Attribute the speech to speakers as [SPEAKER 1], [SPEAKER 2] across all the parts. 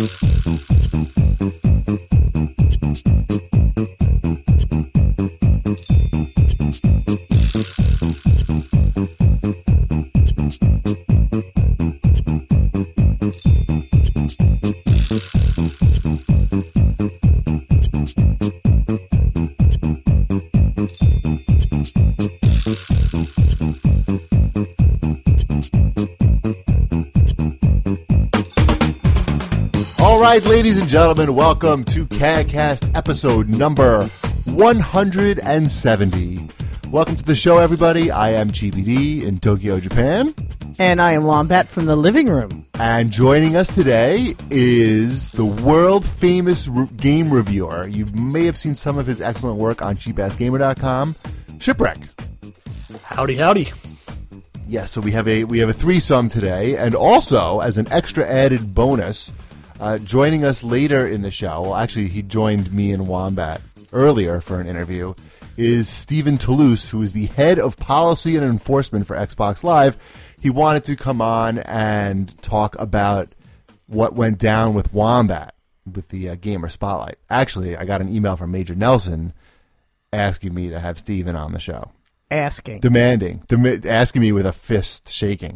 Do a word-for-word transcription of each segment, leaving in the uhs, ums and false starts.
[SPEAKER 1] All right, ladies and gentlemen, welcome to CAGcast episode number one hundred seventy. Welcome to the show, everybody. I am G B D in Tokyo, Japan.
[SPEAKER 2] And I am Wombat from the living room.
[SPEAKER 1] And joining us today is the world-famous re- game reviewer. You may have seen some of his excellent work on cheap ass gamer dot com, Shipwreck.
[SPEAKER 3] Howdy, howdy.
[SPEAKER 1] Yes, so we have a we have a threesome today, and also, as an extra added bonus, Uh, joining us later in the show, well, actually, he joined me and Wombat earlier for an interview, is Stephen Toulouse, who is the head of policy and enforcement for Xbox Live. He wanted to come on and talk about what went down with Wombat, with the uh, Gamer Spotlight. Actually, I got an email from Major Nelson asking me to have Stephen on the show.
[SPEAKER 2] Asking.
[SPEAKER 1] Demanding. Dem- asking me with a fist shaking.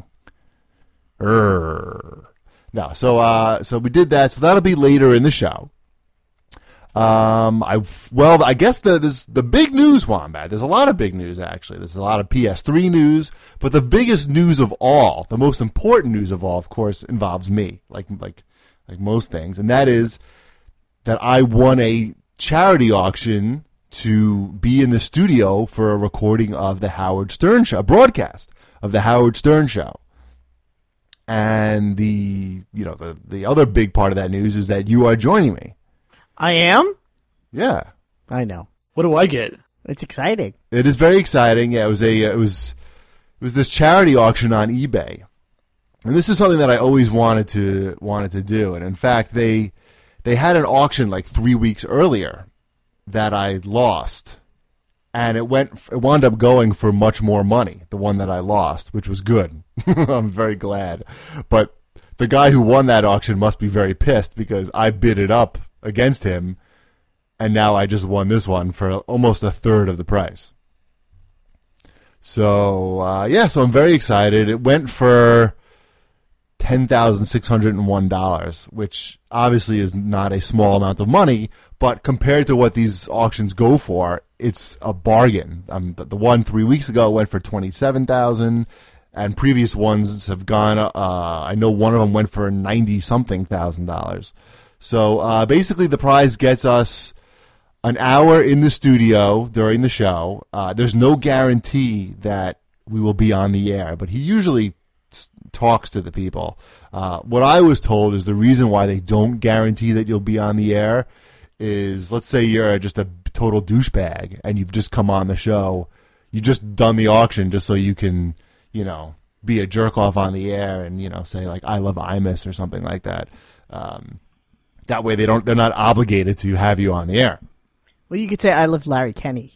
[SPEAKER 1] Urgh. No, so uh, so we did that. So that'll be later in the show. Um, I well, I guess the this, the big news, Wombat. There's a lot of big news actually. There's a lot of P S three news, but the biggest news of all, the most important news of all, of course, involves me, like like like most things, and that is that I won a charity auction to be in the studio for a recording of the Howard Stern Show, a broadcast of the Howard Stern Show. And the you know the the other big part of that news is that you are joining me.
[SPEAKER 2] I am?
[SPEAKER 1] Yeah,
[SPEAKER 2] I know.
[SPEAKER 3] What do I get?
[SPEAKER 2] It's exciting.
[SPEAKER 1] it is very exciting. Yeah, it was a it was it was this charity auction on eBay, and this is something that I always wanted to wanted to do. And in fact, they they had an auction like three weeks earlier that I lost. And it went. It wound up going for much more money, the one that I lost, which was good. I'm very glad. But the guy who won that auction must be very pissed because I bid it up against him, and now I just won this one for almost a third of the price. So, uh, yeah, so I'm very excited. It went for ten thousand six hundred one dollars, which obviously is not a small amount of money, but compared to what these auctions go for, it's a bargain. Um, the, the one three weeks ago went for twenty-seven thousand dollars, and previous ones have gone, uh, I know one of them went for ninety-something thousand dollars. So uh, basically the prize gets us an hour in the studio during the show. Uh, there's no guarantee that we will be on the air, but he usually talks to the people. Uh, what I was told is the reason why they don't guarantee that you'll be on the air is, let's say you're just a total douchebag and you've just come on the show, you've just done the auction just so you can, you know, be a jerk off on the air and, you know, say like I love Imus or something like that. Um, that way they don't, they're not obligated to have you on the air.
[SPEAKER 2] Well, you could say I love Larry Kenny.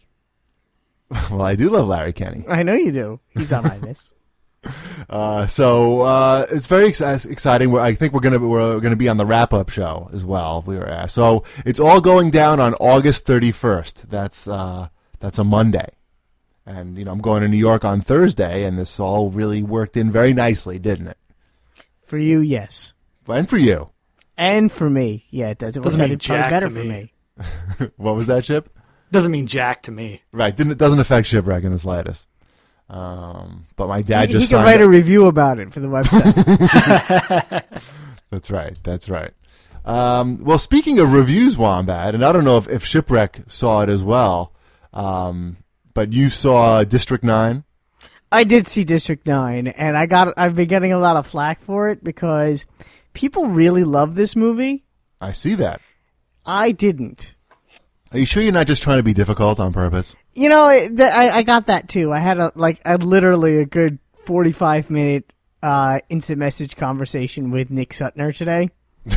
[SPEAKER 1] Well, I do love Larry Kenny.
[SPEAKER 2] I know you do. He's on Imus.
[SPEAKER 1] Uh, so uh, it's very ex- exciting. We're, I think we're gonna we're gonna be on the wrap up show as well. We were asked. So it's all going down on August thirty-first. That's uh, that's a Monday, and you know I'm going to New York on Thursday, and this all really worked in very nicely, didn't it?
[SPEAKER 2] For you, yes,
[SPEAKER 1] And for you,
[SPEAKER 2] and for me, yeah, it does. It was
[SPEAKER 3] Doesn't mean
[SPEAKER 2] probably
[SPEAKER 3] jack
[SPEAKER 2] better
[SPEAKER 3] to
[SPEAKER 2] for
[SPEAKER 3] me.
[SPEAKER 2] me.
[SPEAKER 1] what was that, Chip?
[SPEAKER 3] Doesn't mean jack to me.
[SPEAKER 1] Right, didn't it doesn't affect Shipwreck in the slightest. Um, but my dad
[SPEAKER 2] He,
[SPEAKER 1] just
[SPEAKER 2] he can
[SPEAKER 1] signed
[SPEAKER 2] write
[SPEAKER 1] up.
[SPEAKER 2] a review about it for the website.
[SPEAKER 1] That's right. That's right. Um, well, speaking of reviews, Wombat, and I don't know if, if Shipwreck saw it as well, um, but you saw District nine?
[SPEAKER 2] I did see District nine, and I got I've been getting a lot of flack for it because people really love this movie.
[SPEAKER 1] I see that.
[SPEAKER 2] I didn't.
[SPEAKER 1] Are you sure you're not just trying to be difficult on purpose?
[SPEAKER 2] You know, it- th- I, I got that too. I had a like a literally a good forty-five minute uh, instant message conversation with Nick Sutner today.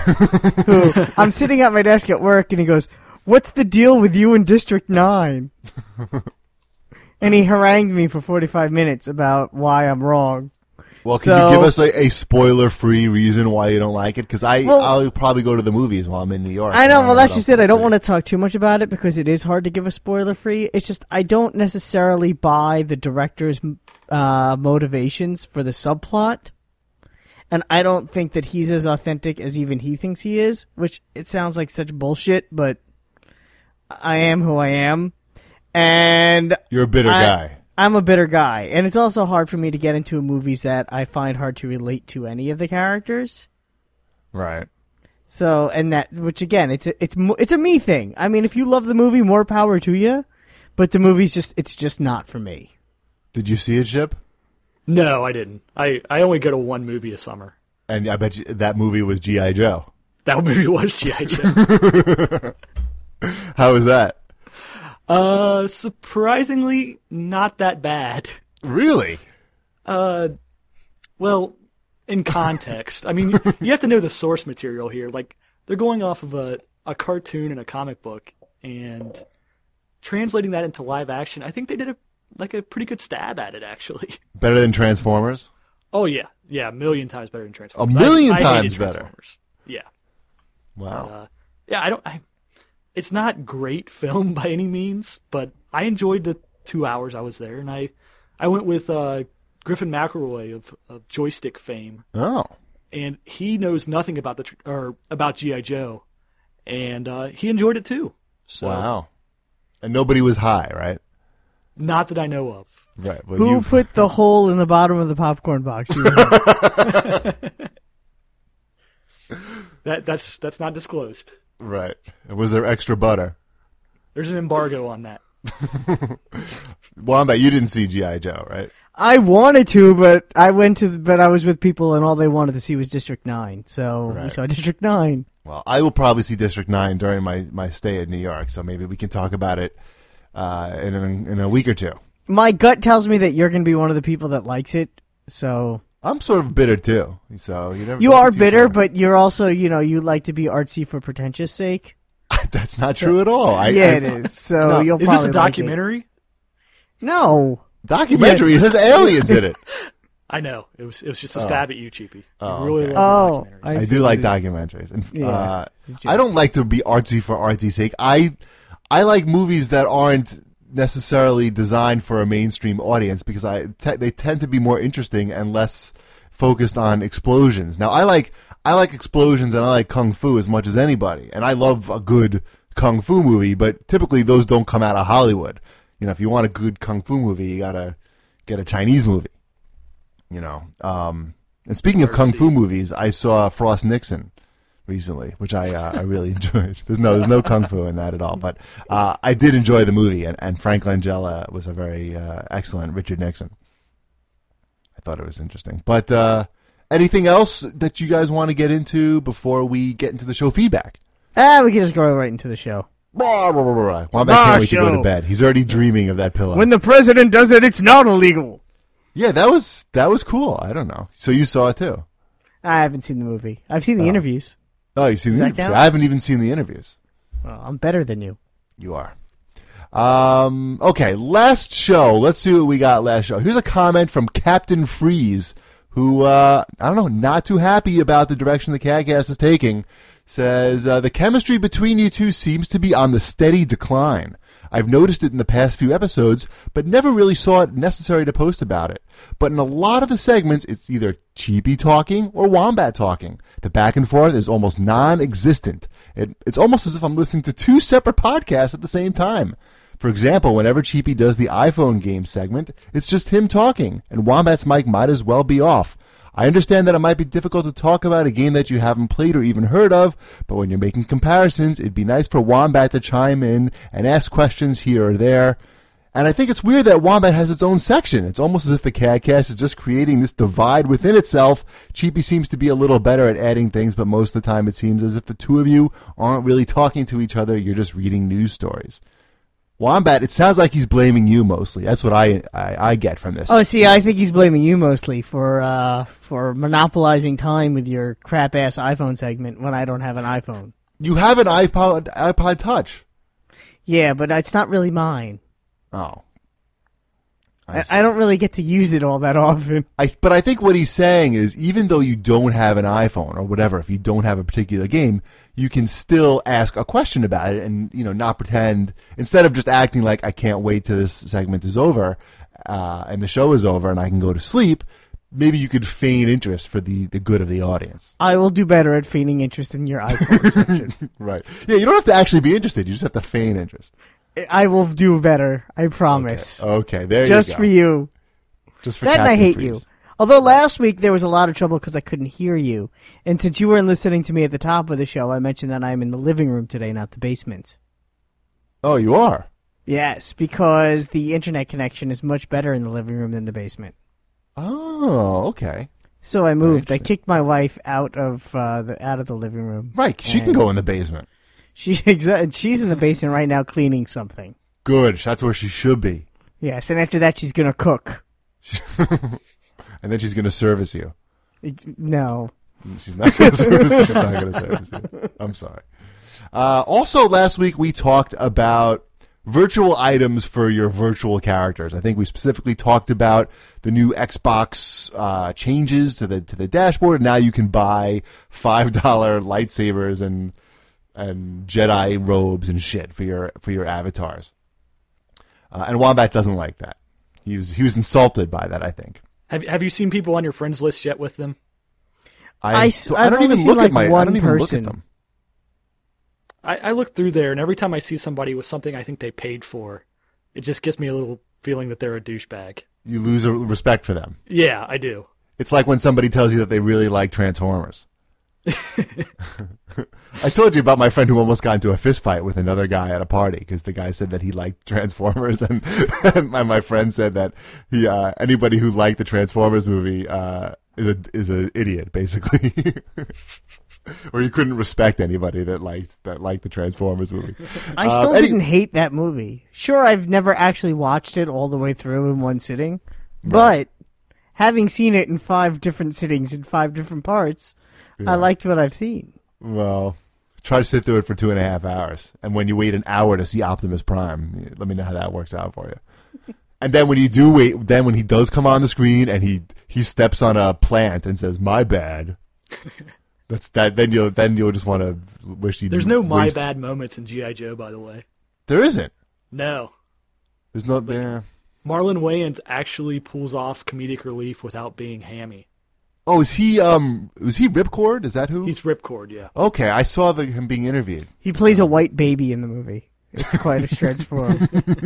[SPEAKER 2] Who, I'm sitting at my desk at work, and he goes, "What's the deal with you in District nine?" And he harangued me for forty-five minutes about why I'm wrong.
[SPEAKER 1] Well, can
[SPEAKER 2] So-
[SPEAKER 1] you give us a, a spoiler-free reason why you don't like it? Because I
[SPEAKER 2] Well-
[SPEAKER 1] I'll probably go to the movies while I'm in New York.
[SPEAKER 2] I know.
[SPEAKER 1] and
[SPEAKER 2] Well,
[SPEAKER 1] what
[SPEAKER 2] that's
[SPEAKER 1] else
[SPEAKER 2] just it. I
[SPEAKER 1] to
[SPEAKER 2] don't
[SPEAKER 1] see.
[SPEAKER 2] want to talk too much about it because it is hard to give a spoiler free. It's just I don't necessarily buy the director's uh, motivations for the subplot, and I don't think that he's as authentic as even he thinks he is. Which it sounds like such bullshit, but I am who I am, and
[SPEAKER 1] You're a bitter
[SPEAKER 2] I-
[SPEAKER 1] guy.
[SPEAKER 2] I'm a bitter guy, and it's also hard for me to get into movies that I find hard to relate to any of the characters.
[SPEAKER 1] Right.
[SPEAKER 2] So, and that, which again, it's a, it's mo- it's a me thing. I mean, if you love the movie, more power to you. But the movie's just, it's just not for me.
[SPEAKER 1] Did you see it, Chip?
[SPEAKER 3] No, I didn't. I, I only go to one movie a summer.
[SPEAKER 1] And I bet you that movie was G I. Joe.
[SPEAKER 3] That movie was G I. Joe.
[SPEAKER 1] How was that?
[SPEAKER 3] uh, surprisingly, not that bad.
[SPEAKER 1] Really?
[SPEAKER 3] Uh, well, in context, I mean, you have to know the source material here. Like, they're going off of a, a cartoon and a comic book, and translating that into live action, I think they did a like a pretty good stab at it, actually.
[SPEAKER 1] Better than Transformers?
[SPEAKER 3] Oh yeah, yeah, a million times better than
[SPEAKER 1] A
[SPEAKER 3] Transformers.
[SPEAKER 1] million
[SPEAKER 3] I, I
[SPEAKER 1] times
[SPEAKER 3] hated
[SPEAKER 1] better.
[SPEAKER 3] Transformers. Yeah,
[SPEAKER 1] Wow.
[SPEAKER 3] uh, yeah. I don't. I, it's not great film by any means, but I enjoyed the two hours I was there, and I, I went with uh, Griffin McElroy of, of joystick fame,
[SPEAKER 1] Oh.
[SPEAKER 3] and he knows nothing about the tr- or about G I. Joe, and uh, he enjoyed it too. So,
[SPEAKER 1] Wow. And nobody was high, right?
[SPEAKER 3] not that I know of.
[SPEAKER 1] Right. Well,
[SPEAKER 2] Who
[SPEAKER 1] you,
[SPEAKER 2] put the hole in the bottom of the popcorn box? You-
[SPEAKER 3] That that's that's not disclosed.
[SPEAKER 1] right. Was there extra butter?
[SPEAKER 3] There's an embargo on that.
[SPEAKER 1] Wombat, you didn't see G I. Joe, right?
[SPEAKER 2] I wanted to, but I went to, the, but I was with people, and all they wanted to see was District Nine. So we
[SPEAKER 1] Right.
[SPEAKER 2] saw District Nine.
[SPEAKER 1] Well, I will probably see District nine during my, my stay in New York, so maybe we can talk about it uh, in, a, in a week or two.
[SPEAKER 2] My gut tells me that you're going to be one of the people that likes it. So
[SPEAKER 1] I'm sort of bitter, too. So you never.
[SPEAKER 2] you
[SPEAKER 1] don't
[SPEAKER 2] are
[SPEAKER 1] be too
[SPEAKER 2] bitter,
[SPEAKER 1] sure.
[SPEAKER 2] but you're also, you know, you like to be artsy for pretentious sake.
[SPEAKER 1] That's not true at all. I,
[SPEAKER 2] yeah,
[SPEAKER 1] I,
[SPEAKER 2] it is. So
[SPEAKER 1] No.
[SPEAKER 2] you'll
[SPEAKER 3] Is
[SPEAKER 2] probably
[SPEAKER 3] this a
[SPEAKER 2] like it.
[SPEAKER 3] documentary?
[SPEAKER 2] No.
[SPEAKER 1] Documentary. It has aliens in it.
[SPEAKER 3] I know. It was it was just a stab at you, Cheapy. You
[SPEAKER 1] Oh,
[SPEAKER 3] really
[SPEAKER 1] okay.
[SPEAKER 3] love
[SPEAKER 2] Oh,
[SPEAKER 3] documentaries.
[SPEAKER 2] I
[SPEAKER 1] I
[SPEAKER 2] see
[SPEAKER 1] do
[SPEAKER 2] what
[SPEAKER 1] like
[SPEAKER 2] it is.
[SPEAKER 1] documentaries, and
[SPEAKER 2] Yeah.
[SPEAKER 1] uh,
[SPEAKER 2] It's a
[SPEAKER 1] I don't like to be artsy for artsy's sake. I I like movies that aren't necessarily designed for a mainstream audience because I te- they tend to be more interesting and less focused on explosions. Now I like I like explosions and I like kung fu as much as anybody, and I love a good kung fu movie. But typically those don't come out of Hollywood. You know, if you want a good kung fu movie, you gotta get a Chinese movie. You know. Um, and speaking of kung fu movies, I saw Frost Nixon recently, which I uh, I really enjoyed. There's no there's no kung fu in that at all, but uh, I did enjoy the movie, and, and Frank Langella was a very uh, excellent Richard Nixon. I thought it was interesting. But uh, anything else that you guys want to get into before we get into the show feedback?
[SPEAKER 2] Ah, we can just go right into the show.
[SPEAKER 1] Blah, blah, blah, blah. Wombat
[SPEAKER 2] Ah,
[SPEAKER 1] can't wait to go
[SPEAKER 2] show.
[SPEAKER 1] to bed. He's already dreaming of that pillow.
[SPEAKER 2] When the president does it, it's not illegal.
[SPEAKER 1] yeah, that was that was cool. I don't know. So you saw it too?
[SPEAKER 2] I haven't seen the movie. I've seen the
[SPEAKER 1] Oh.
[SPEAKER 2] interviews.
[SPEAKER 1] Oh, you've seen
[SPEAKER 2] Does
[SPEAKER 1] the
[SPEAKER 2] that
[SPEAKER 1] interviews?
[SPEAKER 2] count?
[SPEAKER 1] I haven't even seen the interviews.
[SPEAKER 2] Well, I'm better than you.
[SPEAKER 1] You are. Um, okay, last show. Let's see what we got last show. Here's a comment from Captain Freeze, who, uh, I don't know, not too happy about the direction the CADcast is taking. Says, uh, the chemistry between you two seems to be on the steady decline. I've noticed it in the past few episodes, but never really saw it necessary to post about it. But in a lot of the segments, it's either Cheapy talking or Wombat talking. The back and forth is almost non-existent. It, it's almost as if I'm listening to two separate podcasts at the same time. For example, whenever Cheapy does the iPhone game segment, it's just him talking, and Wombat's mic might as well be off. I understand that it might be difficult to talk about a game that you haven't played or even heard of, but when you're making comparisons, it'd be nice for Wombat to chime in and ask questions here or there. And I think it's weird that Wombat has its own section. It's almost as if the CADcast is just creating this divide within itself. Cheapy seems to be a little better at adding things, but most of the time it seems as if the two of you aren't really talking to each other. You're just reading news stories. Wombat, it sounds like he's blaming you mostly. That's what I I, I get from this.
[SPEAKER 2] Oh, see, I think he's blaming you mostly for uh, for monopolizing time with your crap ass iPhone segment when I don't have an iPhone.
[SPEAKER 1] You have an iPod iPod Touch.
[SPEAKER 2] Yeah, but it's not really mine.
[SPEAKER 1] Oh.
[SPEAKER 2] I, I don't really get to use it all that often.
[SPEAKER 1] I, but I think what he's saying is, even though you don't have an iPhone or whatever, if you don't have a particular game, you can still ask a question about it and, you know, not pretend, instead of just acting like I can't wait till this segment is over uh, and the show is over and I can go to sleep. Maybe you could feign interest for the, the good of the audience.
[SPEAKER 2] I will do better at feigning interest in your iPhone section.
[SPEAKER 1] Right. Yeah, you don't have to actually be interested. You just have to feign interest.
[SPEAKER 2] I will do better. I promise.
[SPEAKER 1] Okay, okay there
[SPEAKER 2] Just
[SPEAKER 1] you go.
[SPEAKER 2] for you.
[SPEAKER 1] Just for
[SPEAKER 2] that and I
[SPEAKER 1] Captain
[SPEAKER 2] hate
[SPEAKER 1] Freeze.
[SPEAKER 2] you. Although last week there was a lot of trouble because I couldn't hear you. And since you weren't listening to me at the top of the show, I mentioned that I'm in the living room today, not the basement.
[SPEAKER 1] Oh, you are?
[SPEAKER 2] Yes, because the internet connection is much better in the living room than the basement.
[SPEAKER 1] Oh, okay.
[SPEAKER 2] So I moved. I kicked my wife out of uh, the out of the living room.
[SPEAKER 1] Right, she can go in the basement.
[SPEAKER 2] She exa- she's in the basement right now cleaning something.
[SPEAKER 1] Good, that's where she should be.
[SPEAKER 2] Yes, and after that she's gonna cook.
[SPEAKER 1] And then she's going to service you.
[SPEAKER 2] No.
[SPEAKER 1] She's not going to service you. She's not going to service you. I'm sorry. Uh, also, last week we talked about virtual items for your virtual characters. I think we specifically talked about the new Xbox uh, changes to the to the dashboard. Now you can buy five dollar lightsabers and and Jedi robes and shit for your for your avatars. Uh, and Wombat doesn't like that. He was he was insulted by that, I think.
[SPEAKER 3] Have Have you seen people on your friends list yet with them?
[SPEAKER 1] I,
[SPEAKER 2] I,
[SPEAKER 1] so I don't
[SPEAKER 2] I've
[SPEAKER 1] even
[SPEAKER 2] only
[SPEAKER 1] look
[SPEAKER 2] seen,
[SPEAKER 1] at my.
[SPEAKER 2] like,
[SPEAKER 1] I don't even
[SPEAKER 2] one
[SPEAKER 1] look at
[SPEAKER 2] person.
[SPEAKER 1] them.
[SPEAKER 3] I, I look through there, and every time I see somebody with something I think they paid for, it just gives me a little feeling that they're a douchebag.
[SPEAKER 1] You lose a respect for them.
[SPEAKER 3] Yeah, I do.
[SPEAKER 1] It's like when somebody tells you that they really like Transformers. I told you about my friend who almost got into a fist fight with another guy at a party because the guy said that he liked Transformers, and, and my, my friend said that he uh, anybody who liked the Transformers movie uh, is a is an idiot, basically. Or you couldn't respect anybody that liked that liked the Transformers movie.
[SPEAKER 2] I still
[SPEAKER 1] Um, any-
[SPEAKER 2] didn't hate that movie. Sure, I've never actually watched it all the way through in one sitting, but having seen it in five different sittings in five different parts,
[SPEAKER 1] Yeah.
[SPEAKER 2] I liked what I've seen.
[SPEAKER 1] Well, try to sit through it for two and a half hours, and when you wait an hour to see Optimus Prime, let me know how that works out for you. And then when you do wait, then when he does come on the screen and he he steps on a plant and says "my bad," that's that. Then you'll then you'll just want to wish you.
[SPEAKER 3] There's no my bad moments in G I. Joe, by the way.
[SPEAKER 1] There isn't.
[SPEAKER 3] No.
[SPEAKER 1] There's no there.
[SPEAKER 3] Marlon Wayans actually pulls off comedic relief without being hammy.
[SPEAKER 1] Oh, is he um? Was he Ripcord? Is that who?
[SPEAKER 3] He's Ripcord, yeah.
[SPEAKER 1] Okay, I saw the, him being interviewed.
[SPEAKER 2] He plays a white baby in the movie. It's quite a stretch for him.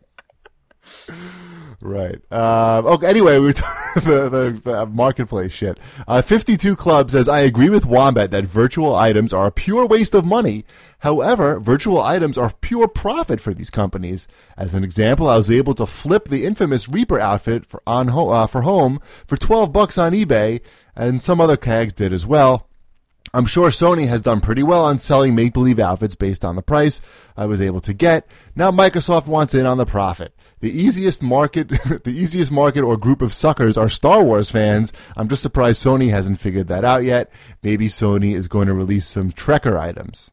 [SPEAKER 1] Right. Uh, okay. Anyway, we were t- the, the, the marketplace shit. Uh, fifty-two Club says, I agree with Wombat that virtual items are a pure waste of money. However, virtual items are pure profit for these companies. As an example, I was able to flip the infamous Reaper outfit for on ho- uh, for home for twelve bucks on eBay, and some other tags did as well. I'm sure Sony has done pretty well on selling make-believe outfits based on the price I was able to get. Now Microsoft wants in on the profit. The easiest market, the easiest market or group of suckers are Star Wars fans. I'm just surprised Sony hasn't figured that out yet. Maybe Sony is going to release some Trekker items.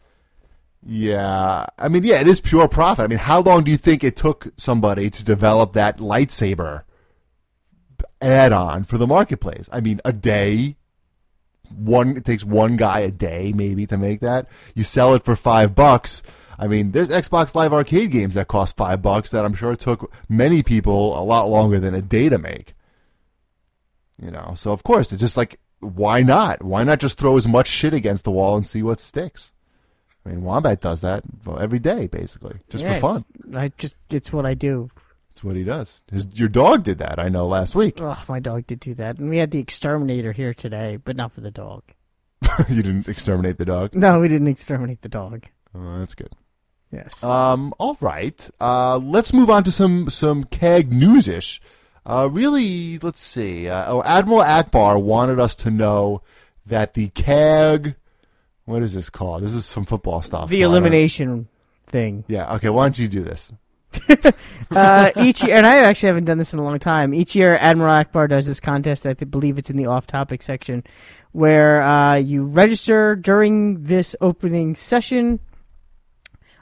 [SPEAKER 1] Yeah, I mean, yeah, it is pure profit. I mean, how long do you think it took somebody to develop that lightsaber add-on for the marketplace? I mean, a day. One, it takes one guy a day maybe to make that. You sell it for five bucks. I mean, there's Xbox Live Arcade games that cost five bucks that I'm sure took many people a lot longer than a day to make. You know, so of course it's just like, why not? Why not just throw as much shit against the wall and see what sticks? I mean, Wombat does that every day basically, just
[SPEAKER 2] Yeah,
[SPEAKER 1] for fun.
[SPEAKER 2] it's- I just it's what I do.
[SPEAKER 1] That's what he does. His, your dog did that, I know, last week.
[SPEAKER 2] Oh, my dog did do that, and we had the exterminator here today, but not for the dog.
[SPEAKER 1] You didn't exterminate the dog?
[SPEAKER 2] No, we didn't exterminate the dog.
[SPEAKER 1] Oh, that's good.
[SPEAKER 2] Yes.
[SPEAKER 1] Um, all right. Uh, let's move on to some, some C A G news-ish. Uh, really, let's see. Uh, oh, Admiral Akbar wanted us to know that the C A G, what is this called? This is some football stuff.
[SPEAKER 2] the
[SPEAKER 1] so I don't-
[SPEAKER 2] elimination thing.
[SPEAKER 1] Yeah, okay, why don't you do this?
[SPEAKER 2] Uh, each year, and I actually haven't done this in a long time. Each year, Admiral Akbar does this contest. I th- believe it's in the off-topic section, where uh, you register during this opening session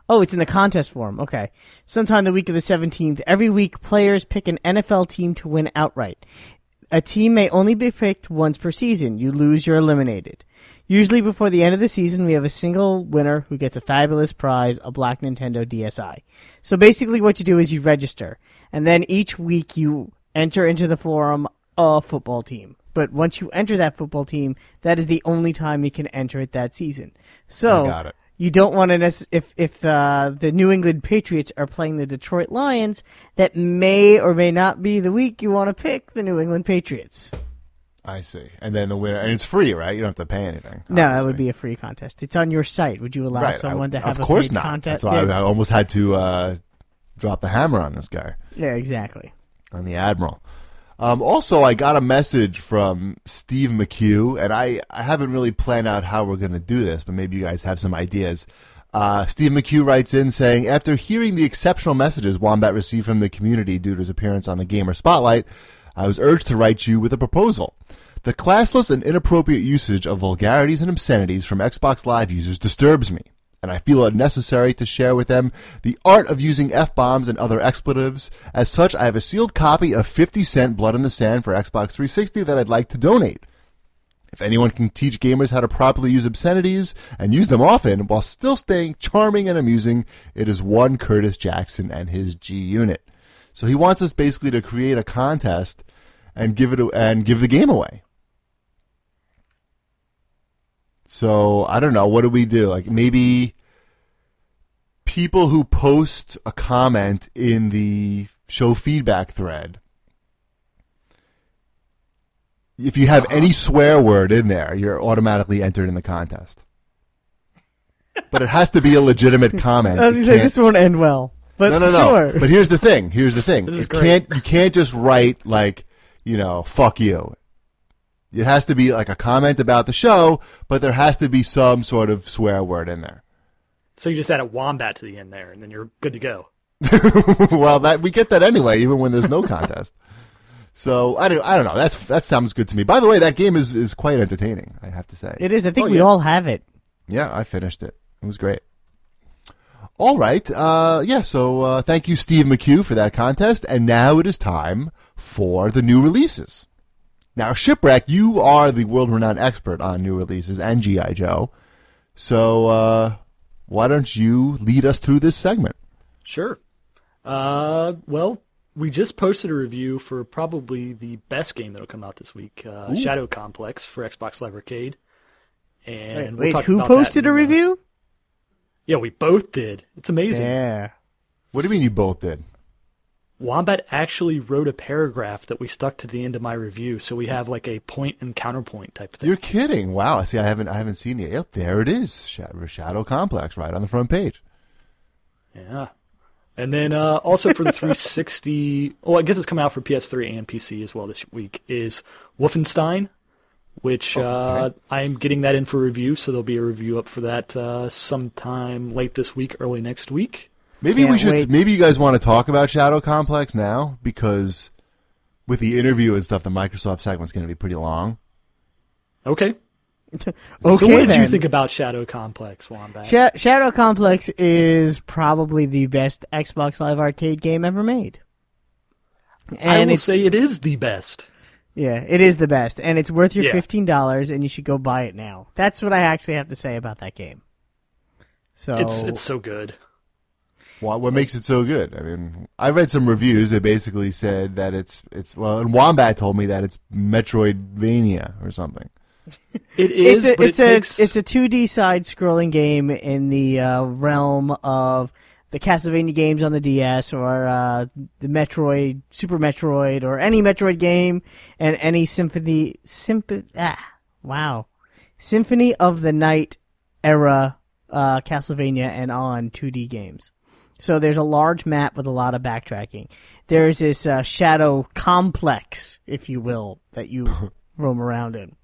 [SPEAKER 2] Oh, it's in the contest form. Okay. Sometime the week of the seventeenth, every week players pick an N F L team to win outright. A team may only be picked once per season. You lose, you're eliminated. Usually before the end of the season, we have a single winner who gets a fabulous prize, a black Nintendo D S i. So basically what you do is you register, and then each week you enter into the forum a football team. But once you enter that football team, that is the only time you can enter it that season. So
[SPEAKER 1] I got it.
[SPEAKER 2] You don't want to nec- if if uh, the New England Patriots are playing the Detroit Lions, that may or may not be the week you want to pick the New England Patriots.
[SPEAKER 1] I see. And then the winner, and it's free, right? You don't have to pay anything.
[SPEAKER 2] No,
[SPEAKER 1] obviously.
[SPEAKER 2] it would be a free contest. It's on your site. Would you allow
[SPEAKER 1] right.
[SPEAKER 2] someone
[SPEAKER 1] I,
[SPEAKER 2] to have
[SPEAKER 1] of
[SPEAKER 2] a
[SPEAKER 1] course
[SPEAKER 2] free
[SPEAKER 1] not.
[SPEAKER 2] contest?
[SPEAKER 1] That's why
[SPEAKER 2] yeah.
[SPEAKER 1] I, I almost had to uh, drop the hammer on this guy,
[SPEAKER 2] yeah, exactly.
[SPEAKER 1] on the Admiral. Um, also, I got a message from Steve McHugh, and I, I haven't really planned out how we're going to do this, but maybe you guys have some ideas. Uh, Steve McHugh writes in saying, after hearing the exceptional messages Wombat received from the community due to his appearance on the Gamer Spotlight, I was urged to write you with a proposal. The classless and inappropriate usage of vulgarities and obscenities from Xbox Live users disturbs me, and I feel it necessary to share with them the art of using F-bombs and other expletives. As such, I have a sealed copy of fifty cent Blood in the Sand for Xbox three sixty that I'd like to donate. If anyone can teach gamers how to properly use obscenities and use them often while still staying charming and amusing, it is one Curtis Jackson and his G Unit. So he wants us basically to create a contest and give it and give the game away. So I don't know, what do we do? Like maybe people who post a comment in the show feedback thread, if you have any swear word in there, you're automatically entered in the contest. But it has to be a legitimate comment.
[SPEAKER 2] I was going to say, this won't end well. But
[SPEAKER 1] no, no, no.
[SPEAKER 2] sure.
[SPEAKER 1] But here's the thing. Here's the thing.
[SPEAKER 3] This is
[SPEAKER 1] It
[SPEAKER 3] great.
[SPEAKER 1] can't. You can't just write like, you know, fuck you. It has to be like a comment about the show, but there has to be some sort of swear word in there.
[SPEAKER 3] So you just add a wombat to the end there, and then you're good to go.
[SPEAKER 1] Well, that we get that anyway, even when there's no contest. So I don't. I don't know. That's that sounds good to me. By the way, that game is, is quite entertaining, I have to say.
[SPEAKER 2] It is. I think
[SPEAKER 3] Oh,
[SPEAKER 2] we
[SPEAKER 3] yeah.
[SPEAKER 2] all have it.
[SPEAKER 1] Yeah, I finished it. It was great. All right. Uh, yeah, so uh, thank you, Steve McHugh, for that contest. And now it is time for the new releases. Now, Shipwreck, you are the world-renowned expert on new releases and G I. Joe. So uh, why don't you lead us through this segment?
[SPEAKER 3] Sure. Uh, well, we just posted a review for probably the best game that'll come out this week, uh, Shadow Complex for Xbox Live Arcade. And
[SPEAKER 2] Wait,
[SPEAKER 3] we'll talk
[SPEAKER 2] who
[SPEAKER 3] about
[SPEAKER 2] posted
[SPEAKER 3] that
[SPEAKER 2] a
[SPEAKER 3] in, uh,
[SPEAKER 2] review?
[SPEAKER 3] Yeah, we both did. It's amazing.
[SPEAKER 2] Yeah.
[SPEAKER 1] What do you mean you both did?
[SPEAKER 3] Wombat actually wrote a paragraph that we stuck to the end of my review, so we have like a point and counterpoint type of thing.
[SPEAKER 1] You're kidding. Wow. See, I haven't I haven't seen it yet. There it is. Shadow, Shadow Complex right on the front page.
[SPEAKER 3] Yeah. And then uh, also for the three sixty, well, I guess it's coming out for P S three and P C as well this week, is Wolfenstein, which
[SPEAKER 1] Oh,
[SPEAKER 3] uh,
[SPEAKER 1] okay.
[SPEAKER 3] I'm getting that in for review, so there'll be a review up for that uh, sometime late this week, early next week.
[SPEAKER 1] Maybe
[SPEAKER 2] Can't
[SPEAKER 1] we should.
[SPEAKER 2] wait.
[SPEAKER 1] Maybe you guys want to talk about Shadow Complex now, because with the interview and stuff, the Microsoft segment's going to be pretty long.
[SPEAKER 3] Okay.
[SPEAKER 2] Okay,
[SPEAKER 3] so what did
[SPEAKER 2] then.
[SPEAKER 3] you think about Shadow Complex, Wombat?
[SPEAKER 2] Sha- Shadow Complex is probably the best Xbox Live Arcade game ever made. And
[SPEAKER 3] I will
[SPEAKER 2] it's,
[SPEAKER 3] say it is the best.
[SPEAKER 2] yeah, it is the best, and it's worth your
[SPEAKER 3] Yeah.
[SPEAKER 2] fifteen dollars, and you should go buy it now. That's what I actually have to say about that game. So
[SPEAKER 3] It's it's so good.
[SPEAKER 1] What, what makes it so good? I mean, I read some reviews that basically said that it's it's well, and Wombat told me that it's Metroidvania or something.
[SPEAKER 3] It is,
[SPEAKER 2] it's a
[SPEAKER 3] but
[SPEAKER 2] it's
[SPEAKER 3] it
[SPEAKER 2] a
[SPEAKER 3] takes,
[SPEAKER 2] it's a two D side scrolling game in the uh, realm of the Castlevania games on the D S or uh, the Metroid, Super Metroid, or any Metroid game, and any Symphony Symphony ah wow Symphony of the Night era uh, Castlevania and on two D games. So there's a large map with a lot of backtracking. There's this uh, shadow complex, if you will, that you roam around in.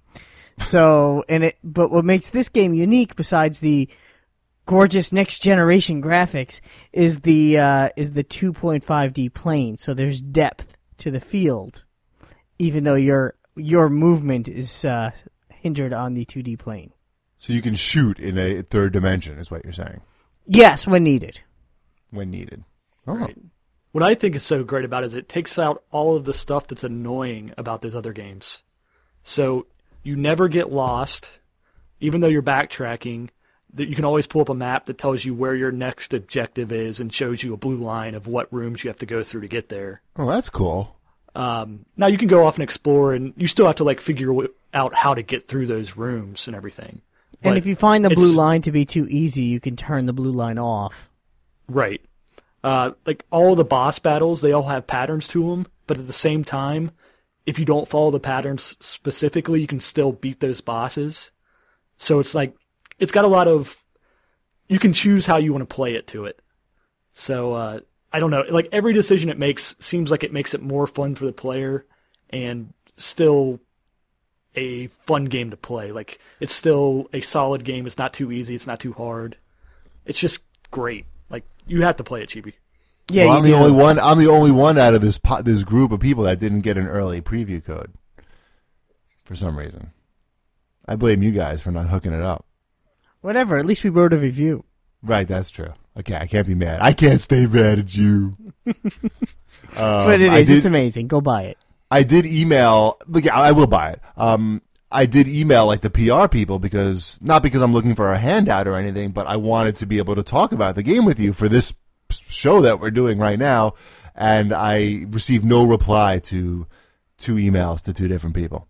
[SPEAKER 2] So, and it, but what makes this game unique, besides the gorgeous next generation graphics, is the uh, is the two point five D plane. So there's depth to the field, even though your your movement is uh, hindered on the two D plane.
[SPEAKER 1] So you can shoot in a third dimension, is what you're saying.
[SPEAKER 2] Yes, when needed.
[SPEAKER 1] when needed. Oh.
[SPEAKER 3] Right. What I think is so great about it is it takes out all of the stuff that's annoying about those other games. So you never get lost, even though you're backtracking. That you can always pull up a map that tells you where your next objective is and shows you a blue line of what rooms you have to go through to get there.
[SPEAKER 1] Oh, that's cool.
[SPEAKER 3] Um, now you can go off and explore, and you still have to like figure out how to get through those rooms and everything.
[SPEAKER 2] And
[SPEAKER 3] But
[SPEAKER 2] if you find the
[SPEAKER 3] it's-
[SPEAKER 2] blue line to be too easy, you can turn the blue line off.
[SPEAKER 3] Right. Uh, like all the boss battles, they all have patterns to them, but at the same time, if you don't follow the patterns specifically, you can still beat those bosses. So it's like, it's got a lot of, you can choose how you want to play it to it. So, uh, I don't know, like every decision it makes seems like it makes it more fun for the player and still a fun game to play. Like, it's still a solid game. It's not too easy. It's not too hard. It's just great. Like, you have to play it, Chibi.
[SPEAKER 2] Yeah,
[SPEAKER 1] well,
[SPEAKER 2] you
[SPEAKER 1] I'm the
[SPEAKER 2] do.
[SPEAKER 1] only one. I'm the only one out of this po- this group of people that didn't get an early preview code for some reason. I blame you guys for not hooking it up.
[SPEAKER 2] Whatever, at least we wrote a review.
[SPEAKER 1] Right, that's true. Okay, I can't be mad. I can't stay mad at you. um,
[SPEAKER 2] But it
[SPEAKER 1] I
[SPEAKER 2] is.
[SPEAKER 1] did-
[SPEAKER 2] It's amazing. Go buy it.
[SPEAKER 1] I did email. Look, I will buy it. Um, I did email like the P R people because not because I'm looking for a handout or anything, but I wanted to be able to talk about the game with you for this show that we're doing right now. And I received no reply to two emails to two different people.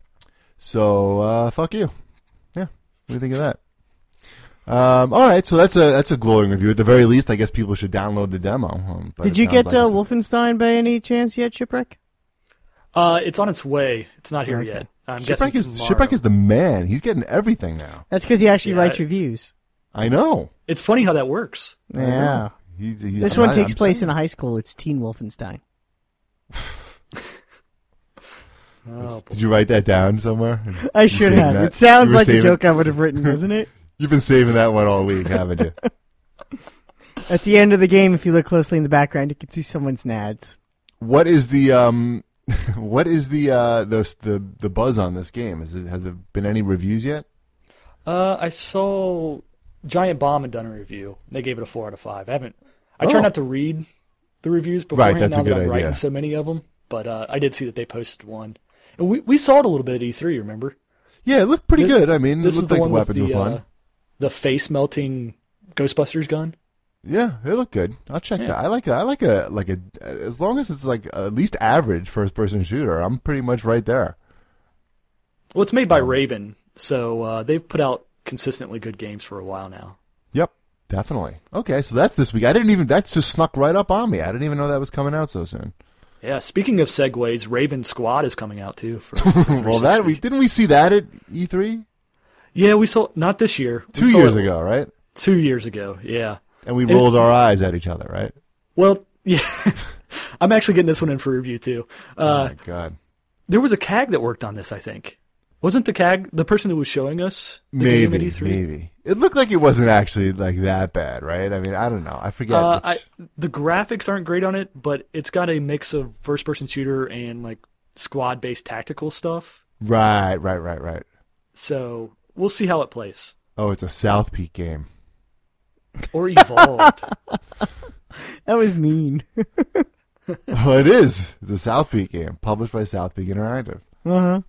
[SPEAKER 1] So uh, fuck you. Yeah, what do you think of that? Um, all right, so that's a that's a glowing review. At the very least, I guess people should download the demo. Um, but
[SPEAKER 2] Did
[SPEAKER 1] it
[SPEAKER 2] you
[SPEAKER 1] sounds
[SPEAKER 2] get
[SPEAKER 1] like
[SPEAKER 2] uh,
[SPEAKER 1] it's a-
[SPEAKER 2] Wolfenstein by any chance yet, Shipwreck?
[SPEAKER 3] Uh, it's on its way. It's not here
[SPEAKER 2] Okay.
[SPEAKER 3] yet. I'm guessing
[SPEAKER 1] Shipwreck is
[SPEAKER 3] tomorrow.
[SPEAKER 1] Shipwreck is the man. He's getting everything now.
[SPEAKER 2] That's because he actually
[SPEAKER 3] Yeah,
[SPEAKER 2] writes
[SPEAKER 3] I-
[SPEAKER 2] reviews.
[SPEAKER 1] I know.
[SPEAKER 3] It's funny how that works.
[SPEAKER 2] Yeah.
[SPEAKER 1] He, he,
[SPEAKER 2] This
[SPEAKER 1] I'm
[SPEAKER 2] one
[SPEAKER 1] not-
[SPEAKER 2] takes
[SPEAKER 1] I'm
[SPEAKER 2] place
[SPEAKER 1] saying-
[SPEAKER 2] in a high school. It's Teen Wolfenstein.
[SPEAKER 3] Oh,
[SPEAKER 1] Did you write that down somewhere?
[SPEAKER 2] I
[SPEAKER 1] You
[SPEAKER 2] should
[SPEAKER 1] saving
[SPEAKER 2] have.
[SPEAKER 1] that?
[SPEAKER 2] It sounds
[SPEAKER 1] You were
[SPEAKER 2] like a
[SPEAKER 1] saving-
[SPEAKER 2] joke I would have written, doesn't it?
[SPEAKER 1] You've been saving that one all week, haven't you?
[SPEAKER 2] At the end of the game, if you look closely in the background, you can see someone's nads.
[SPEAKER 1] What is the um, what is the uh, the the the buzz on this game? Is it, has there been any reviews yet?
[SPEAKER 3] Uh, I saw Giant Bomb had done a review. They gave it a four out of five. I haven't. I
[SPEAKER 1] Oh.
[SPEAKER 3] try not to read the reviews beforehand.
[SPEAKER 1] that's a
[SPEAKER 3] now that
[SPEAKER 1] good
[SPEAKER 3] I'm
[SPEAKER 1] idea.
[SPEAKER 3] writing so many of them, but uh, I did see that they posted one, and we we saw it a little bit at E three. Remember?
[SPEAKER 1] Yeah, it looked pretty
[SPEAKER 3] This-
[SPEAKER 1] good. I mean, it
[SPEAKER 3] This is
[SPEAKER 1] looked
[SPEAKER 3] the
[SPEAKER 1] like the
[SPEAKER 3] one with
[SPEAKER 1] weapons
[SPEAKER 3] the
[SPEAKER 1] were fun.
[SPEAKER 3] uh, the face melting Ghostbusters gun.
[SPEAKER 1] Yeah, it looked good. I'll check
[SPEAKER 3] Yeah.
[SPEAKER 1] that. I like a, I like a like a as long as it's like at least average first person shooter. I'm pretty much right there.
[SPEAKER 3] Well, it's made by Raven, so uh, they've put out consistently good games for a while now.
[SPEAKER 1] Yep, definitely. Okay, so that's this week. I didn't even that's just snuck right up on me. I didn't even know that was coming out so soon.
[SPEAKER 3] Yeah, speaking of segues, Raven Squad is coming out too. For, for
[SPEAKER 1] Well, that we
[SPEAKER 3] three sixty.
[SPEAKER 1] didn't we see that at E three
[SPEAKER 3] Yeah, we saw not this year. We
[SPEAKER 1] two
[SPEAKER 3] saw
[SPEAKER 1] years
[SPEAKER 3] it
[SPEAKER 1] ago, right?
[SPEAKER 3] Two years ago, yeah.
[SPEAKER 1] And we rolled our eyes at each other, right?
[SPEAKER 3] Well, yeah. I'm actually getting this one in for review too.
[SPEAKER 1] oh
[SPEAKER 3] Uh,
[SPEAKER 1] my god.
[SPEAKER 3] there was a C A G that worked on this, I think. Wasn't the C A G the person who was showing us the game at
[SPEAKER 1] Maybe,
[SPEAKER 3] E three?
[SPEAKER 1] maybe. It looked like it wasn't actually like that bad, right? I mean, I don't know. I forget.
[SPEAKER 3] Uh, I,
[SPEAKER 1] which...
[SPEAKER 3] the graphics aren't great on it, but it's got a mix of first-person shooter and like squad-based tactical stuff.
[SPEAKER 1] Right, right, right, right.
[SPEAKER 3] So we'll see how it plays.
[SPEAKER 1] Oh, it's a South Peak game.
[SPEAKER 3] Or Evolved.
[SPEAKER 2] That was mean.
[SPEAKER 1] Well, it is. It's a South Peak game, published by South Peak Interactive.
[SPEAKER 2] Uh-huh.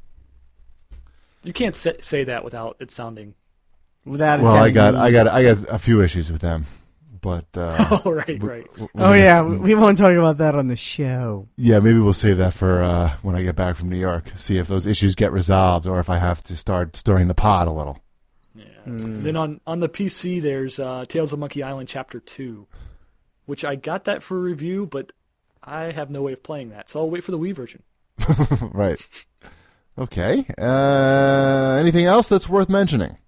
[SPEAKER 3] You can't say, say that without it sounding.
[SPEAKER 2] Without it
[SPEAKER 1] Well, I
[SPEAKER 2] sounding
[SPEAKER 1] got,
[SPEAKER 2] mean.
[SPEAKER 1] I got, I got a few issues with them, but uh,
[SPEAKER 3] Oh, right, right.
[SPEAKER 1] we'll-
[SPEAKER 2] Oh
[SPEAKER 1] we'll
[SPEAKER 2] yeah,
[SPEAKER 1] just-
[SPEAKER 2] we won't talk about that on the show.
[SPEAKER 1] yeah. Maybe we'll save that for uh, when I get back from New York. See if those issues get resolved, or if I have to start stirring the pot a little.
[SPEAKER 3] Yeah. Then on, on the P C, there's uh, Tales of Monkey Island Chapter two, which I got that for review, but I have no way of playing that, so I'll wait for the Wii version.
[SPEAKER 1] Right. Okay. Uh, anything else that's worth mentioning?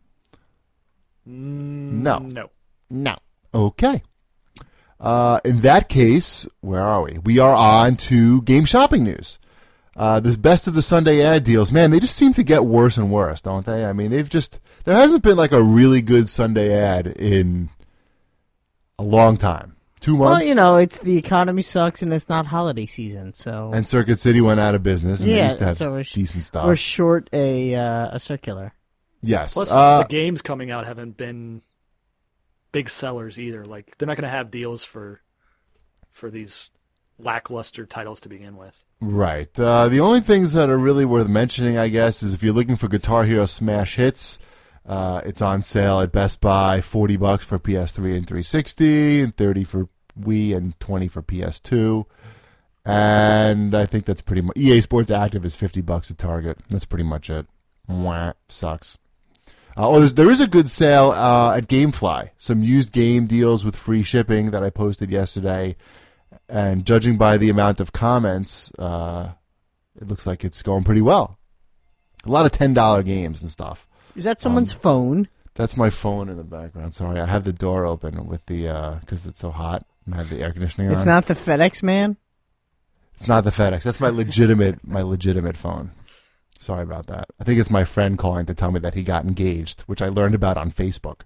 [SPEAKER 3] Mm,
[SPEAKER 1] No.
[SPEAKER 3] No.
[SPEAKER 1] No. Okay. Uh, in that case, where are we? We are on to game shopping news. Uh, this best of the Sunday ad deals, man, they just seem to get worse and worse, don't they? I mean, they've just, there hasn't been like a really good Sunday ad in a long time. Two months?
[SPEAKER 2] Well, you know, it's the economy sucks and it's not holiday season, so
[SPEAKER 1] And Circuit City went out of business, and they
[SPEAKER 2] Yeah,
[SPEAKER 1] used to have
[SPEAKER 2] so we're sh-
[SPEAKER 1] decent stuff.
[SPEAKER 2] we're short a uh, a circular.
[SPEAKER 1] Yes.
[SPEAKER 3] Plus,
[SPEAKER 1] Uh,
[SPEAKER 3] the games coming out haven't been big sellers either. Like they're not going to have deals for for these lackluster titles to begin with.
[SPEAKER 1] Right. Uh, the only things that are really worth mentioning, I guess, is if you're looking for Guitar Hero Smash Hits, uh, it's on sale at Best Buy, forty bucks for P S three and three sixty, and thirty for Wii, and twenty for P S two. And I think that's pretty much E A Sports Active is fifty bucks at Target. That's pretty much it. Mwah, sucks. Uh, oh, there's, there is a good sale uh, at GameFly. Some used game deals with free shipping that I posted yesterday. And judging by the amount of comments, uh, it looks like it's going pretty well. A lot of ten dollar games and stuff.
[SPEAKER 2] Is that someone's
[SPEAKER 1] Um,
[SPEAKER 2] phone?
[SPEAKER 1] That's my phone in the background. Sorry, I have the door open with the because it's so hot and I have the air conditioning on.
[SPEAKER 2] It's not the FedEx man?
[SPEAKER 1] It's not the FedEx. That's my legitimate my legitimate phone. Sorry about that. I think it's my friend calling to tell me that he got engaged, which I learned about on Facebook.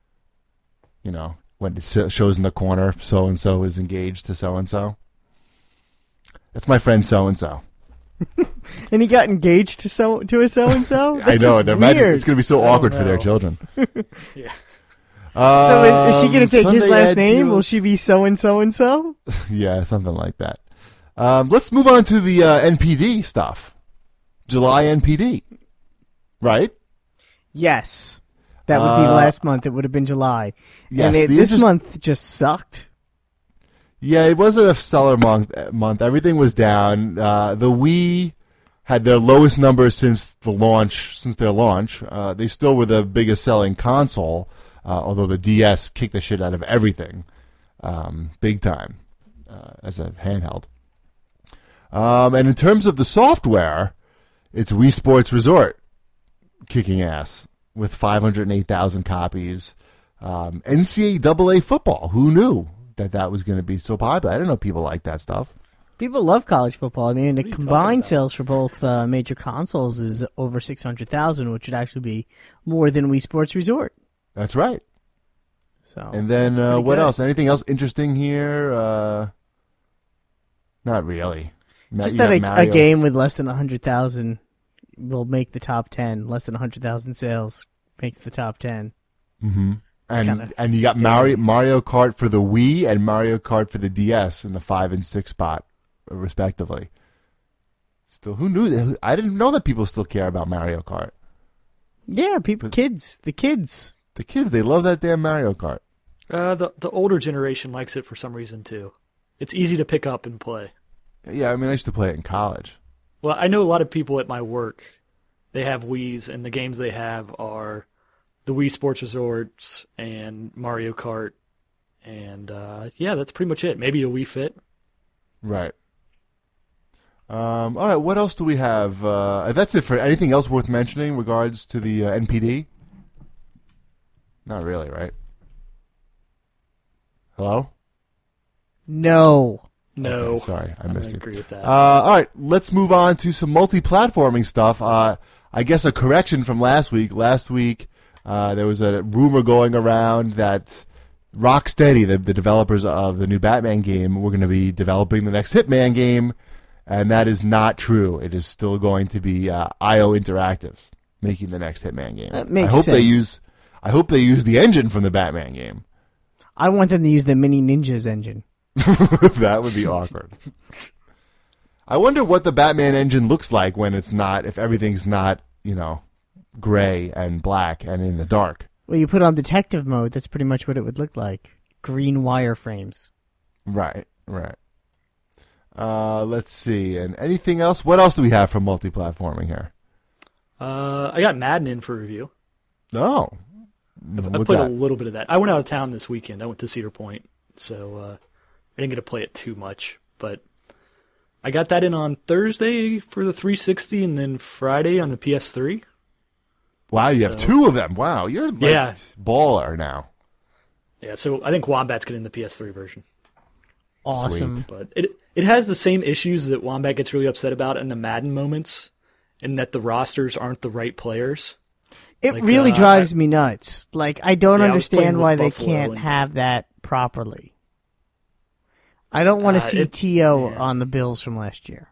[SPEAKER 1] You know, when it s- shows in the corner, so and so is engaged to so and so. That's my friend so and so.
[SPEAKER 2] And he got engaged to so to a so and so.
[SPEAKER 1] I know. They're imagine
[SPEAKER 2] weird.
[SPEAKER 1] it's going to be so
[SPEAKER 3] I
[SPEAKER 1] awkward
[SPEAKER 3] don't
[SPEAKER 1] for their
[SPEAKER 3] know.
[SPEAKER 1] children.
[SPEAKER 3] Yeah.
[SPEAKER 2] So is, is she going
[SPEAKER 1] Um,
[SPEAKER 2] to take his
[SPEAKER 1] Sunday
[SPEAKER 2] last
[SPEAKER 1] ad
[SPEAKER 2] name? Will
[SPEAKER 1] deals-
[SPEAKER 2] she be so and so and so?
[SPEAKER 1] Yeah, something like that. Um, let's move on to the uh, N P D stuff. July N P D, right?
[SPEAKER 2] Yes, that would be
[SPEAKER 1] Uh,
[SPEAKER 2] last month. It would have been July,
[SPEAKER 1] Yes,
[SPEAKER 2] and it,
[SPEAKER 1] the
[SPEAKER 2] this
[SPEAKER 1] interest-
[SPEAKER 2] month just sucked.
[SPEAKER 1] Yeah, it wasn't a stellar month. Month, everything was down. Uh, the Wii had their lowest numbers since the launch. Since their launch, uh, they still were the biggest selling console. Uh, although the D S kicked the shit out of everything, um, big time, uh, as a handheld. Um, and in terms of the software, it's Wii Sports Resort kicking ass with five hundred eight thousand copies. Um, N C double A football, who knew that that was going to be so popular? I didn't know people like that stuff.
[SPEAKER 2] People love college football. I mean, the
[SPEAKER 3] are you talking
[SPEAKER 2] combined
[SPEAKER 3] about?
[SPEAKER 2] sales for both uh, major consoles is over six hundred thousand, which would actually be more than Wii Sports Resort.
[SPEAKER 1] That's right.
[SPEAKER 2] So,
[SPEAKER 1] And then
[SPEAKER 3] That's
[SPEAKER 1] uh,
[SPEAKER 3] pretty
[SPEAKER 1] what
[SPEAKER 3] good.
[SPEAKER 1] else? Anything else interesting here? Uh, not really. Ma-
[SPEAKER 2] just
[SPEAKER 1] you
[SPEAKER 2] that
[SPEAKER 1] got
[SPEAKER 2] a, a
[SPEAKER 1] Mario-
[SPEAKER 2] game with less than one hundred thousand will make the top ten. Less than one hundred thousand sales makes the top ten.
[SPEAKER 1] Mhm. And
[SPEAKER 2] kinda
[SPEAKER 1] and you got
[SPEAKER 2] scary.
[SPEAKER 1] Mario Mario Kart for the Wii and Mario Kart for the D S in the five and six spot, respectively. Still, who knew that? I didn't know that people still care about Mario Kart.
[SPEAKER 2] Yeah, people, kids, the kids.
[SPEAKER 1] The kids, they love that damn Mario Kart.
[SPEAKER 3] Uh, the the older generation likes it for some reason too. It's easy to pick up and play.
[SPEAKER 1] Yeah, I mean, I used to play it in college.
[SPEAKER 3] Well, I know a lot of people at my work. They have Wiis, and the games they have are the Wii Sports Resorts and Mario Kart, and uh, yeah, that's pretty much it. Maybe a Wii Fit.
[SPEAKER 1] Right. Um, all right, what else do we have? Uh, that's it for anything else worth mentioning in regards to the uh, N P D? Not really, right? Hello?
[SPEAKER 2] No.
[SPEAKER 3] No,
[SPEAKER 1] Okay, sorry, I
[SPEAKER 3] I
[SPEAKER 1] missed you.
[SPEAKER 3] agree with that.
[SPEAKER 1] Uh, all right, let's move on to some multi-platforming stuff. Uh, I guess a correction from last week. Last week, uh, there was a rumor going around that Rocksteady, the, the developers of the new Batman game, were going to be developing the next Hitman game, and that is not true. It is still going to be uh, I O Interactive making the next Hitman game.
[SPEAKER 2] That makes
[SPEAKER 1] I hope they
[SPEAKER 2] sense.
[SPEAKER 1] use. I hope they use the engine from the Batman game.
[SPEAKER 2] I want them to use the Mini Ninjas engine.
[SPEAKER 1] That would be awkward. I wonder what the Batman engine looks like when it's not, if everything's not, you know, gray and black and in the dark.
[SPEAKER 2] Well, you put on detective mode, that's pretty much what it would look like. Green wireframes.
[SPEAKER 1] Right, right. Uh, let's see. And anything else? What else do we have for multi-platforming here?
[SPEAKER 3] uh, I got Madden in for review.
[SPEAKER 1] No.
[SPEAKER 3] I
[SPEAKER 1] What's
[SPEAKER 3] played
[SPEAKER 1] that?
[SPEAKER 3] a little bit of that. I went out of town this weekend. I went to Cedar Point, so uh, I didn't get to play it too much. But I got that in on Thursday for the three sixty, and then Friday on the P S three.
[SPEAKER 1] Wow, you have
[SPEAKER 3] So-
[SPEAKER 1] two of them. Wow, you're like
[SPEAKER 3] Yeah.
[SPEAKER 1] baller now.
[SPEAKER 3] Yeah, so I think Wombat's getting the P S three version.
[SPEAKER 2] Awesome.
[SPEAKER 1] Sweet.
[SPEAKER 3] But it it has the same issues that Wombat gets really upset about in the Madden moments, in that the rosters aren't the right players.
[SPEAKER 2] It
[SPEAKER 3] Like,
[SPEAKER 2] really
[SPEAKER 3] uh,
[SPEAKER 2] drives me nuts. Like, I don't
[SPEAKER 3] Yeah, I was playing
[SPEAKER 2] understand
[SPEAKER 3] with
[SPEAKER 2] why they
[SPEAKER 3] Buffalo
[SPEAKER 2] can't
[SPEAKER 3] and-
[SPEAKER 2] have that properly. I don't want to
[SPEAKER 3] Uh,
[SPEAKER 2] see
[SPEAKER 3] it-
[SPEAKER 2] T O
[SPEAKER 3] yeah.
[SPEAKER 2] on the Bills from last year.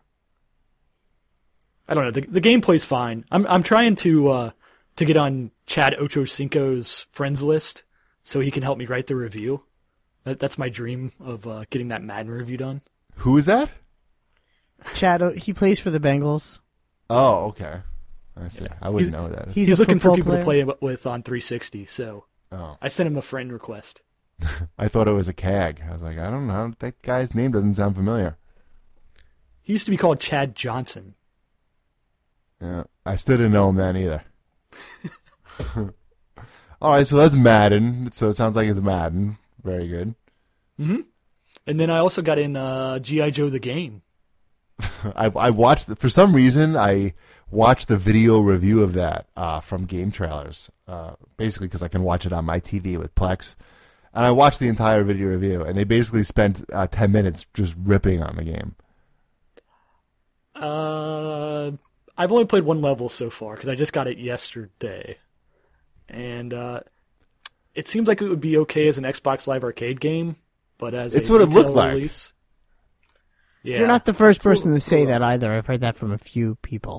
[SPEAKER 3] I don't know. The, the gameplay's fine. I'm I'm trying to uh, to get on Chad Ochocinco's friends list so he can help me write the review. That, that's my dream of uh, getting that Madden review done.
[SPEAKER 1] Who is that?
[SPEAKER 2] Chad, O- he plays for the Bengals.
[SPEAKER 1] Oh, okay. I see.
[SPEAKER 3] Yeah.
[SPEAKER 1] I wouldn't
[SPEAKER 3] He's-
[SPEAKER 1] know who that is.
[SPEAKER 2] He's,
[SPEAKER 3] He's
[SPEAKER 2] a
[SPEAKER 3] looking for
[SPEAKER 2] football
[SPEAKER 3] people
[SPEAKER 2] player.
[SPEAKER 3] to play with on three sixty, so
[SPEAKER 1] Oh,
[SPEAKER 3] I sent him a friend request.
[SPEAKER 1] I thought it was a C A G. I was like, I don't know. That guy's name doesn't sound familiar.
[SPEAKER 3] He used to be called Chad Johnson.
[SPEAKER 1] Yeah, I still didn't know him then either. All right, so that's Madden. So it sounds like it's Madden. Very good.
[SPEAKER 3] hmm And then I also got in uh, G I. Joe the game.
[SPEAKER 1] I I watched the, for some reason I watched the video review of that uh, from Game Trailers, uh, basically because I can watch it on my T V with Plex, and I watched the entire video review, and they basically spent uh, ten minutes just ripping on the game.
[SPEAKER 3] Uh, I've only played one level so far because I just got it yesterday, and uh, it seems like it would be okay as an Xbox Live Arcade game, but as
[SPEAKER 1] It's
[SPEAKER 3] a
[SPEAKER 1] what it
[SPEAKER 3] retail
[SPEAKER 1] looked like.
[SPEAKER 3] release, yeah,
[SPEAKER 2] You're not the first person to say
[SPEAKER 3] Cool.
[SPEAKER 2] that either. I've heard that from a few people.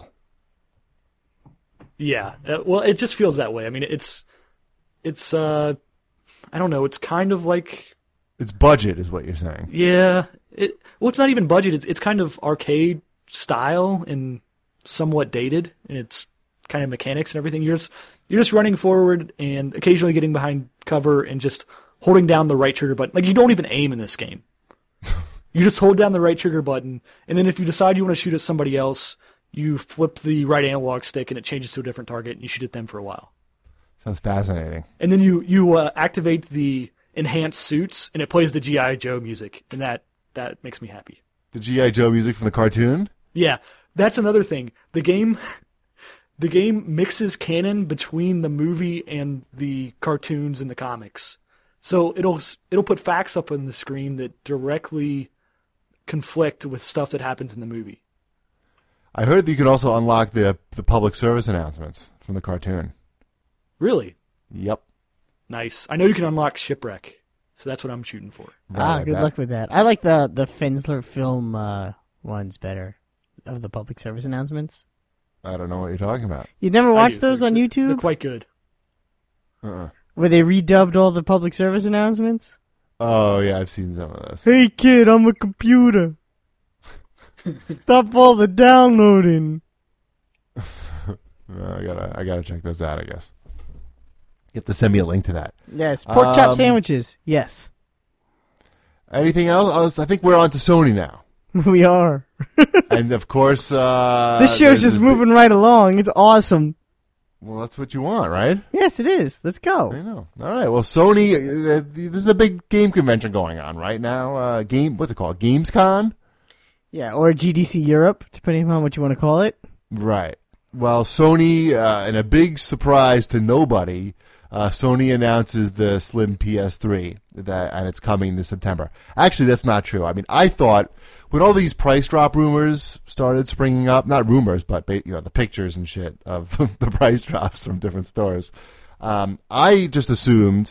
[SPEAKER 3] Yeah, uh, well, it just feels that way. I mean, it's it's uh, I don't know. It's kind of like
[SPEAKER 1] It's budget, is what you're saying.
[SPEAKER 3] yeah, it well, it's not even budget. It's it's kind of arcade style and somewhat dated, and it's kind of mechanics and everything. You're just you're just running forward and occasionally getting behind cover and just holding down the right trigger button. Like you don't even aim in this game. You just hold down the right trigger button, and then if you decide you want to shoot at somebody else, you flip the right analog stick and it changes to a different target, and you shoot at them for a while.
[SPEAKER 1] Sounds fascinating.
[SPEAKER 3] And then you you uh, activate the enhanced suits, and it plays the G I. Joe music, and that that makes me happy.
[SPEAKER 1] The G I. Joe music from the cartoon?
[SPEAKER 3] Yeah, that's another thing. The game, the game mixes canon between the movie and the cartoons and the comics. So it'll it'll put facts up on the screen that directly conflict with stuff that happens in the movie.
[SPEAKER 1] I heard that you can also unlock the the public service announcements from the cartoon.
[SPEAKER 3] Really
[SPEAKER 1] Yep.
[SPEAKER 3] nice. I know you can unlock Shipwreck, so that's what I'm shooting for.
[SPEAKER 1] Right,
[SPEAKER 2] ah,
[SPEAKER 1] I
[SPEAKER 2] good
[SPEAKER 1] bet.
[SPEAKER 2] luck with that. I like the the Fensler film uh, ones better of the public service announcements.
[SPEAKER 1] I don't know what you're talking about.
[SPEAKER 2] You never
[SPEAKER 3] I
[SPEAKER 2] watched
[SPEAKER 3] do.
[SPEAKER 2] those
[SPEAKER 3] They're-
[SPEAKER 2] on
[SPEAKER 3] They're
[SPEAKER 2] YouTube
[SPEAKER 3] quite good.
[SPEAKER 1] Uh-uh.
[SPEAKER 2] where they redubbed all the public service announcements?
[SPEAKER 1] Oh, yeah, I've seen some of this.
[SPEAKER 2] Hey kid, I'm a computer. Stop all the downloading.
[SPEAKER 1] Uh, I gotta, I gotta check those out, I guess. You have to send me a link to that.
[SPEAKER 2] Yes, pork chop
[SPEAKER 1] Um,
[SPEAKER 2] sandwiches. Yes,
[SPEAKER 1] Anything else? I was- I think we're on to Sony now.
[SPEAKER 2] we are.
[SPEAKER 1] And, of course, uh...
[SPEAKER 2] This show's
[SPEAKER 1] there's
[SPEAKER 2] just
[SPEAKER 1] this
[SPEAKER 2] moving right along. It's awesome.
[SPEAKER 1] big- well, that's what you want, right?
[SPEAKER 2] Yes, it is. Let's
[SPEAKER 1] I
[SPEAKER 2] go.
[SPEAKER 1] know. All right. Well, Sony, uh, this is a big game convention going on right now. Uh, game, what's it called? Gamescom?
[SPEAKER 2] Yeah, or G D C Europe, depending on what you want to call it.
[SPEAKER 1] Right. Well, Sony, uh, in a big surprise to nobody, uh, Sony announces the Slim P S three, that, and it's coming this September. Actually, that's not true. I mean, I thought when all these price drop rumors started springing up, not rumors, but ba- you know the pictures and shit of the price drops from different stores, um, I just assumed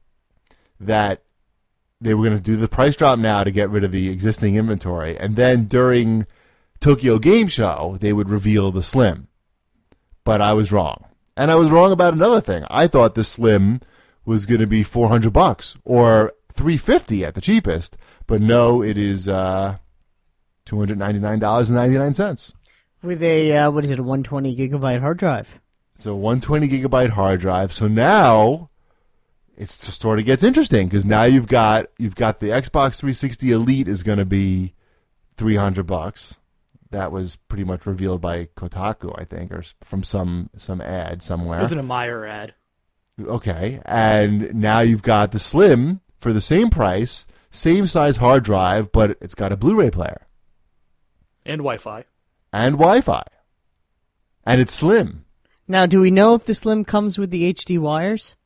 [SPEAKER 1] that they were going to do the price drop now to get rid of the existing inventory, and then during Tokyo Game Show, they would reveal the Slim. But I was wrong. And I was wrong about another thing. I thought the Slim was going to be four hundred bucks or three hundred fifty at the cheapest, but no, it is uh, two hundred ninety-nine dollars and ninety-nine cents.
[SPEAKER 2] With a, uh, what is it, a one twenty gigabyte hard drive.
[SPEAKER 1] It's a one hundred twenty gigabyte hard drive. So now it sort of gets interesting because now you've got you've got the Xbox three sixty Elite is going to be three hundred bucks. That was pretty much revealed by Kotaku, I think, or from some some ad somewhere.
[SPEAKER 3] It wasn't a Meyer ad.
[SPEAKER 1] Okay, and now you've got the Slim for the same price, same size hard drive, but it's got a Blu-ray player
[SPEAKER 3] And Wi-Fi.
[SPEAKER 1] and Wi-Fi, and it's slim.
[SPEAKER 2] Now, do we know if the Slim comes with the H D wires?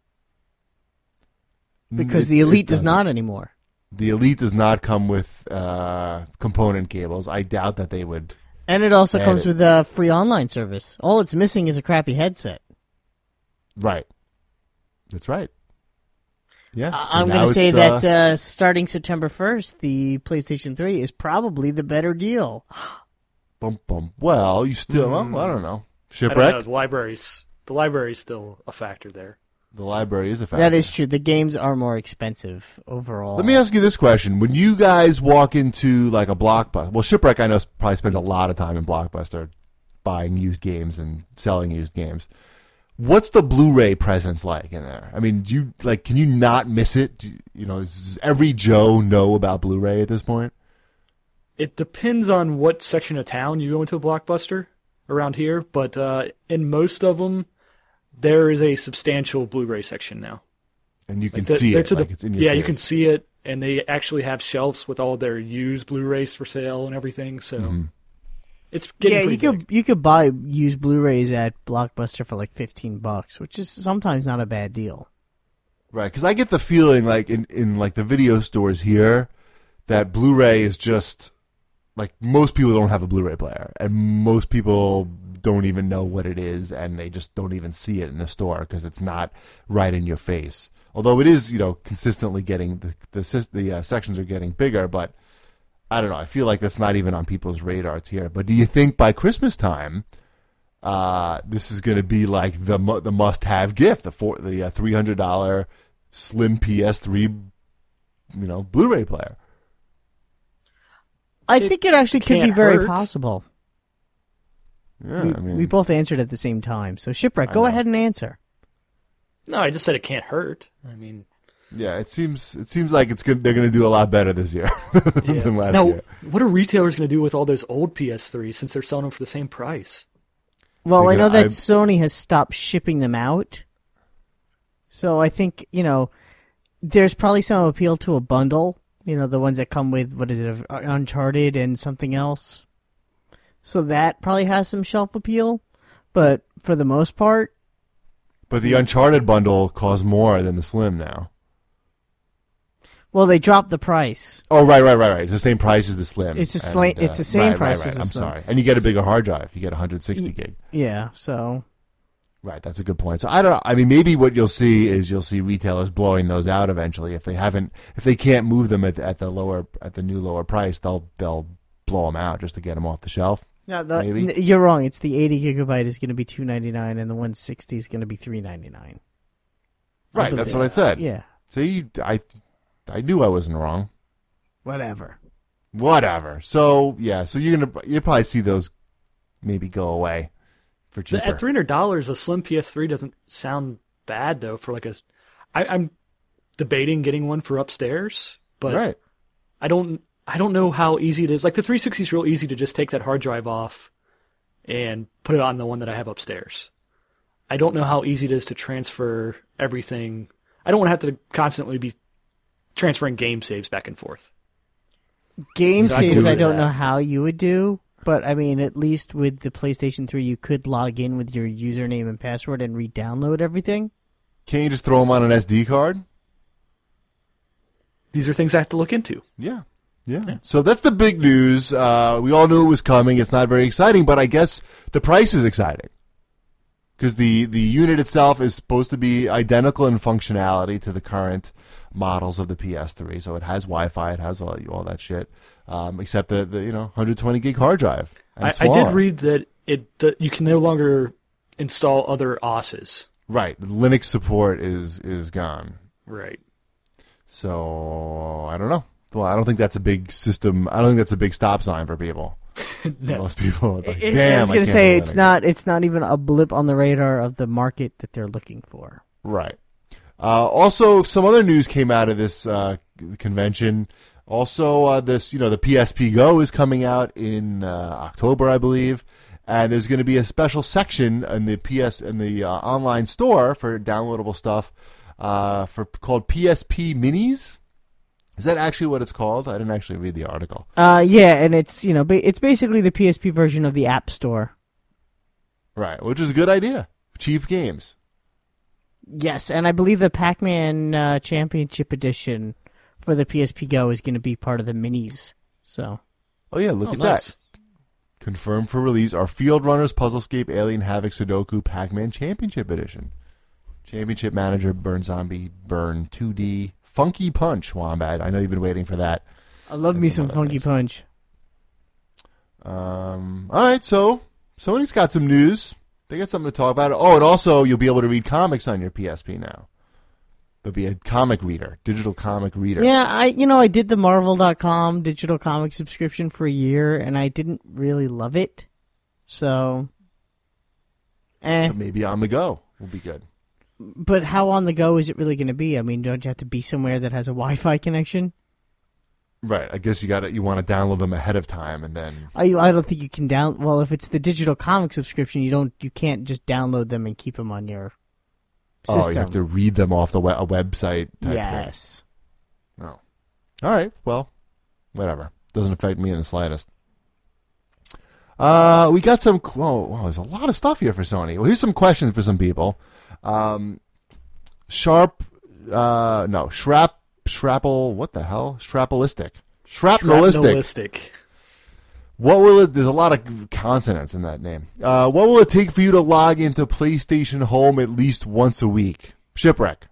[SPEAKER 2] Because
[SPEAKER 1] It-
[SPEAKER 2] the
[SPEAKER 1] it
[SPEAKER 2] Elite does
[SPEAKER 1] doesn't.
[SPEAKER 2] not anymore.
[SPEAKER 1] The Elite does not come with uh, component cables. I doubt that they would.
[SPEAKER 2] And it also
[SPEAKER 1] Add
[SPEAKER 2] comes
[SPEAKER 1] it.
[SPEAKER 2] with a free online service. All it's missing is a crappy headset.
[SPEAKER 1] Right. That's right. Yeah.
[SPEAKER 2] I-
[SPEAKER 1] so
[SPEAKER 2] I'm
[SPEAKER 1] now
[SPEAKER 2] going to say
[SPEAKER 1] it's,
[SPEAKER 2] that
[SPEAKER 1] uh,
[SPEAKER 2] uh, starting September first, the PlayStation three is probably the better deal.
[SPEAKER 1] bum, bum. Well, you still. Well, I don't know.
[SPEAKER 3] I don't know.
[SPEAKER 1] Shipwreck.
[SPEAKER 3] The libraries. The library is still a factor there.
[SPEAKER 1] The library is a factor.
[SPEAKER 2] That is true. The games are more expensive overall.
[SPEAKER 1] Let me ask you this question. When you guys walk into like a Blockbuster, well, Shipwreck I know probably spends a lot of time in Blockbuster buying used games and selling used games. What's the Blu-ray presence like in there? I mean, do you like? Can you not miss it? Do you, you know, does every Joe know about Blu-ray at this point?
[SPEAKER 3] It depends on what section of town you go into a Blockbuster around here, but uh, in most of them, there is a substantial Blu-ray section now.
[SPEAKER 1] And you can
[SPEAKER 3] like the,
[SPEAKER 1] see it,
[SPEAKER 3] to
[SPEAKER 1] like
[SPEAKER 3] the,
[SPEAKER 1] it's in your
[SPEAKER 3] Yeah,
[SPEAKER 1] face.
[SPEAKER 3] you can see it, and they actually have shelves with all their used Blu-rays for sale and everything, so
[SPEAKER 1] Mm-hmm.
[SPEAKER 3] it's getting
[SPEAKER 2] yeah, you
[SPEAKER 3] pretty
[SPEAKER 2] could
[SPEAKER 3] big.
[SPEAKER 2] you could buy used Blu-rays at Blockbuster for like fifteen bucks, which is sometimes not a bad deal.
[SPEAKER 1] Right, because I get the feeling like in, in like the video stores here that Blu-ray is just like most people don't have a Blu-ray player, and most people don't even know what it is, and they just don't even see it in the store because it's not right in your face. Although it is, you know, consistently getting the the, the uh, sections are getting bigger, but I don't know. I feel like that's not even on people's radars here. But do you think by Christmas time, uh, this is going to be like the mu- the must-have gift, the four, the uh, three hundred dollar slim P S three, you know, Blu-ray player?
[SPEAKER 2] I
[SPEAKER 3] It
[SPEAKER 2] think it actually could be
[SPEAKER 3] can't
[SPEAKER 2] very
[SPEAKER 3] hurt.
[SPEAKER 2] possible.
[SPEAKER 1] Yeah,
[SPEAKER 2] we,
[SPEAKER 1] I mean,
[SPEAKER 2] we both answered at the same time. So, Shipwreck,
[SPEAKER 1] I
[SPEAKER 2] go
[SPEAKER 1] know.
[SPEAKER 2] ahead and answer.
[SPEAKER 3] No, I just said it can't hurt. I mean,
[SPEAKER 1] yeah, it seems it seems like it's good. They're going to do a lot better this year
[SPEAKER 3] yeah.
[SPEAKER 1] than last
[SPEAKER 3] now,
[SPEAKER 1] year.
[SPEAKER 3] what are retailers going to do with all those old P S threes since they're selling them for the same price?
[SPEAKER 2] Well, I
[SPEAKER 1] They're
[SPEAKER 2] know
[SPEAKER 1] gonna-
[SPEAKER 2] that
[SPEAKER 1] I-
[SPEAKER 2] Sony has stopped shipping them out. So I think, you know, there's probably some appeal to a bundle. You know, the ones that come with, what is it, Uncharted and something else. So that probably has some shelf appeal. But for the most part,
[SPEAKER 1] But the Uncharted bundle costs more than the Slim now.
[SPEAKER 2] well, they dropped the price.
[SPEAKER 1] Oh, right, right, right, right. It's the same price as the Slim.
[SPEAKER 2] It's the sla- it's the same
[SPEAKER 1] right,
[SPEAKER 2] price
[SPEAKER 1] right,
[SPEAKER 2] as
[SPEAKER 1] right.
[SPEAKER 2] the
[SPEAKER 1] I'm
[SPEAKER 2] Slim.
[SPEAKER 1] sorry. And you get a bigger hard drive. You get one hundred sixty gig.
[SPEAKER 2] Yeah, so
[SPEAKER 1] Right, that's a good point. So I don't know. I mean, maybe what you'll see is you'll see retailers blowing those out eventually. If they haven't, if they can't move them at, at the lower, at the new lower price, they'll they'll blow them out just to get them off the shelf.
[SPEAKER 2] no, the,
[SPEAKER 1] Maybe.
[SPEAKER 2] n- you're wrong. It's the eighty gigabyte is going to be two ninety-nine, and the one sixty is going to be three ninety-nine.
[SPEAKER 1] Right, that's what I said.
[SPEAKER 2] Yeah,
[SPEAKER 1] See, I I knew I wasn't wrong.
[SPEAKER 2] whatever.
[SPEAKER 1] Whatever. So yeah, so you're gonna you will probably see those maybe go away for cheaper.
[SPEAKER 3] At three hundred dollars, a slim P S three doesn't sound bad though. For like a, I, I'm debating getting one for upstairs, but
[SPEAKER 1] right.
[SPEAKER 3] I don't. I don't know how easy it is. Like the three sixty is real easy to just take that hard drive off and put it on the one that I have upstairs. I don't know how easy it is to transfer everything. I don't want to have to constantly be transferring game saves back and forth.
[SPEAKER 2] Game
[SPEAKER 3] So I
[SPEAKER 2] saves,
[SPEAKER 3] can
[SPEAKER 2] I
[SPEAKER 3] do
[SPEAKER 2] don't
[SPEAKER 3] that.
[SPEAKER 2] know how you would do, but I mean, at least with the PlayStation three, you could log in with your username and password and re-download everything.
[SPEAKER 1] Can't you just throw them on an S D card?
[SPEAKER 3] These are things I have to look into.
[SPEAKER 1] Yeah. Yeah. So that's the big news. Uh, we all knew it was coming. It's not very exciting, but I guess the price is exciting. Because the, the unit itself is supposed to be identical in functionality to the current models of the P S three. So it has Wi-Fi, it has all, all that shit, um, except the, the you know one hundred twenty gig hard drive. And
[SPEAKER 3] I, I
[SPEAKER 1] smaller.
[SPEAKER 3] did read that it that you can no longer install other O S's.
[SPEAKER 1] Right. Linux support is is gone.
[SPEAKER 3] Right.
[SPEAKER 1] So I don't know. Well, I don't think that's a big system. I don't think that's a big stop sign for people.
[SPEAKER 3] No.
[SPEAKER 1] Most people are like,
[SPEAKER 2] It-
[SPEAKER 1] damn.
[SPEAKER 2] I was
[SPEAKER 1] I
[SPEAKER 2] going
[SPEAKER 1] can't
[SPEAKER 2] to say
[SPEAKER 1] do
[SPEAKER 2] it's
[SPEAKER 1] Linux.
[SPEAKER 2] not it's not even a blip on the radar of the market that they're looking for.
[SPEAKER 1] Right. Uh, also, some other news came out of this uh, convention. Also, uh, this you know the P S P Go is coming out in uh, October, I believe, and there's going to be a special section in the P S in the uh, online store for downloadable stuff uh, for called P S P Minis. Is that actually what it's called? I didn't actually read the article.
[SPEAKER 2] Uh, yeah, and it's you know ba- it's basically the P S P version of the App Store.
[SPEAKER 1] Right, which is a good idea. Cheap games.
[SPEAKER 2] Yes, and I believe the Pac-Man uh, Championship Edition for the P S P Go is going to be part of the minis. So
[SPEAKER 1] Oh yeah, look
[SPEAKER 3] Oh,
[SPEAKER 1] at
[SPEAKER 3] nice.
[SPEAKER 1] that. Confirmed for release are Field Runners, Puzzlescape, Alien Havoc, Sudoku, Pac-Man Championship Edition. Championship Manager, Burn Zombie, Burn two D, Funky Punch, Wombat. I know you've been waiting for that.
[SPEAKER 2] I love
[SPEAKER 1] And
[SPEAKER 2] me
[SPEAKER 1] some
[SPEAKER 2] some
[SPEAKER 1] other
[SPEAKER 2] Funky
[SPEAKER 1] things.
[SPEAKER 2] Punch.
[SPEAKER 1] Um, all right, so Sony's got some news. They got something to talk about. Oh, and also you'll be able to read comics on your P S P now. There'll be a comic reader, digital comic reader.
[SPEAKER 2] Yeah, I you know I did the Marvel dot com digital comic subscription for a year, and I didn't really love it. So, eh.
[SPEAKER 1] But maybe on the go will be good.
[SPEAKER 2] But how on the go is it really going to be? I mean, don't you have to be somewhere that has a Wi-Fi connection?
[SPEAKER 1] Right. I guess you got you want to download them ahead of time, and then
[SPEAKER 2] I I don't think you can down. Well, if it's the digital comic subscription, you don't you can't just download them and keep them on your system.
[SPEAKER 1] Oh, you have to read them off the we- a website type
[SPEAKER 2] yes.
[SPEAKER 1] thing. Oh. All right. Well, whatever. Doesn't affect me in the slightest. Uh, we got some. Whoa, whoa, there's a lot of stuff here for Sony. Well, here's some questions for some people. Um, Sharp, uh, no, Shrap, Shrapple, what the hell? Shrappelistic. Shrapnelistic.
[SPEAKER 3] Shrapnelistic.
[SPEAKER 1] What will it, there's a lot of consonants in that name. Uh, what will it take for you to log into PlayStation Home at least once a week? Shipwreck.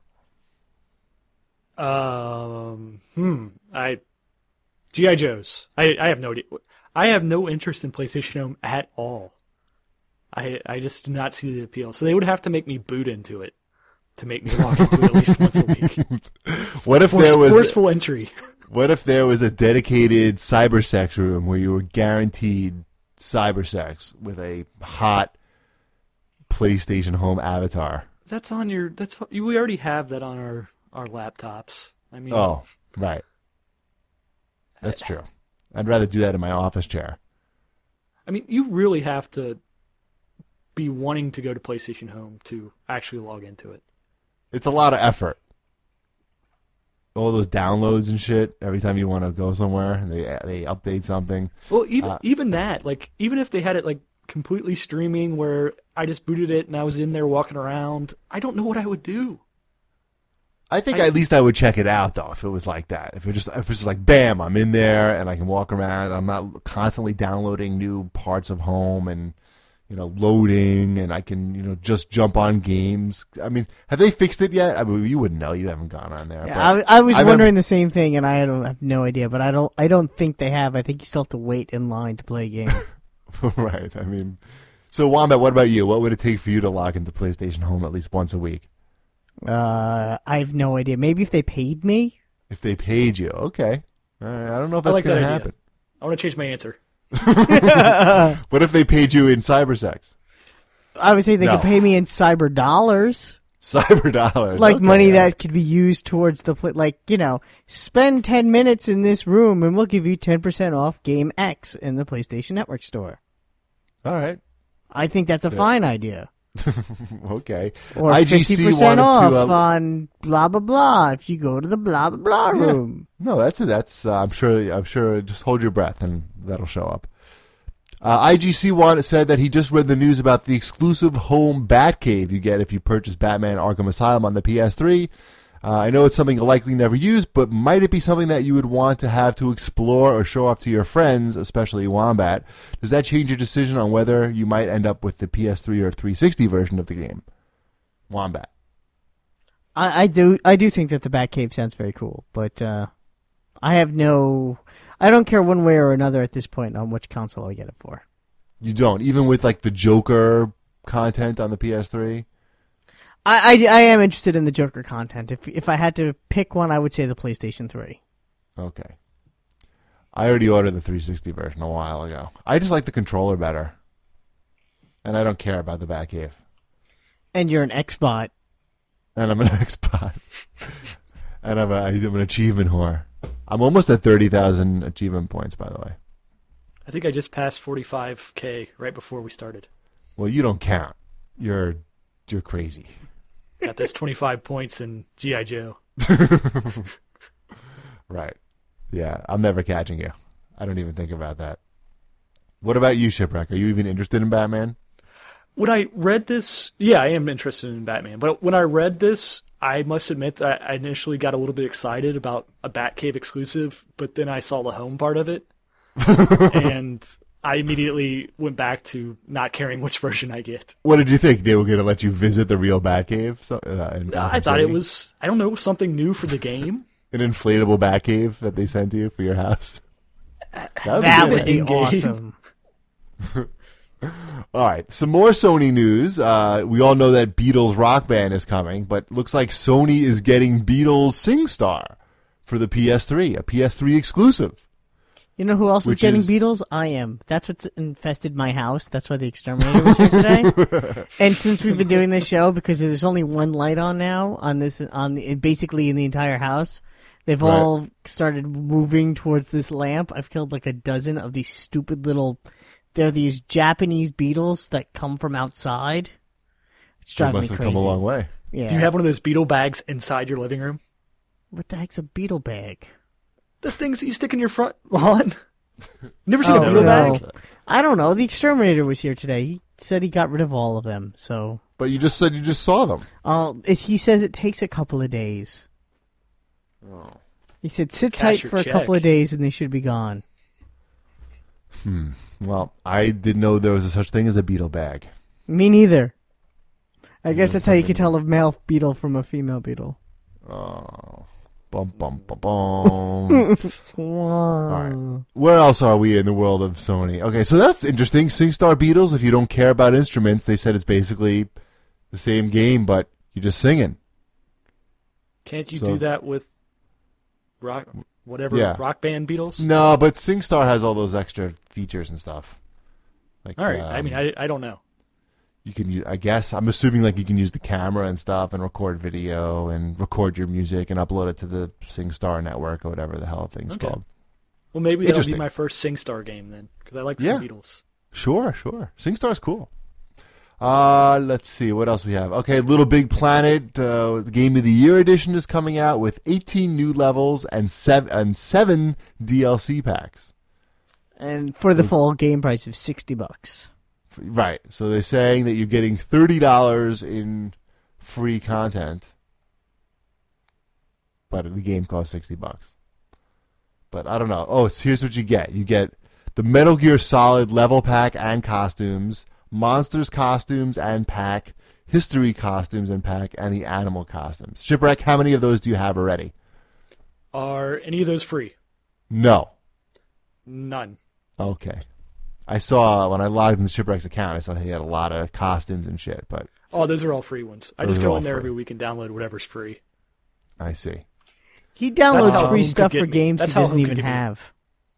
[SPEAKER 3] Um, hmm, I, G I. Joes. I, I have no idea. I have no interest in PlayStation Home at all. I I just do not see the appeal. So they would have to make me boot into it to make me log into it at least once a week.
[SPEAKER 1] What if
[SPEAKER 3] Force,
[SPEAKER 1] there was
[SPEAKER 3] forceful entry?
[SPEAKER 1] What if there was a dedicated cybersex room where you were guaranteed cybersex with a hot PlayStation Home avatar?
[SPEAKER 3] That's on your. That's we already have that on our our laptops. I mean,
[SPEAKER 1] Oh, right. That's true. I'd rather do that in my office chair.
[SPEAKER 3] I mean, you really have to be wanting to go to PlayStation Home to actually log into it.
[SPEAKER 1] It's a lot of effort. All those downloads and shit every time you want to go somewhere and they they update something.
[SPEAKER 3] Well, even
[SPEAKER 1] Uh,
[SPEAKER 3] even that, like even if they had it like completely streaming where I just booted it and I was in there walking around, I don't know what I would do.
[SPEAKER 1] I think
[SPEAKER 3] I-
[SPEAKER 1] at least I would check it out though if it was like that. If it just if it's just like bam, I'm in there and I can walk around. I'm not constantly downloading new parts of Home and you know loading and I can you know just jump on games. I mean, have they fixed it yet? I mean, you wouldn't know. You haven't gone on there.
[SPEAKER 2] Yeah,
[SPEAKER 1] but
[SPEAKER 2] I, I was
[SPEAKER 1] I
[SPEAKER 2] wondering
[SPEAKER 1] remember-
[SPEAKER 2] the same thing, and I don't have no idea. But I don't. I don't think they have. I think you still have to wait in line to play a game.
[SPEAKER 1] Right. I mean, so Wombat, what about you? What would it take for you to log into PlayStation Home at least once a week?
[SPEAKER 2] uh, I have no idea. Maybe if they paid me.
[SPEAKER 1] If they paid you, okay. All right. I don't know if
[SPEAKER 3] I
[SPEAKER 1] that's
[SPEAKER 3] like
[SPEAKER 1] going to
[SPEAKER 3] that idea.
[SPEAKER 1] happen.
[SPEAKER 3] I want to change my answer.
[SPEAKER 1] What if they paid you in cybersex?
[SPEAKER 2] I would say they
[SPEAKER 1] No.
[SPEAKER 2] could pay me in cyber dollars,
[SPEAKER 1] Cyber dollars.
[SPEAKER 2] like
[SPEAKER 1] Okay,
[SPEAKER 2] money
[SPEAKER 1] yeah.
[SPEAKER 2] that could be used towards the play. Like you know, spend ten minutes in this room, and we'll give you ten percent off game X in the PlayStation Network store.
[SPEAKER 1] All right.
[SPEAKER 2] I think that's a fine idea.
[SPEAKER 1] Okay.
[SPEAKER 2] Or
[SPEAKER 1] I G
[SPEAKER 2] fifty
[SPEAKER 1] C
[SPEAKER 2] percent
[SPEAKER 1] wanted
[SPEAKER 2] off
[SPEAKER 1] to. Uh,
[SPEAKER 2] on blah blah blah if you go to the blah blah blah
[SPEAKER 1] Yeah.
[SPEAKER 2] room.
[SPEAKER 1] No, that's that's. Uh, I'm sure. I'm sure. Just hold your breath, and that'll show up. Uh, I G C wanted, said that he just read the news about the exclusive home Batcave you get if you purchase Batman Arkham Asylum on the P S three. Uh, I know it's something you'll likely never use, but might it be something that you would want to have to explore or show off to your friends, especially Wombat? Does that change your decision on whether you might end up with the P S three or three sixty version of the game? Wombat.
[SPEAKER 2] I, I do I do think that the Batcave sounds very cool, but uh, I have no I don't care one way or another at this point on which console I get it for.
[SPEAKER 1] You don't, even with like the Joker content on the P S three?
[SPEAKER 2] I, I, I am interested in the Joker content. If if I had to pick one, I would say the PlayStation three.
[SPEAKER 1] Okay. I already ordered the three sixty version a while ago. I just like the controller better. And I don't care about the Batcave.
[SPEAKER 2] And you're an Xbot.
[SPEAKER 1] And I'm an Xbot. And I'm, a, I'm an achievement whore. I'm almost at thirty thousand achievement points, by the way.
[SPEAKER 3] I think I just passed forty-five K right before we started.
[SPEAKER 1] Well, you don't count. You're you're crazy.
[SPEAKER 3] Got those twenty-five points in G I. Joe.
[SPEAKER 1] Right. Yeah, I'm never catching you. I don't even think about that. What about you, Shipwreck? Are you even interested in Batman?
[SPEAKER 3] When I read this, yeah, I am interested in Batman. But when I read this, I must admit that I initially got a little bit excited about a Batcave exclusive, but then I saw the home part of it, and I immediately went back to not caring which version I get.
[SPEAKER 1] What did you think? They were going to let you visit the real Batcave? So, uh, in
[SPEAKER 3] I
[SPEAKER 1] Gotham
[SPEAKER 3] thought it
[SPEAKER 1] City?
[SPEAKER 3] was, I don't know, something new for the game.
[SPEAKER 1] An inflatable Batcave that they sent to you for your house. That would
[SPEAKER 2] That
[SPEAKER 1] be
[SPEAKER 2] would
[SPEAKER 1] good.
[SPEAKER 2] be
[SPEAKER 3] In-game.
[SPEAKER 2] awesome.
[SPEAKER 1] All right, some more Sony news. Uh, we all know that Beatles Rock Band is coming, but looks like Sony is getting Beatles SingStar for the P S three, a P S three exclusive.
[SPEAKER 2] You know who else is
[SPEAKER 1] Which
[SPEAKER 2] getting
[SPEAKER 1] is-
[SPEAKER 2] Beatles? I am. That's what's infested my house. That's why the exterminator was here today. And since we've been doing this show, because there's only one light on now on this, on the, basically in the entire house, they've
[SPEAKER 1] Right.
[SPEAKER 2] all started moving towards this lamp. I've killed like a dozen of these stupid little. They're these Japanese beetles that come from outside. It's
[SPEAKER 1] It
[SPEAKER 2] driving me
[SPEAKER 1] must have
[SPEAKER 2] crazy.
[SPEAKER 1] come a long way.
[SPEAKER 2] Yeah.
[SPEAKER 3] Do you have one of those beetle bags inside your living room?
[SPEAKER 2] What the heck's a beetle bag?
[SPEAKER 3] The things that you stick in your front lawn? Never seen
[SPEAKER 2] Oh,
[SPEAKER 3] a beetle
[SPEAKER 2] no.
[SPEAKER 3] bag?
[SPEAKER 2] I don't know. The exterminator was here today. He said he got rid of all of them. So,
[SPEAKER 1] But you just said you just saw them.
[SPEAKER 2] uh, it, he says it takes a couple of days.
[SPEAKER 1] Oh.
[SPEAKER 2] He said sit
[SPEAKER 3] Cash
[SPEAKER 2] tight
[SPEAKER 3] your
[SPEAKER 2] for a
[SPEAKER 3] check.
[SPEAKER 2] couple of days and they should be gone.
[SPEAKER 1] Well, I didn't know there was a such thing as a beetle bag.
[SPEAKER 2] Me neither. I guess
[SPEAKER 1] Yeah,
[SPEAKER 2] that's how you
[SPEAKER 1] something-
[SPEAKER 2] can tell a male beetle from a female beetle.
[SPEAKER 1] Oh. Bum, bum, bum, bum.
[SPEAKER 2] Wow.
[SPEAKER 1] right. Where else are we in the world of Sony? Okay, so that's interesting. SingStar Beatles, if you don't care about instruments, they said it's basically the same game, but you're just singing.
[SPEAKER 3] Can't you
[SPEAKER 1] So-
[SPEAKER 3] do that with rock, whatever,
[SPEAKER 1] Yeah.
[SPEAKER 3] rock band Beatles?
[SPEAKER 1] No, but SingStar has all those extra features and stuff. Like,
[SPEAKER 3] All right. I
[SPEAKER 1] um,
[SPEAKER 3] mean, I, I don't know.
[SPEAKER 1] you can, u- I guess, I'm assuming like you can use the camera and stuff and record video and record your music and upload it to the SingStar network or whatever the hell the thing's
[SPEAKER 3] Okay.
[SPEAKER 1] called.
[SPEAKER 3] Well, maybe that'll be
[SPEAKER 1] Interesting.
[SPEAKER 3] my first SingStar game then, because I like
[SPEAKER 1] Yeah.
[SPEAKER 3] the Beatles.
[SPEAKER 1] Sure, sure. SingStar's cool. Uh, let's see what else we have. Okay, Little Big Planet, uh, the Game of the Year edition is coming out with eighteen new levels and seven and seven D L C packs.
[SPEAKER 2] And for the full game price of sixty bucks.
[SPEAKER 1] Right. So they're saying that you're getting thirty dollars in free content, but the game costs sixty bucks. But I don't know. Oh, it's, here's what you get. You get the Metal Gear Solid level pack and costumes, Monsters costumes and pack, History costumes and pack, and the Animal costumes. Shipwreck, how many of those do you have already?
[SPEAKER 3] Are any of those free?
[SPEAKER 1] No.
[SPEAKER 3] None.
[SPEAKER 1] Okay. I saw, when I logged into Shipwreck's account, I saw he had a lot of costumes and shit, but
[SPEAKER 3] Oh, those are all free ones. I
[SPEAKER 1] Those
[SPEAKER 3] just
[SPEAKER 1] are
[SPEAKER 3] go
[SPEAKER 1] all
[SPEAKER 3] in there
[SPEAKER 1] free.
[SPEAKER 3] every week and download whatever's free.
[SPEAKER 1] I see.
[SPEAKER 2] He
[SPEAKER 3] That's
[SPEAKER 2] downloads
[SPEAKER 3] how
[SPEAKER 2] free
[SPEAKER 3] home
[SPEAKER 2] stuff
[SPEAKER 3] could
[SPEAKER 2] for
[SPEAKER 3] get me.
[SPEAKER 2] games
[SPEAKER 3] That's
[SPEAKER 2] he
[SPEAKER 3] how
[SPEAKER 2] doesn't
[SPEAKER 3] home could
[SPEAKER 2] even
[SPEAKER 3] get me.
[SPEAKER 2] have.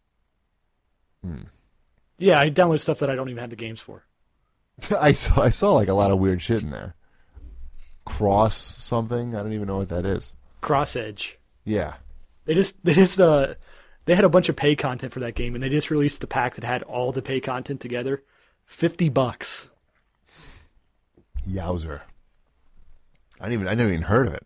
[SPEAKER 3] Yeah, I download stuff that I don't even have the games for.
[SPEAKER 1] I saw I saw like a lot of weird shit in there. Cross something? I don't even know what that is.
[SPEAKER 3] Cross Edge.
[SPEAKER 1] Yeah.
[SPEAKER 3] They just they just uh they had a bunch of pay content for that game, and they just released the pack that had all the pay content together. Fifty bucks.
[SPEAKER 1] Yowzer. I didn't even I never even heard of it.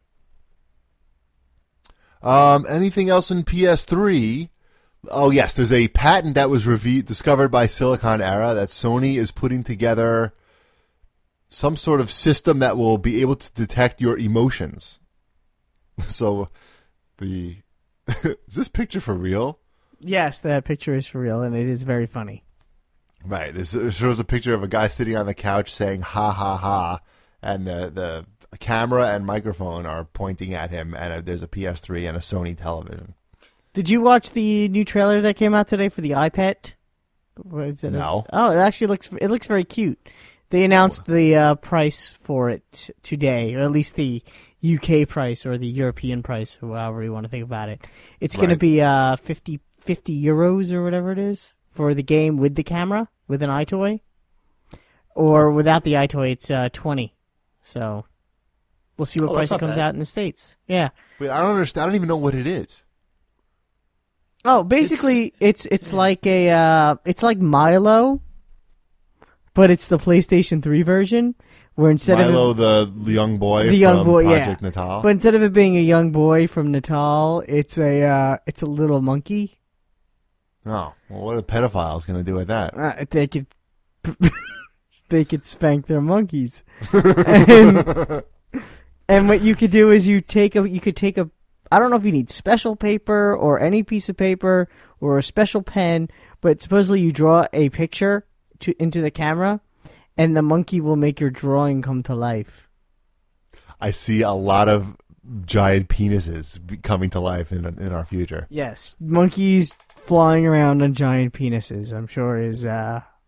[SPEAKER 1] Um anything else in P S three? Oh yes, there's a patent that was reve- discovered by Silicon Era that Sony is putting together some sort of system that will be able to detect your emotions. So the is this picture for real?
[SPEAKER 2] Yes, that picture is for real, and it is very funny.
[SPEAKER 1] Right. This it shows a picture of a guy sitting on the couch saying "ha ha ha," and the the camera and microphone are pointing at him, and uh there's a P S three and a Sony television.
[SPEAKER 2] Did you watch the new trailer that came out today for the iPad? What is it?
[SPEAKER 1] No.
[SPEAKER 2] Oh, it actually looks it looks very cute. They announced the uh, price for it today, or at least the U K price or the European price, or however you want to think about it. It's going to
[SPEAKER 1] Right.
[SPEAKER 2] be uh, fifty, fifty euros or whatever it is for the game with the camera, with an iToy. Or without the iToy, it's uh, twenty. So we'll see what
[SPEAKER 3] Oh,
[SPEAKER 2] price
[SPEAKER 3] that's
[SPEAKER 2] it
[SPEAKER 3] not
[SPEAKER 2] comes
[SPEAKER 3] bad.
[SPEAKER 2] out in the States. Yeah.
[SPEAKER 1] Wait, I don't understand. I don't even know what it is.
[SPEAKER 2] Oh, basically, it's it's, like a uh, it's like Milo, but it's the PlayStation three version, where instead
[SPEAKER 1] Milo,
[SPEAKER 2] of
[SPEAKER 1] the young boy
[SPEAKER 2] the
[SPEAKER 1] from
[SPEAKER 2] young boy,
[SPEAKER 1] Project
[SPEAKER 2] yeah,
[SPEAKER 1] Natal.
[SPEAKER 2] but instead of it being a young boy from Natal, it's a uh, it's a little monkey.
[SPEAKER 1] Oh, well, what are pedophiles going to do with that?
[SPEAKER 2] Uh, they could they could spank their monkeys, and, and what you could do is you take a you could take a I don't know if you need special paper or any piece of paper or a special pen, but supposedly you draw a picture to into the camera, and the monkey will make your drawing come to life.
[SPEAKER 1] I see a lot of giant penises be- coming to life in in our future.
[SPEAKER 2] Yes, monkeys flying around on giant penises, I'm sure is uh,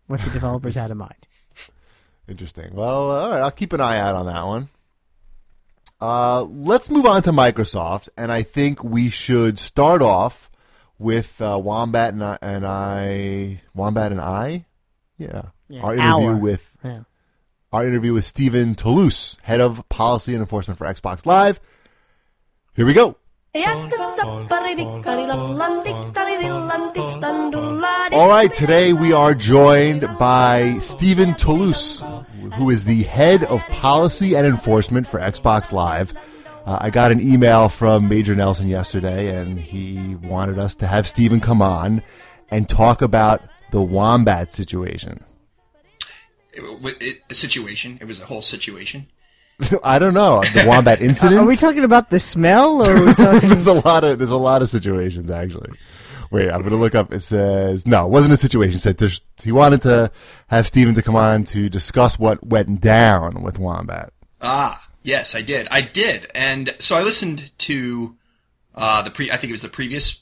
[SPEAKER 2] what the developers had in mind.
[SPEAKER 1] Interesting. Well, all right, I'll keep an eye out on that one. Uh, let's move on to Microsoft, and I think we should start off with uh, Wombat and I, and I, Wombat and I, yeah,
[SPEAKER 2] Yeah,
[SPEAKER 1] our interview
[SPEAKER 2] our.
[SPEAKER 1] with
[SPEAKER 2] Yeah.
[SPEAKER 1] our interview with Stephen Toulouse, head of policy and enforcement for Xbox Live. Here we go. All right, today we are joined by Stephen Toulouse, who is the head of policy and enforcement for Xbox Live. Uh, I got an email from Major Nelson yesterday, and he wanted us to have Stephen come on and talk about the Wombat situation.
[SPEAKER 4] It, it, a situation. It was a whole situation.
[SPEAKER 1] I don't know, the Wombat incident.
[SPEAKER 2] Are we talking about the smell, or are we talking?
[SPEAKER 1] there's a lot of there's a lot of situations actually. Wait, I'm going to look up. It says no, it wasn't a situation. It said to, he wanted to have Stephen to come on to discuss what went down with Wombat.
[SPEAKER 4] Ah, yes, I did. I did, and so I listened to uh, the pre. I think it was the previous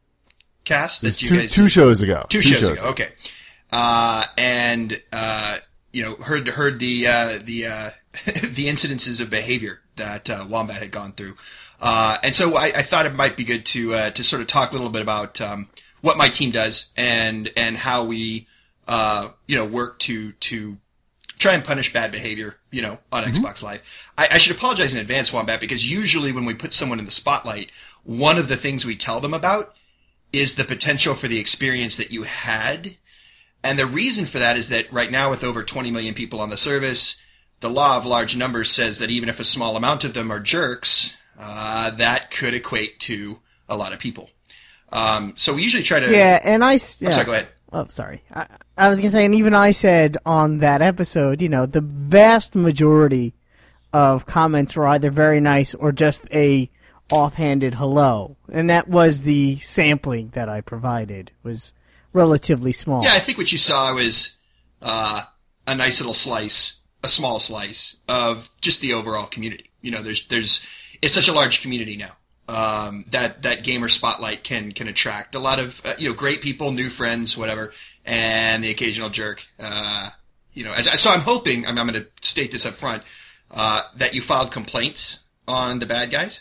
[SPEAKER 4] cast that you
[SPEAKER 1] two,
[SPEAKER 4] guys
[SPEAKER 1] two
[SPEAKER 4] did.
[SPEAKER 1] shows ago.
[SPEAKER 4] Two, two shows, shows ago. ago. Okay, uh, and uh, you know, heard heard the uh, the uh, the incidences of behavior that uh, Wombat had gone through, uh, and so I, I thought it might be good to uh, to sort of talk a little bit about um, what my team does and and how we uh, you know work to to try and punish bad behavior, you know, on mm-hmm. Xbox Live. I, I should apologize in advance, Wombat, because usually when we put someone in the spotlight, one of the things we tell them about is the potential for the experience that you had. And the reason for that is that right now with over twenty million people on the service, the law of large numbers says that even if a small amount of them are jerks, uh, that could equate to a lot of people. Um, so we usually try to...
[SPEAKER 2] Yeah, and I... Yeah.
[SPEAKER 4] I'm sorry, go ahead.
[SPEAKER 2] Oh, sorry. I, I was going to say, and even I said on that episode, you know, the vast majority of comments were either very nice or just a offhanded hello. And that was the sampling that I provided, was relatively small.
[SPEAKER 4] Yeah, I think what you saw was uh, a nice little slice, a small slice of just the overall community. You know, there's, there's, it's such a large community now. Um, that, that gamer spotlight can, can attract a lot of, uh, you know, great people, new friends, whatever, and the occasional jerk. Uh, you know, as, so I'm hoping, I'm, I'm going to state this up front, uh, that you filed complaints on the bad guys.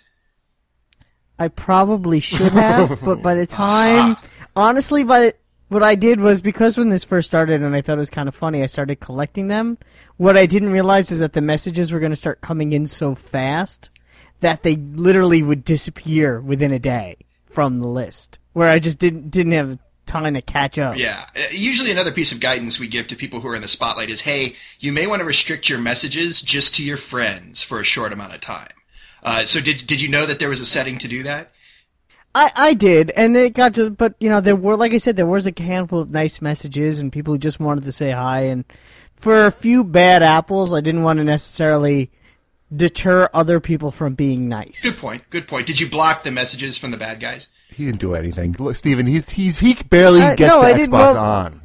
[SPEAKER 2] I probably should have, but by the time, honestly, by the, what I did was, because when this first started and I thought it was kind of funny, I started collecting them. What I didn't realize is that the messages were going to start coming in so fast that they literally would disappear within a day from the list, where I just didn't didn't have time to catch up.
[SPEAKER 4] Yeah. Usually another piece of guidance we give to people who are in the spotlight is, hey, you may want to restrict your messages just to your friends for a short amount of time. Uh, so did did you know that there was a setting to do that?
[SPEAKER 2] I, I did, and it got to, but, you know, there were, like I said, there was a handful of nice messages and people who just wanted to say hi, and for a few bad apples, I didn't want to necessarily deter other people from being nice.
[SPEAKER 4] Good point. Good point. Did you block the messages from the bad guys?
[SPEAKER 1] He didn't do anything. Look, Steven, he's he's he barely
[SPEAKER 2] uh,
[SPEAKER 1] gets
[SPEAKER 2] no,
[SPEAKER 1] the
[SPEAKER 2] I
[SPEAKER 1] Xbox
[SPEAKER 2] did, well,
[SPEAKER 1] on.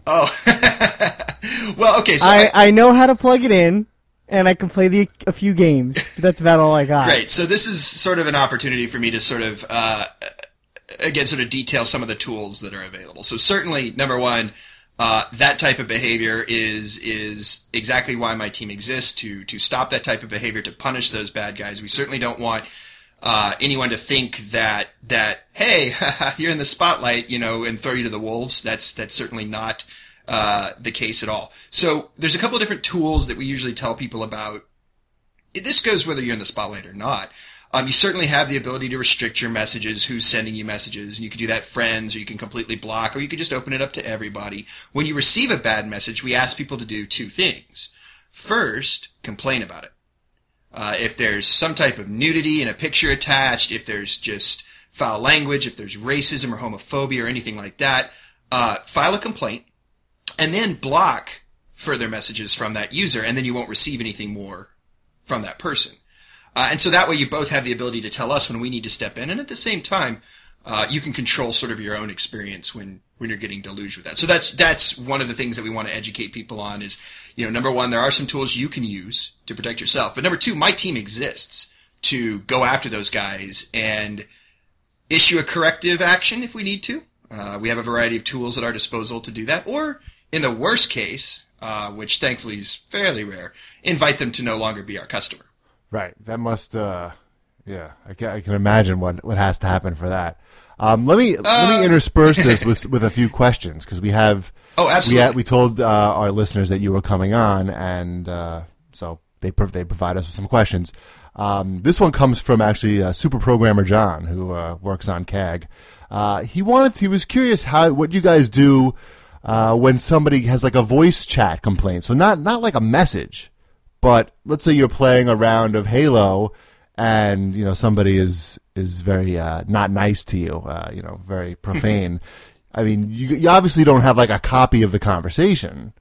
[SPEAKER 4] Oh, well, okay. So
[SPEAKER 2] I,
[SPEAKER 4] I,
[SPEAKER 2] I know how to plug it in, and I can play the, a few games. But that's about all I got.
[SPEAKER 4] Great. So this is sort of an opportunity for me to sort of, uh, again, sort of detail some of the tools that are available. So certainly, number one, Uh, that type of behavior is is exactly why my team exists, to to stop that type of behavior, to punish those bad guys. We certainly don't want uh, anyone to think that that hey, you're in the spotlight, you know, and throw you to the wolves. That's that's certainly not uh, the case at all. So there's a couple of different tools that we usually tell people about. This goes whether you're in the spotlight or not. Um, you certainly have the ability to restrict your messages, who's sending you messages. You can do that friends, or you can completely block, or you can just open it up to everybody. When you receive a bad message, we ask people to do two things. First, complain about it. Uh, if there's some type of nudity in a picture attached, if there's just foul language, if there's racism or homophobia or anything like that, uh, file a complaint, and then block further messages from that user, and then you won't receive anything more from that person. Uh, and so that way you both have the ability to tell us when we need to step in, and at the same time, uh, you can control sort of your own experience when, when you're getting deluged with that. So that's, that's one of the things that we want to educate people on is, you know, number one, there are some tools you can use to protect yourself. But number two, my team exists to go after those guys and issue a corrective action if we need to. Uh, we have a variety of tools at our disposal to do that. Or, in the worst case, uh, which thankfully is fairly rare, invite them to no longer be our customer.
[SPEAKER 1] Right. That must, uh, yeah, I can, I can imagine what, what has to happen for that. Um, let me, uh, let me intersperse this with, with a few questions, because we have,
[SPEAKER 4] oh, absolutely.
[SPEAKER 1] We, had, we told, uh, our listeners that you were coming on, and, uh, so they, they provide us with some questions. Um, this one comes from actually uh, Super Programmer John, who uh, works on C A G. Uh, he wanted, he was curious how what you guys do uh, when somebody has like a voice chat complaint. So not not like a message, but let's say you're playing a round of Halo, and you know somebody is is very uh, not nice to you, uh, you know, very profane. I mean, you, you obviously don't have like a copy of the conversation.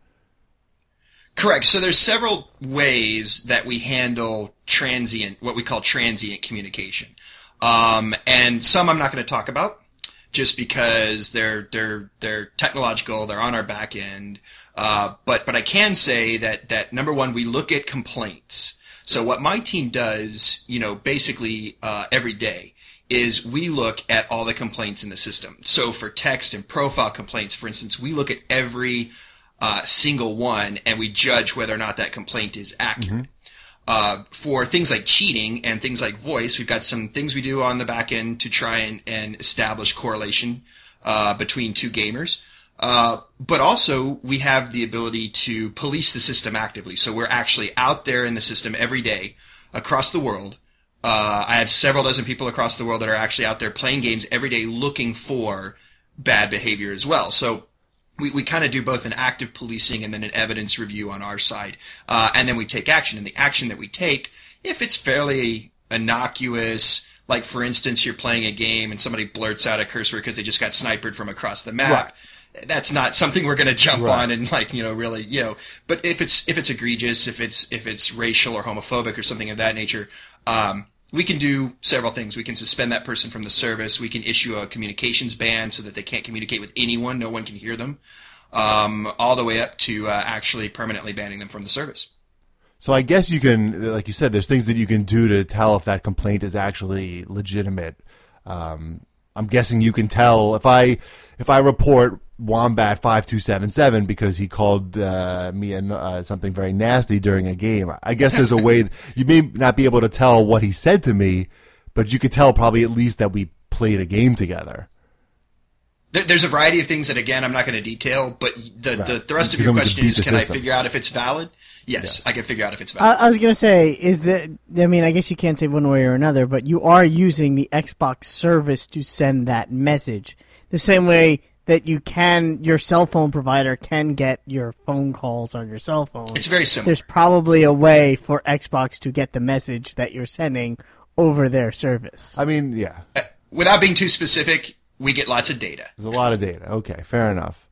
[SPEAKER 4] Correct. So there's several ways that we handle transient, what we call transient communication. Um, and some I'm not going to talk about just because they're, they're, they're technological, they're on our back end. Uh, but, but I can say that, that number one, we look at complaints. So what my team does, you know, basically, uh, every day is we look at all the complaints in the system. So for text and profile complaints, for instance, we look at every Uh, single one, and we judge whether or not that complaint is accurate. Mm-hmm. Uh, for things like cheating and things like voice, we've got some things we do on the back end to try and, and establish correlation uh, between two gamers. Uh, but also, we have the ability to police the system actively. So we're actually out there in the system every day across the world. Uh, I have several dozen people across the world that are actually out there playing games every day looking for bad behavior as well. So We, we kind of do both an active policing and then an evidence review on our side. Uh, and then we take action. And the action that we take, if it's fairly innocuous, like for instance, you're playing a game and somebody blurts out a curse word because they just got sniped from across the map. Right. That's not something we're going to jump right. on and like, you know, really, you know, but if it's, if it's egregious, if it's, if it's racial or homophobic or something of that nature, um, we can do several things. We can suspend that person from the service. We can issue a communications ban so that they can't communicate with anyone. No one can hear them. Um, all the way up to uh, actually permanently banning them from the service.
[SPEAKER 1] So I guess you can, like you said, there's things that you can do to tell if that complaint is actually legitimate. Um, I'm guessing you can tell if I if I report Wombat five two seven seven because he called uh, me a, uh, something very nasty during a game. I guess there's a way you may not be able to tell what he said to me, but you could tell probably at least that we played a game together.
[SPEAKER 4] There, there's a variety of things that, again, I'm not going to detail, but the, right. the, the rest of your question is, can I figure out if it's valid? Yes, yes, I can figure out if it's valid.
[SPEAKER 2] I, I was going to say, is that, I mean, I guess you can't say one way or another, but you are using the Xbox service to send that message. The same way that you can, your cell phone provider can get your phone calls on your cell phone.
[SPEAKER 4] It's very similar.
[SPEAKER 2] There's probably a way for Xbox to get the message that you're sending over their service.
[SPEAKER 1] I mean, yeah.
[SPEAKER 4] Uh, without being too specific, we get lots of data.
[SPEAKER 1] There's a lot of data. Okay, fair enough.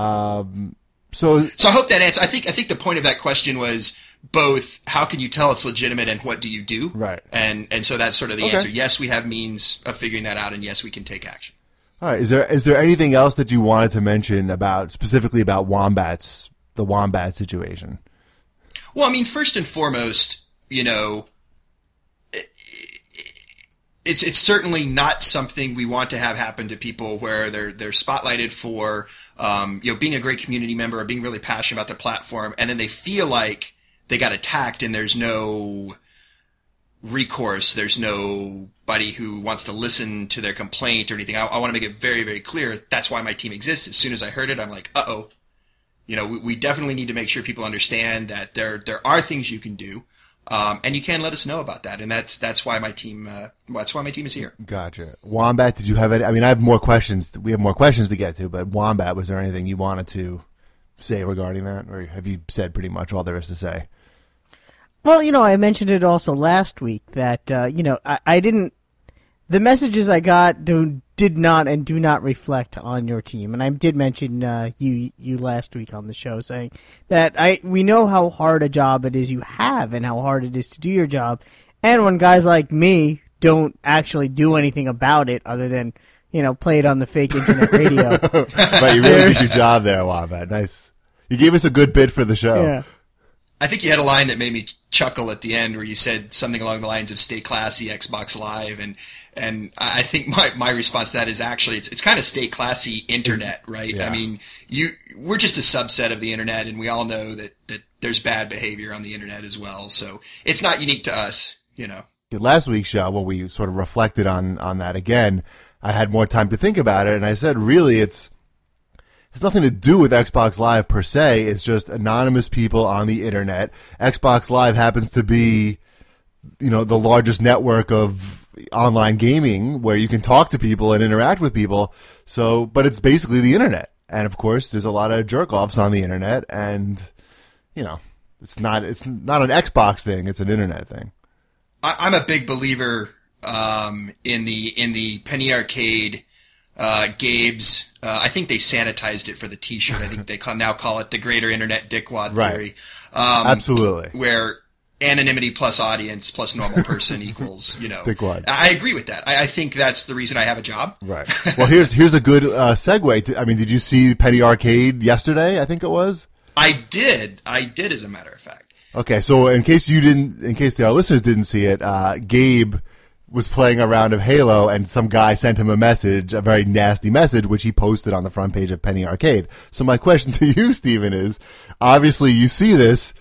[SPEAKER 1] Um, so,
[SPEAKER 4] so I hope that answers. I think I think the point of that question was both how can you tell it's legitimate and what do you do?
[SPEAKER 1] Right.
[SPEAKER 4] And and so that's sort of the
[SPEAKER 1] okay.
[SPEAKER 4] answer. Yes, we have means of figuring that out, and yes, we can take action.
[SPEAKER 1] All right. Is there is there anything else that you wanted to mention about specifically about Wombats, the Wombat situation?
[SPEAKER 4] Well, I mean, first and foremost, you know. It's it's certainly not something we want to have happen to people where they're they're spotlighted for um, you know being a great community member or being really passionate about their platform, and then they feel like they got attacked and there's no recourse, there's nobody who wants to listen to their complaint or anything. I, I want to make it very very clear that's why my team exists. As soon as I heard it, I'm like, uh oh, you know, we, we definitely need to make sure people understand that there there are things you can do. Um, and you can let us know about that, and that's that's why my team uh, that's why my team is here.
[SPEAKER 1] Gotcha. Wombat, did you have any? I mean, I have more questions. We have more questions to get to, but Wombat, was there anything you wanted to say regarding that, or have you said pretty much all there is to say?
[SPEAKER 2] Well, you know, I mentioned it also last week that uh, you know I, I didn't. The messages I got do, did not and do not reflect on your team, and I did mention uh, you you last week on the show, saying that I we know how hard a job it is you have and how hard it is to do your job, and when guys like me don't actually do anything about it other than you know play it on the fake internet radio.
[SPEAKER 1] Right, you really did your job there, Wombat. Nice. You gave us a good bid for the show.
[SPEAKER 2] Yeah.
[SPEAKER 4] I think you had a line that made me chuckle at the end where you said something along the lines of "Stay classy, Xbox Live," and And I think my, my response to that is actually it's it's kind of stay classy internet, right?
[SPEAKER 1] Yeah.
[SPEAKER 4] I mean, you we're just a subset of the internet, and we all know that, that there's bad behavior on the internet as well. So it's not unique to us, you know.
[SPEAKER 1] Last week's show, when we sort of reflected on, on that again, I had more time to think about it, and I said, really, it's it's nothing to do with Xbox Live per se. It's just anonymous people on the internet. Xbox Live happens to be, you know, the largest network of online gaming where you can talk to people and interact with people. So, but it's basically the internet. And of course, there's a lot of jerk-offs on the internet, and, you know, it's not, it's not an Xbox thing, it's an internet thing.
[SPEAKER 4] I, I'm a big believer, um, in the, in the Penny Arcade, uh, Gabe's, uh, I think they sanitized it for the t-shirt. I think they call, now call it the greater internet dickwad
[SPEAKER 1] Right.
[SPEAKER 4] theory. Um,
[SPEAKER 1] Absolutely.
[SPEAKER 4] Where anonymity plus audience plus normal person equals, you know.
[SPEAKER 1] Dickwad.
[SPEAKER 4] I agree with that. I, I think that's the reason I have a job.
[SPEAKER 1] Right. Well, here's here's a good uh, segue. To, I mean, did you see Penny Arcade yesterday? I think it was.
[SPEAKER 4] I did. I did, as a matter of fact.
[SPEAKER 1] Okay, so in case you didn't, in case our listeners didn't see it, uh, Gabe was playing a round of Halo, and some guy sent him a message, a very nasty message, which he posted on the front page of Penny Arcade. So my question to you, Stephen, is: obviously you see this.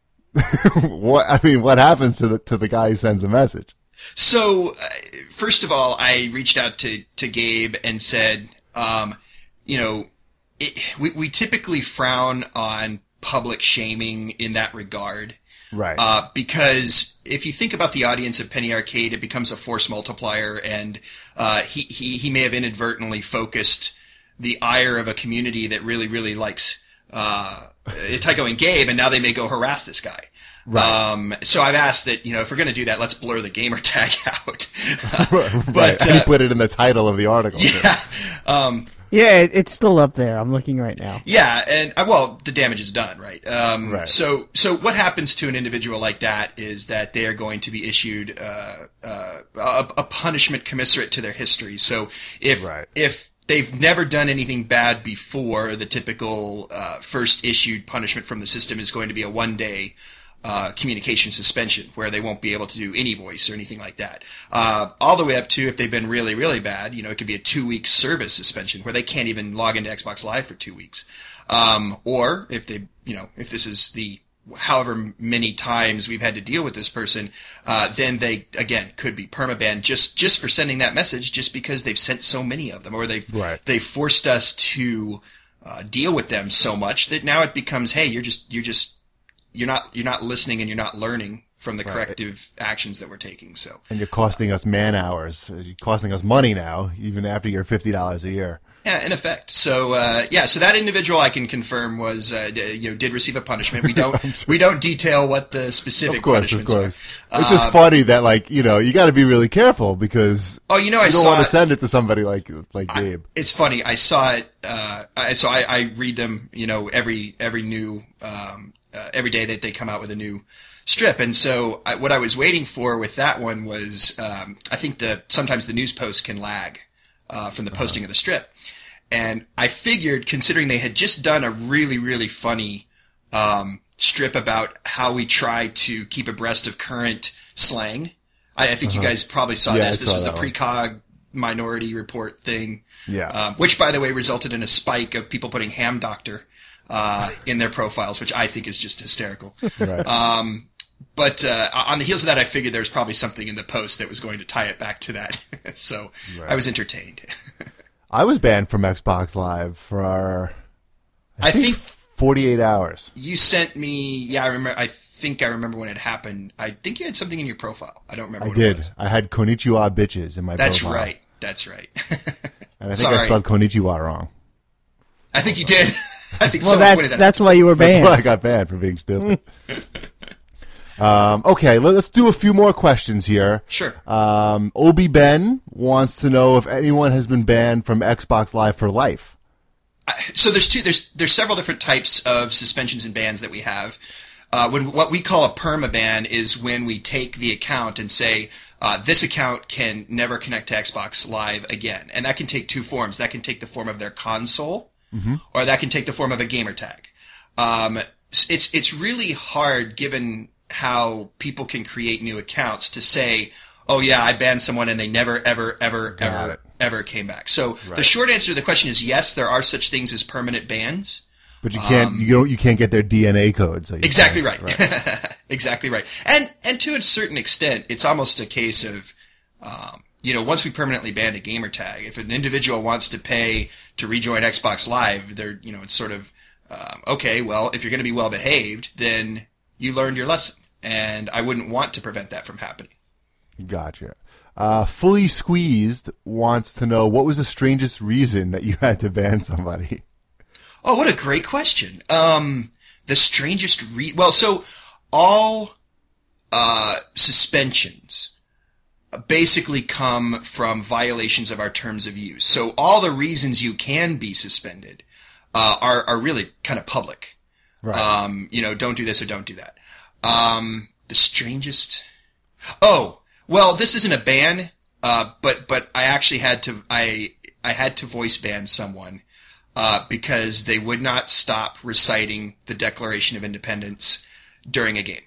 [SPEAKER 1] What I mean, what happens to the to the guy who sends the message?
[SPEAKER 4] So, uh, first of all, I reached out to, to Gabe and said, um, you know, it, we, we typically frown on public shaming in that regard.
[SPEAKER 1] Right.
[SPEAKER 4] Uh, because if you think about the audience of Penny Arcade, it becomes a force multiplier, and uh, he, he, he may have inadvertently focused the ire of a community that really, really likes uh, Tycho and Gabe, and now they may go harass this guy.
[SPEAKER 1] Right.
[SPEAKER 4] Um, so I've asked that, you know, if we're going to do that, let's blur the gamer tag out.
[SPEAKER 1] Right.
[SPEAKER 4] But,
[SPEAKER 1] And he
[SPEAKER 4] uh,
[SPEAKER 1] put it in the title of the article. too.
[SPEAKER 4] yeah. Um,
[SPEAKER 2] Yeah, it, it's still up there. I'm looking right now.
[SPEAKER 4] yeah, and uh, well, the damage is done, right? Um,
[SPEAKER 1] Right.
[SPEAKER 4] So, so what happens to an individual like that is that they are going to be issued uh, uh, a, a punishment commensurate to their history. So, if
[SPEAKER 1] Right.
[SPEAKER 4] if they've never done anything bad before, the typical uh, first issued punishment from the system is going to be a one day. Uh, communication suspension, where they won't be able to do any voice or anything like that. Uh, all the way up to, if they've been really, really bad, you know, it could be a two-week service suspension where they can't even log into Xbox Live for two weeks. Um, or if they, you know, if this is the however many times we've had to deal with this person, uh, then they, again, could be permabanned just, just for sending that message, just because they've sent so many of them, or they've,
[SPEAKER 1] Right.
[SPEAKER 4] they've forced us to uh, deal with them so much that now it becomes, hey, you're just, you're just, You're not you're not listening, and you're not learning from the
[SPEAKER 1] Right.
[SPEAKER 4] corrective actions that we're taking. So
[SPEAKER 1] And you're costing us man hours. You're costing us money now, even after your fifty dollars a year.
[SPEAKER 4] yeah, in effect. So uh, yeah, so that individual I can confirm was uh, d- you know did receive a punishment. We don't we don't detail what the specific
[SPEAKER 1] Of course, of
[SPEAKER 4] punishments
[SPEAKER 1] course.
[SPEAKER 4] are.
[SPEAKER 1] It's just
[SPEAKER 4] Uh,
[SPEAKER 1] funny that, like, you know, you got to be really careful because
[SPEAKER 4] Oh, you know, I
[SPEAKER 1] you don't
[SPEAKER 4] saw
[SPEAKER 1] want to
[SPEAKER 4] it-
[SPEAKER 1] send it to somebody like like
[SPEAKER 4] I-
[SPEAKER 1] Gabe.
[SPEAKER 4] it's funny. I saw it. Uh, I, so I, I read them. You know, every every new um, uh, every day that they come out with a new strip, and so I, what I was waiting for with that one was um, I think the sometimes the news posts can lag uh, from the posting of the strip, and I figured, considering they had just done a really really funny um, strip about how we try to keep abreast of current slang. I, I think you guys probably saw
[SPEAKER 1] Yeah, I
[SPEAKER 4] this. This
[SPEAKER 1] saw
[SPEAKER 4] was the
[SPEAKER 1] that one.
[SPEAKER 4] precog minority report thing.
[SPEAKER 1] Yeah.
[SPEAKER 4] Um, which, by the way, resulted in a spike of people putting ham doctor uh, in their profiles, which I think is just hysterical.
[SPEAKER 1] Right.
[SPEAKER 4] Um, but uh, on the heels of that, I figured there was probably something in the post that was going to tie it back to that. So
[SPEAKER 1] Right.
[SPEAKER 4] I was entertained.
[SPEAKER 1] I was banned from Xbox Live for
[SPEAKER 4] I think
[SPEAKER 1] forty-eight hours.
[SPEAKER 4] you sent me. Yeah, I remember. I think I remember when it happened. I think you had something in your profile. I don't remember.
[SPEAKER 1] I
[SPEAKER 4] what It
[SPEAKER 1] did.
[SPEAKER 4] was.
[SPEAKER 1] I had Konnichiwa bitches in my
[SPEAKER 4] That's
[SPEAKER 1] profile.
[SPEAKER 4] right. That's right.
[SPEAKER 1] And I think I
[SPEAKER 4] Sorry.
[SPEAKER 1] spelled Konnichiwa wrong.
[SPEAKER 4] I think you did. I think
[SPEAKER 2] Well,
[SPEAKER 4] someone
[SPEAKER 2] that's
[SPEAKER 4] pointed that.
[SPEAKER 2] that's why you were
[SPEAKER 1] That's
[SPEAKER 2] banned.
[SPEAKER 1] why I got banned for being stupid. um, okay, let, let's do a few more questions here.
[SPEAKER 4] Sure.
[SPEAKER 1] Um, Obi Ben wants to know if anyone has been banned from Xbox Live for life.
[SPEAKER 4] So there's two. There's there's several different types of suspensions and bans that we have. Uh, when what we call a perma ban is when we take the account and say uh, this account can never connect to Xbox Live again, and that can take two forms. That can take the form of their console, or that can take the form of a gamer tag. Um, it's it's really hard, given how people can create new accounts, to say, oh yeah, I banned someone and they never, ever, ever,
[SPEAKER 1] Got
[SPEAKER 4] ever,
[SPEAKER 1] it.
[SPEAKER 4] ever came back. So
[SPEAKER 1] Right.
[SPEAKER 4] the short answer to the question is yes, there are such things as permanent bans.
[SPEAKER 1] But you can't you don't you can't get their D N A codes. So you
[SPEAKER 4] Exactly
[SPEAKER 1] can't-
[SPEAKER 4] right. Exactly right. And and to a certain extent, it's almost a case of, um, you know, once we permanently banned a gamer tag, if an individual wants to pay to rejoin Xbox Live, they're, you know, it's sort of, um, okay, well, if you're going to be well behaved, then you learned your lesson. And I wouldn't want to prevent that from happening.
[SPEAKER 1] Gotcha. Uh, Fully Squeezed wants to know what was the strangest reason that you had to ban somebody.
[SPEAKER 4] Oh, what a great question. Um, the strangest re- well, so all uh, suspensions basically come from violations of our terms of use. So all the reasons you can be suspended uh, are are really kind of public.
[SPEAKER 1] Right.
[SPEAKER 4] Um, you know, don't do this or don't do that. Um, the strangest. Oh, well, this isn't a ban, uh, but but I actually had to I I had to voice ban someone. Uh, because they would not stop reciting the Declaration of Independence during a game,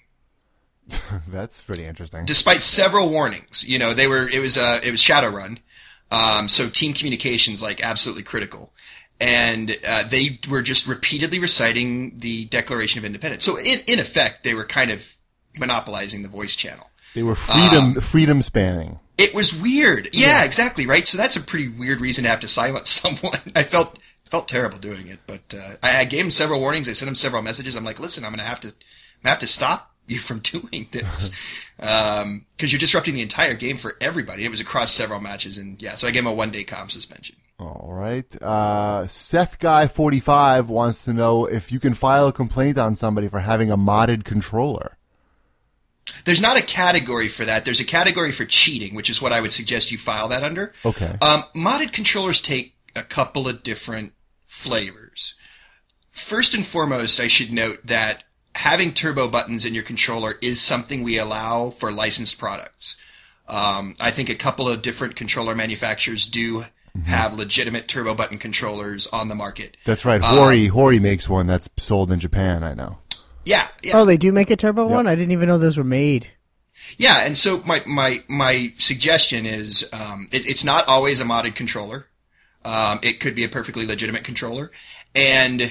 [SPEAKER 1] That's pretty interesting.
[SPEAKER 4] despite several warnings. You know, they were it was uh, it was Shadowrun, um, so team communications like absolutely critical, and uh, they were just repeatedly reciting the Declaration of Independence. So in in effect, they were kind of monopolizing the voice channel.
[SPEAKER 1] They were freedom
[SPEAKER 4] Um,
[SPEAKER 1] freedom spanning.
[SPEAKER 4] It was weird. Yeah, exactly right. So that's a pretty weird reason to have to silence someone. I felt felt terrible doing it, but uh, I, I gave him several warnings. I sent him several messages. I'm like, listen, I'm gonna have to, I'm gonna have to stop you from doing this because um, you're disrupting the entire game for everybody. It was across several matches, and yeah, so I gave him a one day comm suspension.
[SPEAKER 1] All right. Uh, Seth Guy forty-five wants to know if you can file a complaint on somebody for having a modded controller.
[SPEAKER 4] There's not a category for that. There's a category for cheating, which is what I would suggest you file that under.
[SPEAKER 1] Okay.
[SPEAKER 4] Um, modded controllers take a couple of different flavors. First and foremost, I should note that having turbo buttons in your controller is something we allow for licensed products. Um, I think a couple of different controller manufacturers do have legitimate turbo button controllers on the market.
[SPEAKER 1] That's right.
[SPEAKER 4] Um,
[SPEAKER 1] Hori Hori makes one that's sold in Japan. I know.
[SPEAKER 4] Yeah, yeah.
[SPEAKER 2] Oh, they do make a turbo one? I didn't even know those were made.
[SPEAKER 4] Yeah, and so my my my suggestion is um, it, it's not always a modded controller. Um, it could be a perfectly legitimate controller, and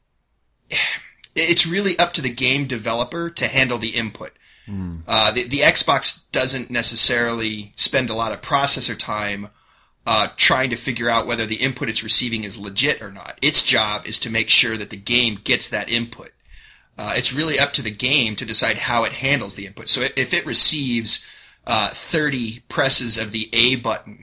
[SPEAKER 4] it's really up to the game developer to handle the input. Mm. Uh, the, the Xbox doesn't necessarily spend a lot of processor time uh, trying to figure out whether the input it's receiving is legit or not. Its job is to make sure that the game gets that input. Uh, it's really up to the game to decide how it handles the input. So if it receives uh, thirty presses of the A button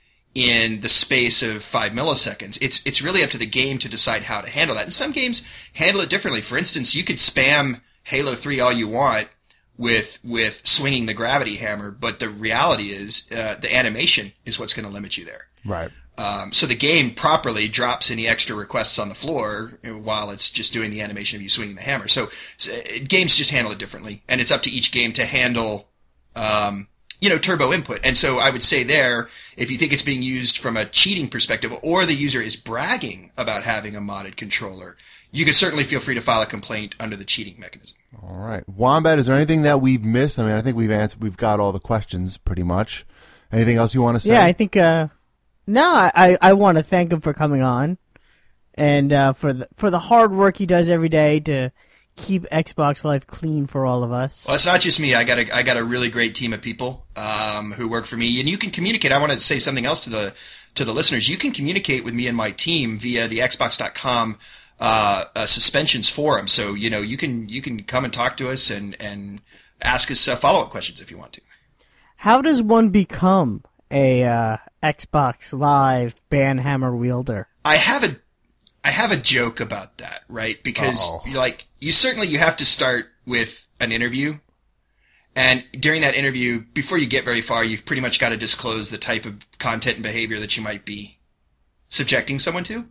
[SPEAKER 4] in the space of five milliseconds, it's it's really up to the game to decide how to handle that. And some games handle it differently. For instance, you could spam Halo three all you want with with swinging the gravity hammer, but the reality is uh, the animation is what's going to limit you there.
[SPEAKER 1] Right.
[SPEAKER 4] Um, so the game properly drops any extra requests on the floor while it's just doing the animation of you swinging the hammer. So, so games just handle it differently, and it's up to each game to handle, um, you know, turbo input. And so I would say there, if you think it's being used from a cheating perspective, or the user is bragging about having a modded controller, you can certainly feel free to file a complaint under the cheating mechanism.
[SPEAKER 1] All right, Wombat, is there anything that we've missed? I mean, I think we've answered, we've got all the questions pretty much. Anything else you want to say?
[SPEAKER 2] Yeah, I think. Uh, no, I I want to thank him for coming on, and uh, for the for the hard work he does every day to keep Xbox Live clean for all of us.
[SPEAKER 4] Well, it's not just me. I got a I got a really great team of people um, who work for me, and you can communicate. I want to say something else to the to the listeners. You can communicate with me and my team via the Xbox dot com uh, uh, suspensions forum. So you know you can you can come and talk to us and and ask us uh, follow up questions if you want to.
[SPEAKER 2] How does one become a uh, Xbox Live banhammer wielder?
[SPEAKER 4] I have a I have a joke about that, right? Because
[SPEAKER 1] Uh-oh.
[SPEAKER 4] you like you certainly you have to start with an interview. And during that interview, before you get very far, you've pretty much got to disclose the type of content and behavior that you might be subjecting someone to.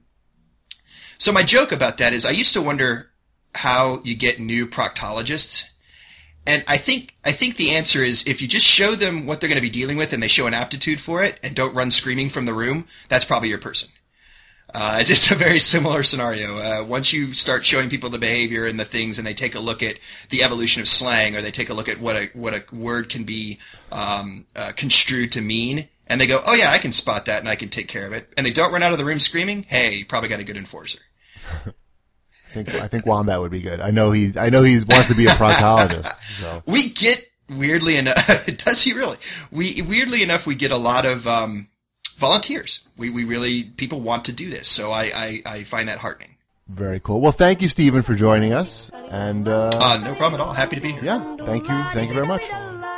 [SPEAKER 4] So my joke about that is I used to wonder how you get new proctologists. And I think I think the answer is if you just show them what they're going to be dealing with and they show an aptitude for it and don't run screaming from the room, that's probably your person. Uh, it's just a very similar scenario. Uh, once you start showing people the behavior and the things, and they take a look at the evolution of slang, or they take a look at what a what a word can be um, uh, construed to mean, and they go, "Oh yeah, I can spot that, and I can take care of it," and they don't run out of the room screaming, "Hey, you probably got a good enforcer."
[SPEAKER 1] I think I think Wombat would be good. I know he I know he wants to be a proctologist. So.
[SPEAKER 4] We get weirdly enough. Does he really? We weirdly enough we get a lot of um, volunteers. We we really people want to do this, so I, I, I find that heartening.
[SPEAKER 1] Very cool. Well, thank you, Stephen, for joining us. And uh,
[SPEAKER 4] uh, no problem at all. Happy to be here.
[SPEAKER 1] Yeah, thank you. Thank you very much.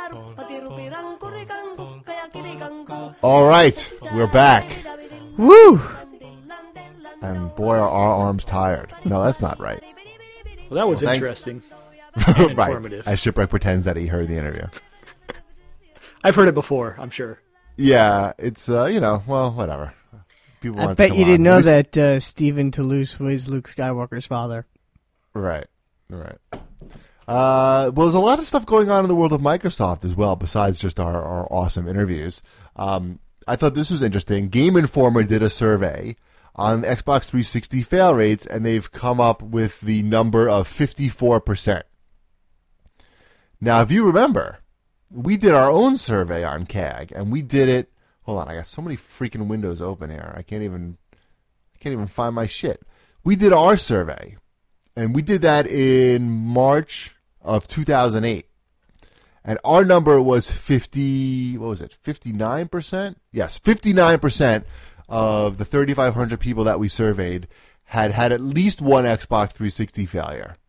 [SPEAKER 1] All right, we're back.
[SPEAKER 2] Woo!
[SPEAKER 1] And boy, are our arms tired. No, that's not right.
[SPEAKER 3] Well, that was
[SPEAKER 1] well,
[SPEAKER 3] interesting and informative.
[SPEAKER 1] Right. As Shipwreck pretends that he heard the interview.
[SPEAKER 3] I've heard it before, I'm sure.
[SPEAKER 1] Yeah, it's, uh, you know, well, whatever. People
[SPEAKER 2] I
[SPEAKER 1] want
[SPEAKER 2] bet
[SPEAKER 1] to
[SPEAKER 2] you
[SPEAKER 1] come
[SPEAKER 2] didn't
[SPEAKER 1] on.
[SPEAKER 2] know
[SPEAKER 1] least...
[SPEAKER 2] that uh, Stephen Toulouse was Luke Skywalker's father.
[SPEAKER 1] Right, right. Uh, well, there's a lot of stuff going on in the world of Microsoft as well, besides just our, our awesome interviews. Um, I thought this was interesting. Game Informer did a survey on Xbox three sixty fail rates, and they've come up with the number of fifty-four percent. Now, if you remember, we did our own survey on C A G, and we did it. Hold on, I got so many freaking windows open here. I can't even, I can't even find my shit. We did our survey, and we did that in March of two thousand eight, and our number was fifty. What was it? fifty-nine percent. Yes, fifty-nine percent of the thirty-five hundred people that we surveyed had had at least one Xbox three sixty failure,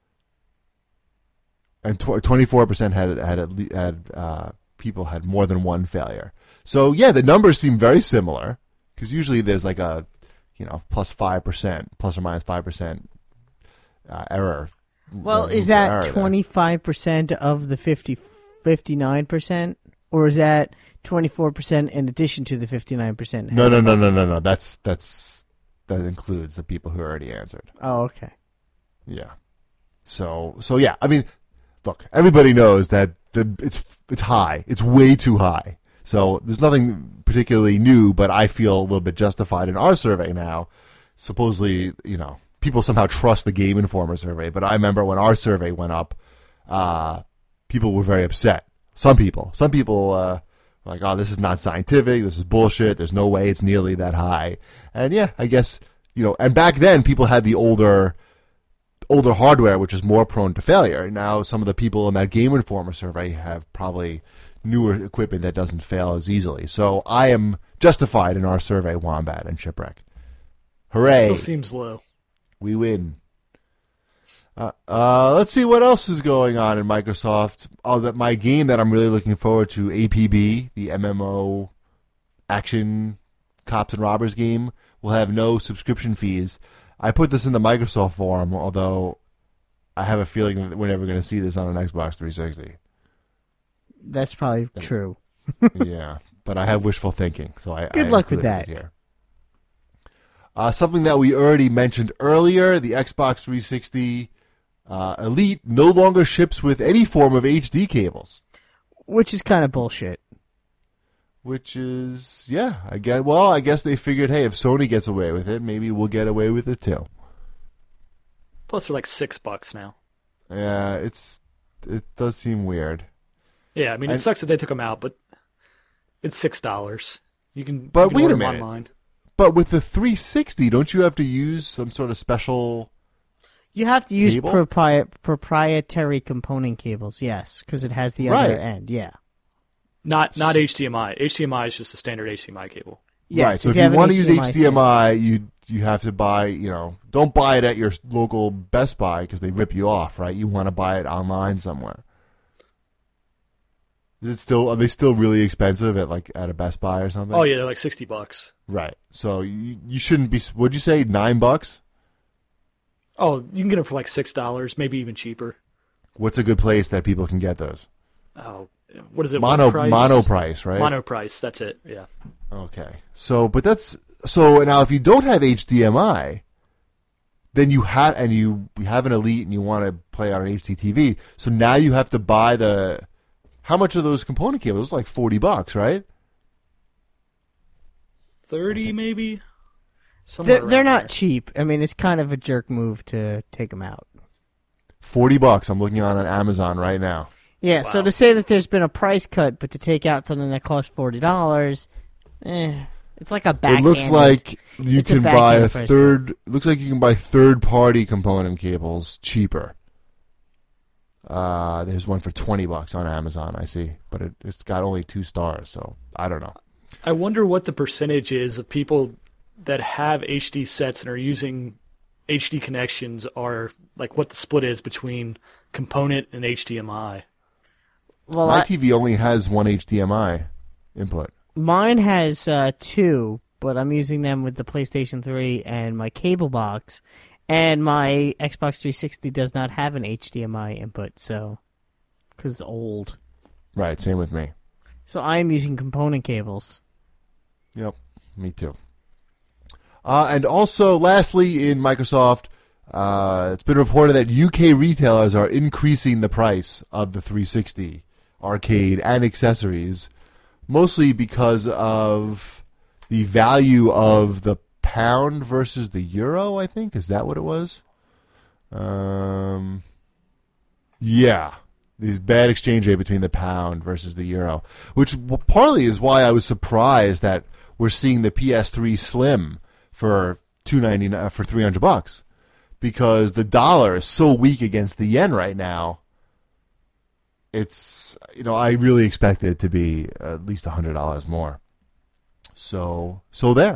[SPEAKER 1] and twenty-four percent had had at least, had uh, people had more than one failure. So yeah, the numbers seem very similar, because usually there's like a, you know, plus five percent, plus or minus five percent uh, error.
[SPEAKER 2] Well, is that twenty-five percent of the fifty, fifty-nine percent, or is that twenty-four percent in addition to the fifty-nine percent?
[SPEAKER 1] No, no, no, no, no, no. That's that's that includes the people who already answered.
[SPEAKER 2] Oh, okay.
[SPEAKER 1] Yeah. So so yeah, I mean, look, everybody knows that the it's it's high. It's way too high. So there's nothing particularly new, but I feel a little bit justified in our survey now. Supposedly, you know, people somehow trust the Game Informer survey, but I remember when our survey went up, uh, people were very upset. Some people, some people. Uh, Like, oh, this is not scientific. This is bullshit. There's no way it's nearly that high. And yeah, I guess, you know, and back then people had the older, older hardware, which is more prone to failure. Now some of the people in that Game Informer survey have probably newer equipment that doesn't fail as easily. So I am justified in our survey, Wombat and Shipwreck. Hooray.
[SPEAKER 3] Still seems low.
[SPEAKER 1] We win. Uh, uh, let's see what else is going on in Microsoft. Oh, that my game that I'm really looking forward to, A P B, the M M O action cops and robbers game, will have no subscription fees. I put this in the Microsoft forum, although I have a feeling that we're never going to see this on an Xbox three sixty.
[SPEAKER 2] That's probably true.
[SPEAKER 1] Yeah, but I have wishful thinking, so I
[SPEAKER 2] good
[SPEAKER 1] I
[SPEAKER 2] luck with that.
[SPEAKER 1] Here. Uh, something that we already mentioned earlier: the Xbox three sixty uh, Elite no longer ships with any form of H D cables,
[SPEAKER 2] which is kind of bullshit.
[SPEAKER 1] Which is, yeah, I guess. Well, I guess they figured, hey, if Sony gets away with it, maybe we'll get away with it too.
[SPEAKER 3] Plus, they're like six bucks now.
[SPEAKER 1] Yeah, it's it does seem weird.
[SPEAKER 3] Yeah, I mean, it
[SPEAKER 1] and,
[SPEAKER 3] sucks that they took them out, but it's six dollars. You can.
[SPEAKER 1] But
[SPEAKER 3] you can
[SPEAKER 1] wait
[SPEAKER 3] order
[SPEAKER 1] a
[SPEAKER 3] them
[SPEAKER 1] minute.
[SPEAKER 3] Online.
[SPEAKER 1] But with the three sixty, don't you have to use some sort of special?
[SPEAKER 2] You have to use
[SPEAKER 1] cable?
[SPEAKER 2] propri- proprietary component cables, yes, because it has the
[SPEAKER 1] Right.
[SPEAKER 2] other end. Yeah.
[SPEAKER 3] Not not H D M I. H D M I is just a standard H D M I cable.
[SPEAKER 2] Yes,
[SPEAKER 1] right. So if,
[SPEAKER 2] you
[SPEAKER 1] you,
[SPEAKER 2] have an
[SPEAKER 1] want to use
[SPEAKER 2] H D M I
[SPEAKER 1] H D M I, you you have to buy. You know, don't buy it at your local Best Buy because they rip you off. Right. You want to buy it online somewhere. Is it still? Are they still really expensive at like at a Best Buy or something?
[SPEAKER 3] Oh yeah, they're like sixty bucks.
[SPEAKER 1] Right. So you you shouldn't be. What'd you say? Nine bucks?
[SPEAKER 3] Oh, you can get them for like six dollars, maybe even cheaper.
[SPEAKER 1] What's a good place that people can get those?
[SPEAKER 3] Oh, what is it?
[SPEAKER 1] Mono
[SPEAKER 3] One price?
[SPEAKER 1] mono price, right?
[SPEAKER 3] Mono price. That's it. Yeah.
[SPEAKER 1] Okay. So, but that's so now. If you don't have H D M I, then you have and you have an Elite and you want to play on an H D T V. So now you have to buy the. How much are those component cables? Like forty bucks, right?
[SPEAKER 3] Thirty maybe. Somewhere
[SPEAKER 2] They're, they're
[SPEAKER 3] around
[SPEAKER 2] not
[SPEAKER 3] there.
[SPEAKER 2] cheap. I mean, it's kind of a jerk move to take them out.
[SPEAKER 1] Forty bucks. I'm looking on on Amazon right now.
[SPEAKER 2] Yeah, so
[SPEAKER 3] Wow.
[SPEAKER 2] to say that there's been a price cut, but to take out something that costs forty dollars, eh, it's like a
[SPEAKER 1] It
[SPEAKER 2] backhanded.
[SPEAKER 1] looks like you
[SPEAKER 2] It's a
[SPEAKER 1] can buy
[SPEAKER 2] backhanded
[SPEAKER 1] a
[SPEAKER 2] price
[SPEAKER 1] third. It looks like you can buy third-party component cables cheaper. Uh, there's one for twenty bucks on Amazon. I see, but it, it's got only two stars, so I don't know.
[SPEAKER 3] I wonder what the percentage is of people that have H D sets and are using H D connections, are like what the split is between component and H D M I.
[SPEAKER 2] well,
[SPEAKER 1] My
[SPEAKER 2] I-
[SPEAKER 1] T V only has one H D M I input.
[SPEAKER 2] mine has uh, two, but I'm using them with the PlayStation three and my cable box, and my Xbox three sixty does not have an H D M I input, so because it's old.
[SPEAKER 1] Right, same with me.
[SPEAKER 2] So I am using component cables.
[SPEAKER 1] Yep, me too. Uh, and also, lastly, in Microsoft, uh, it's been reported that U K retailers are increasing the price of the three sixty arcade and accessories, mostly because of the value of the pound versus the euro, I think. Is that what it was? Um, yeah. This bad exchange rate between the pound versus the euro, which w- partly is why I was surprised that we're seeing the P S three Slim for two ninety nine for three hundred bucks, because the dollar is so weak against the yen right now. It's, you know, I really expected it to be at least a hundred dollars more. So so there.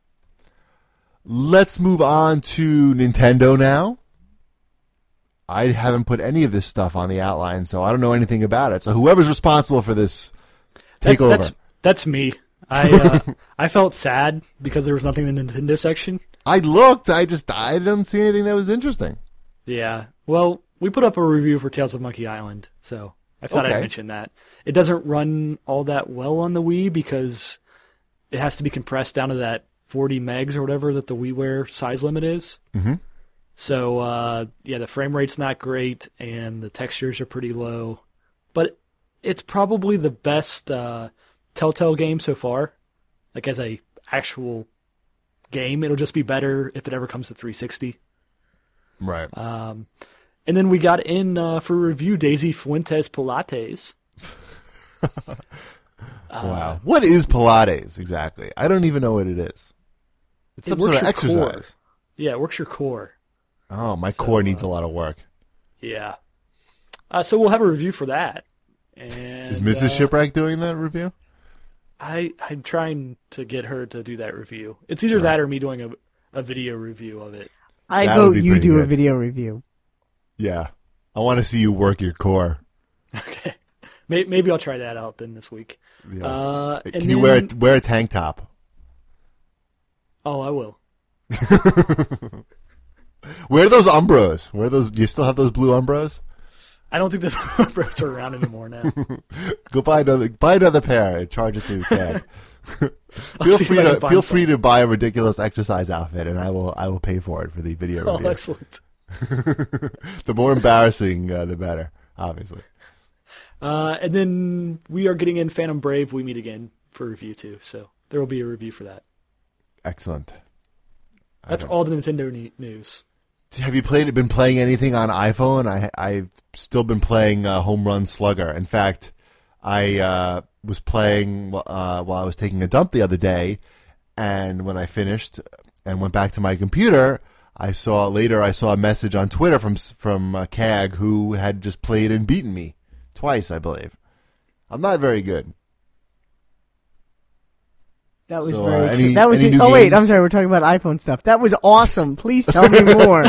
[SPEAKER 1] Let's move on to Nintendo now. I haven't put any of this stuff on the outline, so I don't know anything about it. So whoever's responsible for this, take
[SPEAKER 3] That-
[SPEAKER 1] over.
[SPEAKER 3] That's that's me. I uh, I felt sad because there was nothing in the Nintendo section.
[SPEAKER 1] I looked. I just I didn't see anything that was interesting.
[SPEAKER 3] Yeah. Well, we put up a review for Tales of Monkey Island, so I thought
[SPEAKER 1] Okay.
[SPEAKER 3] I'd mention that. It doesn't run all that well on the Wii because it has to be compressed down to that forty megs or whatever that the WiiWare size limit is.
[SPEAKER 1] Mm-hmm.
[SPEAKER 3] So, uh, yeah, the frame rate's not great, and the textures are pretty low. But it's probably the best uh, Telltale game so far. Like, as a actual game, it'll just be better if it ever comes to three sixty.
[SPEAKER 1] Right.
[SPEAKER 3] Um, and then we got in uh, for review Daisy Fuentes Pilates.
[SPEAKER 1] Wow. What is Pilates exactly? I don't even know what it is. It's
[SPEAKER 3] It
[SPEAKER 1] some sort
[SPEAKER 3] works
[SPEAKER 1] of
[SPEAKER 3] your
[SPEAKER 1] exercise.
[SPEAKER 3] core. Yeah, it works your core.
[SPEAKER 1] Oh, my core needs a lot of work.
[SPEAKER 3] Yeah. Uh, so we'll have a review for that. And,
[SPEAKER 1] Is Missus
[SPEAKER 3] uh,
[SPEAKER 1] Shipwreck doing that review?
[SPEAKER 3] I, I'm trying to get her to do that review. It's either that or me doing a, a video review of it.
[SPEAKER 2] I
[SPEAKER 1] That
[SPEAKER 2] vote
[SPEAKER 1] would be
[SPEAKER 2] you
[SPEAKER 1] pretty
[SPEAKER 2] do a
[SPEAKER 1] good.
[SPEAKER 2] video review.
[SPEAKER 1] Yeah. I want to see you work your core.
[SPEAKER 3] Okay. May- Maybe I'll try that out then this week.
[SPEAKER 1] Yeah.
[SPEAKER 3] Uh, and
[SPEAKER 1] Can you
[SPEAKER 3] then-
[SPEAKER 1] wear a, wear a tank top?
[SPEAKER 3] Oh, I will.
[SPEAKER 1] Wear those Umbros. Wear those. Do you still have those blue Umbros?
[SPEAKER 3] I don't think the bros are around anymore now.
[SPEAKER 1] Go buy another. Buy another pair and charge it to Ted.
[SPEAKER 3] I'll
[SPEAKER 1] feel
[SPEAKER 3] see if
[SPEAKER 1] free
[SPEAKER 3] I can
[SPEAKER 1] to
[SPEAKER 3] find
[SPEAKER 1] feel
[SPEAKER 3] some.
[SPEAKER 1] free to buy a ridiculous exercise outfit, and I will I will pay for it for the video
[SPEAKER 3] Oh,
[SPEAKER 1] review.
[SPEAKER 3] excellent.
[SPEAKER 1] The more embarrassing, uh, the better. Obviously.
[SPEAKER 3] Uh, and then we are getting in Phantom Brave. We meet again for review too, so there will be a review for that.
[SPEAKER 1] Excellent. I
[SPEAKER 3] That's
[SPEAKER 1] don't-
[SPEAKER 3] all the Nintendo ne- news.
[SPEAKER 1] Have you played? Been playing anything on iPhone? I I've still been playing uh, Home Run Slugger. In fact, I uh, was playing uh, while I was taking a dump the other day, and when I finished and went back to my computer, I saw later I saw a message on Twitter from from uh, C A G, who had just played and beaten me twice, I believe. I'm not very good.
[SPEAKER 2] That was
[SPEAKER 1] So,
[SPEAKER 2] very.
[SPEAKER 1] uh,
[SPEAKER 2] exci-
[SPEAKER 1] any-
[SPEAKER 2] that was.
[SPEAKER 1] any
[SPEAKER 2] it-
[SPEAKER 1] new
[SPEAKER 2] oh wait,
[SPEAKER 1] games?
[SPEAKER 2] I'm sorry. We're talking about iPhone stuff. That was awesome. Please tell me more.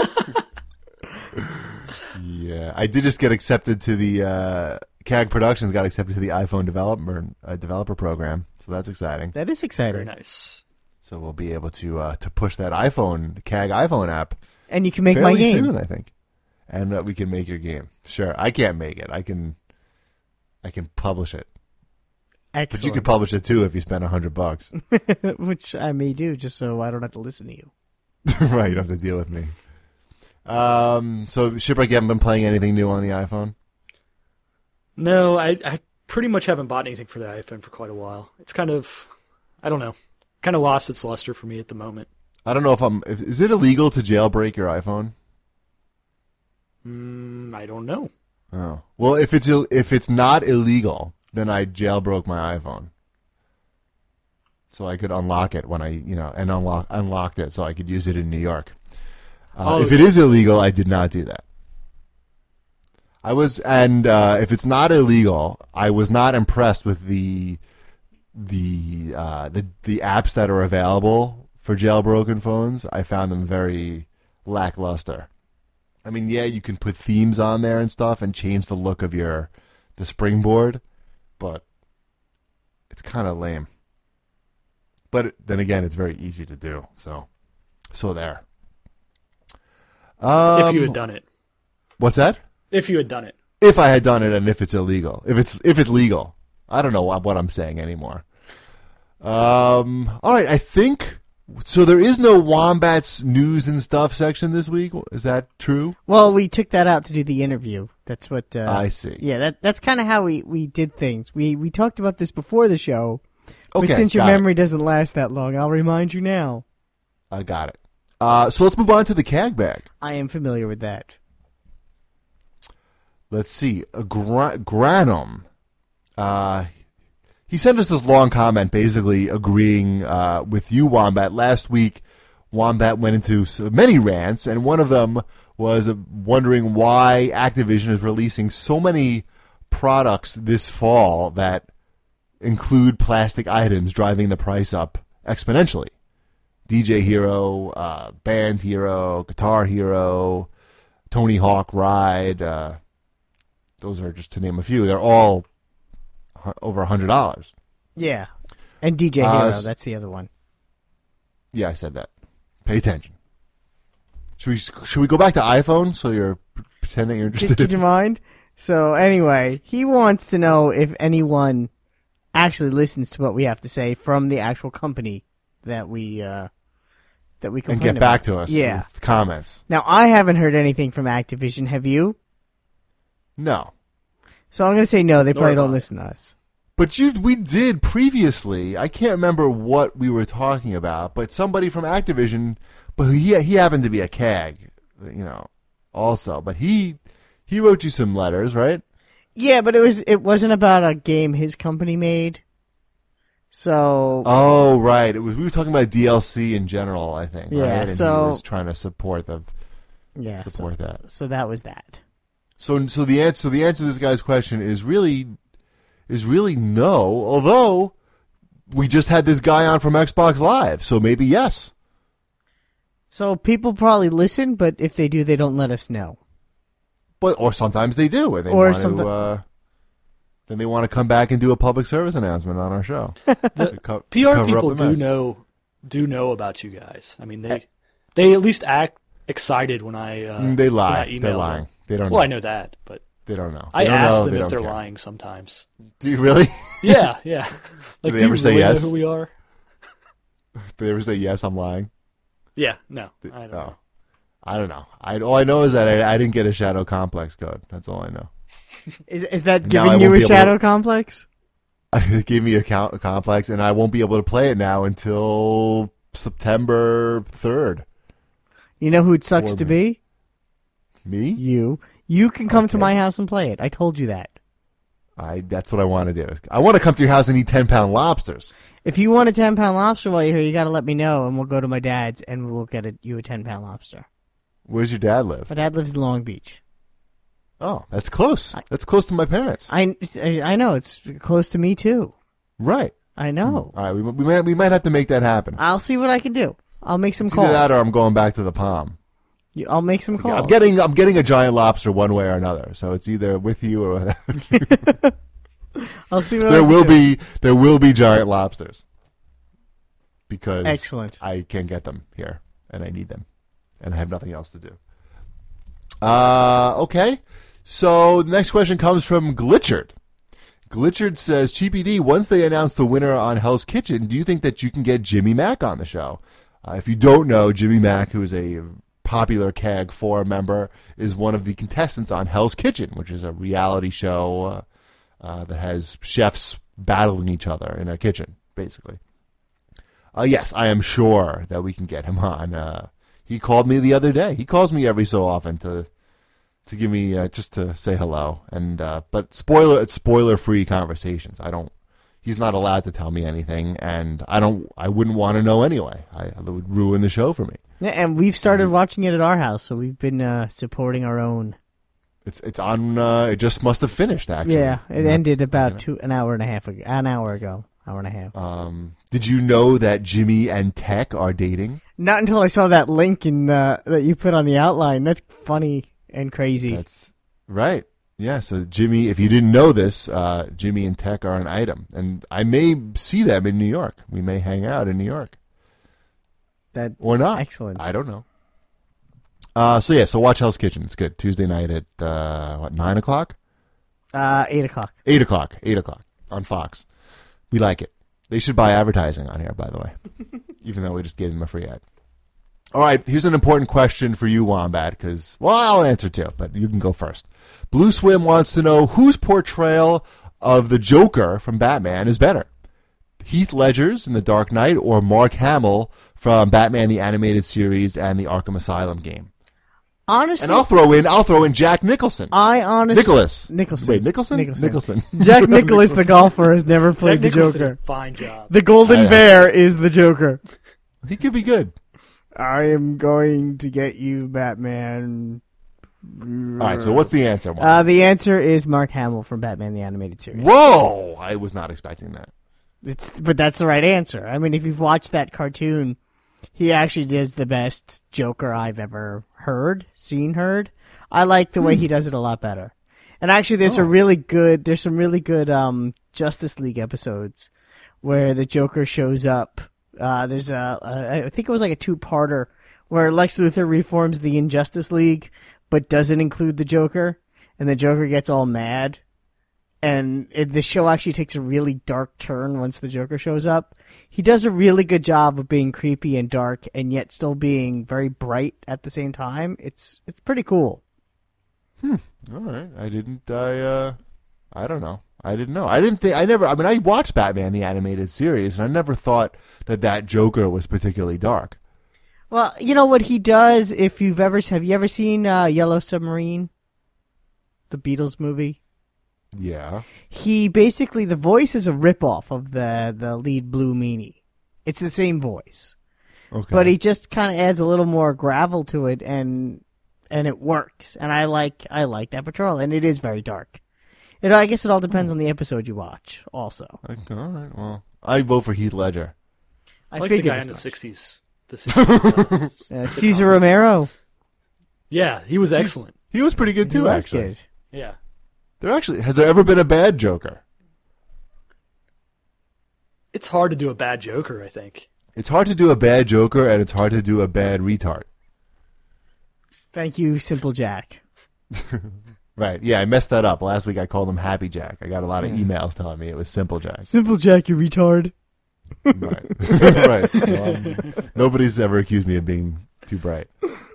[SPEAKER 1] Yeah, I did just get accepted to the uh, C A G Productions got accepted to the iPhone developer uh, developer program, so that's exciting.
[SPEAKER 2] That is
[SPEAKER 3] Very
[SPEAKER 2] exciting.
[SPEAKER 3] nice.
[SPEAKER 1] So we'll be able to uh, to push that iPhone C A G iPhone app
[SPEAKER 2] And you can make
[SPEAKER 1] fairly
[SPEAKER 2] my game.
[SPEAKER 1] soon, I think, and uh, we can make your game. Sure, I can't make it. I can, I can publish it,
[SPEAKER 2] Excellent.
[SPEAKER 1] but you could publish it too if you spend a hundred bucks.
[SPEAKER 2] Which I may do, just so I don't have to listen to you.
[SPEAKER 1] Right, you don't have to deal with me. Um, so Shipwreck, you haven't been playing anything new on the iPhone?
[SPEAKER 3] No, I, I pretty much haven't bought anything for the iPhone for quite a while. It's kind of, I don't know, kind of lost its luster for me at the moment.
[SPEAKER 1] I don't know if I'm. If, is it illegal to jailbreak your iPhone?
[SPEAKER 3] Mm, I don't know.
[SPEAKER 1] Oh well, if it's Ill- if it's not illegal, then I jailbroke my iPhone, so I could unlock it when I you know and unlock unlocked it so I could use it in New York. Uh,
[SPEAKER 3] Oh,
[SPEAKER 1] if it is illegal, I did not do that. I was, and uh, if it's not illegal, I was not impressed with the the uh, the the apps that are available for jailbroken phones. I found them very lackluster. I mean, yeah, you can put themes on there and stuff and change the look of your the springboard, but it's kind of lame. But then again, it's very easy to do. So, so there. Um,
[SPEAKER 3] If you had done it.
[SPEAKER 1] What's that?
[SPEAKER 3] If you had done it.
[SPEAKER 1] If I had done it, and if it's illegal, if it's if it's legal, I don't know what, what I'm saying anymore. Um. All right, I think so. There is no Wombats news and stuff section this week. Is that true?
[SPEAKER 2] Well, we took that out to do the interview. That's what. Uh,
[SPEAKER 1] I see.
[SPEAKER 2] Yeah, that that's kind of how we, we did things. We we talked about this before the show, but
[SPEAKER 1] Okay,
[SPEAKER 2] since your
[SPEAKER 1] got it.
[SPEAKER 2] memory doesn't last that long, I'll remind you now.
[SPEAKER 1] I got it. Uh, so let's move on to the C A G bag.
[SPEAKER 2] I am familiar with that.
[SPEAKER 1] Let's see. A gra- Granum. Uh, he sent us this long comment basically agreeing uh, with you, Wombat. Last week, Wombat went into so many rants, and one of them was uh, wondering why Activision is releasing so many products this fall that include plastic items, driving the price up exponentially. D J Hero, uh, Band Hero, Guitar Hero, Tony Hawk Ride. Uh, those are just to name a few. They're all hu- over one hundred dollars.
[SPEAKER 2] Yeah, and D J
[SPEAKER 1] Uh,
[SPEAKER 2] Hero,
[SPEAKER 1] s-
[SPEAKER 2] that's the other one.
[SPEAKER 1] Yeah, I said that. Pay attention. Should we should we go back to iPhone so you're pretending you're
[SPEAKER 2] Did,
[SPEAKER 1] interested?
[SPEAKER 2] did you mind? So anyway, he wants to know if anyone actually listens to what we have to say from the actual company that we uh, that we
[SPEAKER 1] and
[SPEAKER 2] complain
[SPEAKER 1] get back
[SPEAKER 2] about.
[SPEAKER 1] to us
[SPEAKER 2] Yeah.
[SPEAKER 1] with comments.
[SPEAKER 2] Now I haven't heard anything from Activision. Have you?
[SPEAKER 1] No.
[SPEAKER 2] So I'm going to say no. They
[SPEAKER 3] Nor
[SPEAKER 2] probably
[SPEAKER 3] have
[SPEAKER 2] don't
[SPEAKER 3] I.
[SPEAKER 2] listen to us.
[SPEAKER 1] But you, we did previously. I can't remember what we were talking about, but somebody from Activision, but he he happened to be a C A G, you know, also. But he he wrote you some letters, right?
[SPEAKER 2] Yeah, but it was it wasn't about a game his company made. So
[SPEAKER 1] Oh, right. It was we were talking about D L C in general, I think.
[SPEAKER 2] Yeah,
[SPEAKER 1] right? And
[SPEAKER 2] so-
[SPEAKER 1] he was trying to support the
[SPEAKER 2] yeah, so,
[SPEAKER 1] support that.
[SPEAKER 2] so that was that.
[SPEAKER 1] So so the answer so the answer to this guy's question is really is really no. Although we just had this guy on from Xbox Live, so maybe yes.
[SPEAKER 2] So people probably listen, but if they do, they don't let us know.
[SPEAKER 1] But or sometimes they do, and they
[SPEAKER 2] Or
[SPEAKER 1] want
[SPEAKER 2] someti-
[SPEAKER 1] to. Uh, then they want to come back and do a public service announcement on our show. To co-
[SPEAKER 3] P R
[SPEAKER 1] cover up
[SPEAKER 3] people
[SPEAKER 1] the
[SPEAKER 3] do
[SPEAKER 1] mess.
[SPEAKER 3] know do know about you guys. I mean, they they at least act excited when I uh,
[SPEAKER 1] Mm, they
[SPEAKER 3] when I
[SPEAKER 1] lie.
[SPEAKER 3] email
[SPEAKER 1] They're
[SPEAKER 3] them.
[SPEAKER 1] lying. They don't.
[SPEAKER 3] Well,
[SPEAKER 1] know.
[SPEAKER 3] I know that, but
[SPEAKER 1] They don't know.
[SPEAKER 3] I
[SPEAKER 1] They don't
[SPEAKER 3] ask
[SPEAKER 1] know,
[SPEAKER 3] them
[SPEAKER 1] they
[SPEAKER 3] if
[SPEAKER 1] don't
[SPEAKER 3] they're
[SPEAKER 1] care.
[SPEAKER 3] lying sometimes.
[SPEAKER 1] Do you really?
[SPEAKER 3] Yeah, yeah. Like,
[SPEAKER 1] they
[SPEAKER 3] do
[SPEAKER 1] ever
[SPEAKER 3] you
[SPEAKER 1] say
[SPEAKER 3] really
[SPEAKER 1] yes?
[SPEAKER 3] know who we are?
[SPEAKER 1] Do they ever say yes? I'm lying.
[SPEAKER 3] Yeah, no, I don't
[SPEAKER 1] Oh,
[SPEAKER 3] know.
[SPEAKER 1] I don't know. I all I know is that I, I didn't get a Shadow Complex code. That's all I know.
[SPEAKER 2] Is is that
[SPEAKER 1] Now I
[SPEAKER 2] giving you
[SPEAKER 1] won't
[SPEAKER 2] a
[SPEAKER 1] be able to-
[SPEAKER 2] shadow complex?
[SPEAKER 1] It gave me a, count, a complex, and I won't be able to play it now until September third.
[SPEAKER 2] You know who it sucks
[SPEAKER 1] Or
[SPEAKER 2] to
[SPEAKER 1] me.
[SPEAKER 2] be?
[SPEAKER 1] Me?
[SPEAKER 2] You. You can come to
[SPEAKER 1] Okay.
[SPEAKER 2] my house and play it. I told you that.
[SPEAKER 1] I. That's what I want to do. I want to come to your house and eat ten pound lobsters.
[SPEAKER 2] If you want a ten pound lobster while you're here, you got to let me know, and we'll go to my dad's and we'll get a, you a ten pound lobster.
[SPEAKER 1] Where's your dad live?
[SPEAKER 2] My dad lives in Long Beach.
[SPEAKER 1] Oh, that's close.
[SPEAKER 2] I-
[SPEAKER 1] That's close to my parents.
[SPEAKER 2] I, I know it's close to me too.
[SPEAKER 1] Right.
[SPEAKER 2] I know.
[SPEAKER 1] All right. We, we might we might have to make that happen.
[SPEAKER 2] I'll see what I can do. I'll make some
[SPEAKER 1] It's
[SPEAKER 2] calls.
[SPEAKER 1] either that or I'm going back to the Palm.
[SPEAKER 2] You- I'll make some calls.
[SPEAKER 1] I'm getting I'm getting a giant lobster one way or another. So it's either with you or without.
[SPEAKER 2] I'll see what I
[SPEAKER 1] there
[SPEAKER 2] can
[SPEAKER 1] will
[SPEAKER 2] do.
[SPEAKER 1] be there will be giant lobsters because
[SPEAKER 2] Excellent.
[SPEAKER 1] I can't get them here and I need them and I have nothing else to do. Uh, okay. So the next question comes from Glitchard. Glitchard says, Cheapy D, once they announce the winner on Hell's Kitchen, do you think that you can get Jimmy Mack on the show? Uh, if you don't know, Jimmy Mack, who is a popular C A G four member, is one of the contestants on Hell's Kitchen, which is a reality show uh, uh, that has chefs battling each other in a kitchen, basically. Uh, yes, I am sure that we can get him on. Uh, he called me the other day. He calls me every so often to to give me uh, just to say hello. And uh, but spoiler, it's spoiler free conversations. I don't. He's not allowed to tell me anything, and I don't. I wouldn't want to know anyway. I, it would ruin the show for me.
[SPEAKER 2] Yeah, and we've started watching it at our house, so we've been uh, supporting our own.
[SPEAKER 1] It's it's on. Uh, it just must have finished. Actually,
[SPEAKER 2] Yeah, it
[SPEAKER 1] Not-
[SPEAKER 2] ended about
[SPEAKER 1] you know.
[SPEAKER 2] two an hour and a half ago. An hour ago, hour and a half.
[SPEAKER 1] Um, did you know that Jimmy and Tech are dating?
[SPEAKER 2] Not until I saw that link in uh, that you put on the outline. That's funny and crazy.
[SPEAKER 1] That's right. Yeah. So Jimmy, if you didn't know this, uh, Jimmy and Tech are an item, and I may see them in New York. We may hang out in New York
[SPEAKER 2] That's
[SPEAKER 1] or not.
[SPEAKER 2] excellent.
[SPEAKER 1] I don't know. Uh, so yeah. So watch Hell's Kitchen. It's good. Tuesday night at uh, what nine o'clock,
[SPEAKER 2] Uh, eight o'clock.
[SPEAKER 1] eight o'clock, eight o'clock on Fox. We like it. They should buy advertising on here, by the way, even though we just gave them a free ad. All right, here's an important question for you, Wombat, because, well, I'll answer too, but you can go first. Blue Swim wants to know whose portrayal of the Joker from Batman is better, Heath Ledger's in The Dark Knight or Mark Hamill from Batman the Animated Series and the Arkham Asylum game.
[SPEAKER 2] Honestly,
[SPEAKER 1] And I'll throw in, I'll throw in Jack Nicholson.
[SPEAKER 2] I honestly
[SPEAKER 1] Nicholas.
[SPEAKER 2] Nicholson.
[SPEAKER 1] Wait, Nicholson?
[SPEAKER 2] Nicholson.
[SPEAKER 1] Nicholson.
[SPEAKER 2] Jack Nicholas, the golfer, has never
[SPEAKER 3] Jack
[SPEAKER 2] played the
[SPEAKER 3] Nicholson did
[SPEAKER 2] Joker.
[SPEAKER 3] a fine job.
[SPEAKER 2] The Golden
[SPEAKER 1] I-
[SPEAKER 2] Bear is the Joker.
[SPEAKER 1] He could be good.
[SPEAKER 2] I am going to get you, Batman.
[SPEAKER 1] All right, so what's the answer? Wombat?
[SPEAKER 2] Uh, the answer is Mark Hamill from Batman the Animated Series.
[SPEAKER 1] Whoa! I was not expecting that.
[SPEAKER 2] It's, but that's the right answer. I mean, if you've watched that cartoon, he actually does the best Joker I've ever heard, seen, heard. I like the way he does it a lot better. And actually, there's a really good, there's some really good um, Justice League episodes where the Joker shows up. Uh, there's a, a, I think it was like a two-parter where Lex Luthor reforms the Injustice League, but doesn't include the Joker, and the Joker gets all mad. And it, the show actually takes a really dark turn once the Joker shows up. He does a really good job of being creepy and dark, and yet still being very bright at the same time. It's it's pretty cool.
[SPEAKER 1] All right, I didn't. I uh, I don't know. I didn't know. I didn't think. I never. I mean, I watched Batman the Animated Series, and I never thought that that Joker was particularly dark.
[SPEAKER 2] Well, you know what he does. If you've ever have you ever seen uh, Yellow Submarine, the Beatles movie?
[SPEAKER 1] Yeah.
[SPEAKER 2] He basically the voice is a ripoff of the the lead Blue Meanie. It's the same voice,
[SPEAKER 1] Okay.
[SPEAKER 2] but he just kind of adds a little more gravel to it, and and it works. And I like I like that patrol, and it is very dark. It, I guess it all depends on the episode you watch. Also,
[SPEAKER 1] Okay, all right. Well, I vote for Heath Ledger.
[SPEAKER 2] I,
[SPEAKER 3] I like the
[SPEAKER 2] figured
[SPEAKER 3] guy
[SPEAKER 2] as
[SPEAKER 3] in the
[SPEAKER 2] much.
[SPEAKER 3] sixties. The sixties.
[SPEAKER 2] Uh, Cesar Romero.
[SPEAKER 3] Yeah, he was excellent.
[SPEAKER 1] He was pretty good
[SPEAKER 2] He
[SPEAKER 1] too.
[SPEAKER 2] was
[SPEAKER 1] actually,
[SPEAKER 2] good.
[SPEAKER 3] Yeah.
[SPEAKER 1] there actually has there ever been a bad Joker?
[SPEAKER 3] It's hard to do a bad Joker, I think.
[SPEAKER 1] It's hard to do a bad Joker, and it's hard to do a bad retard.
[SPEAKER 2] Thank you, Simple Jack.
[SPEAKER 1] Right. Yeah, I messed that up. Last week I called him Happy Jack. I got a lot of emails telling me it was Simple Jack.
[SPEAKER 2] Simple Jack, you retard.
[SPEAKER 1] Right. Right. Well, um, nobody's ever accused me of being too bright.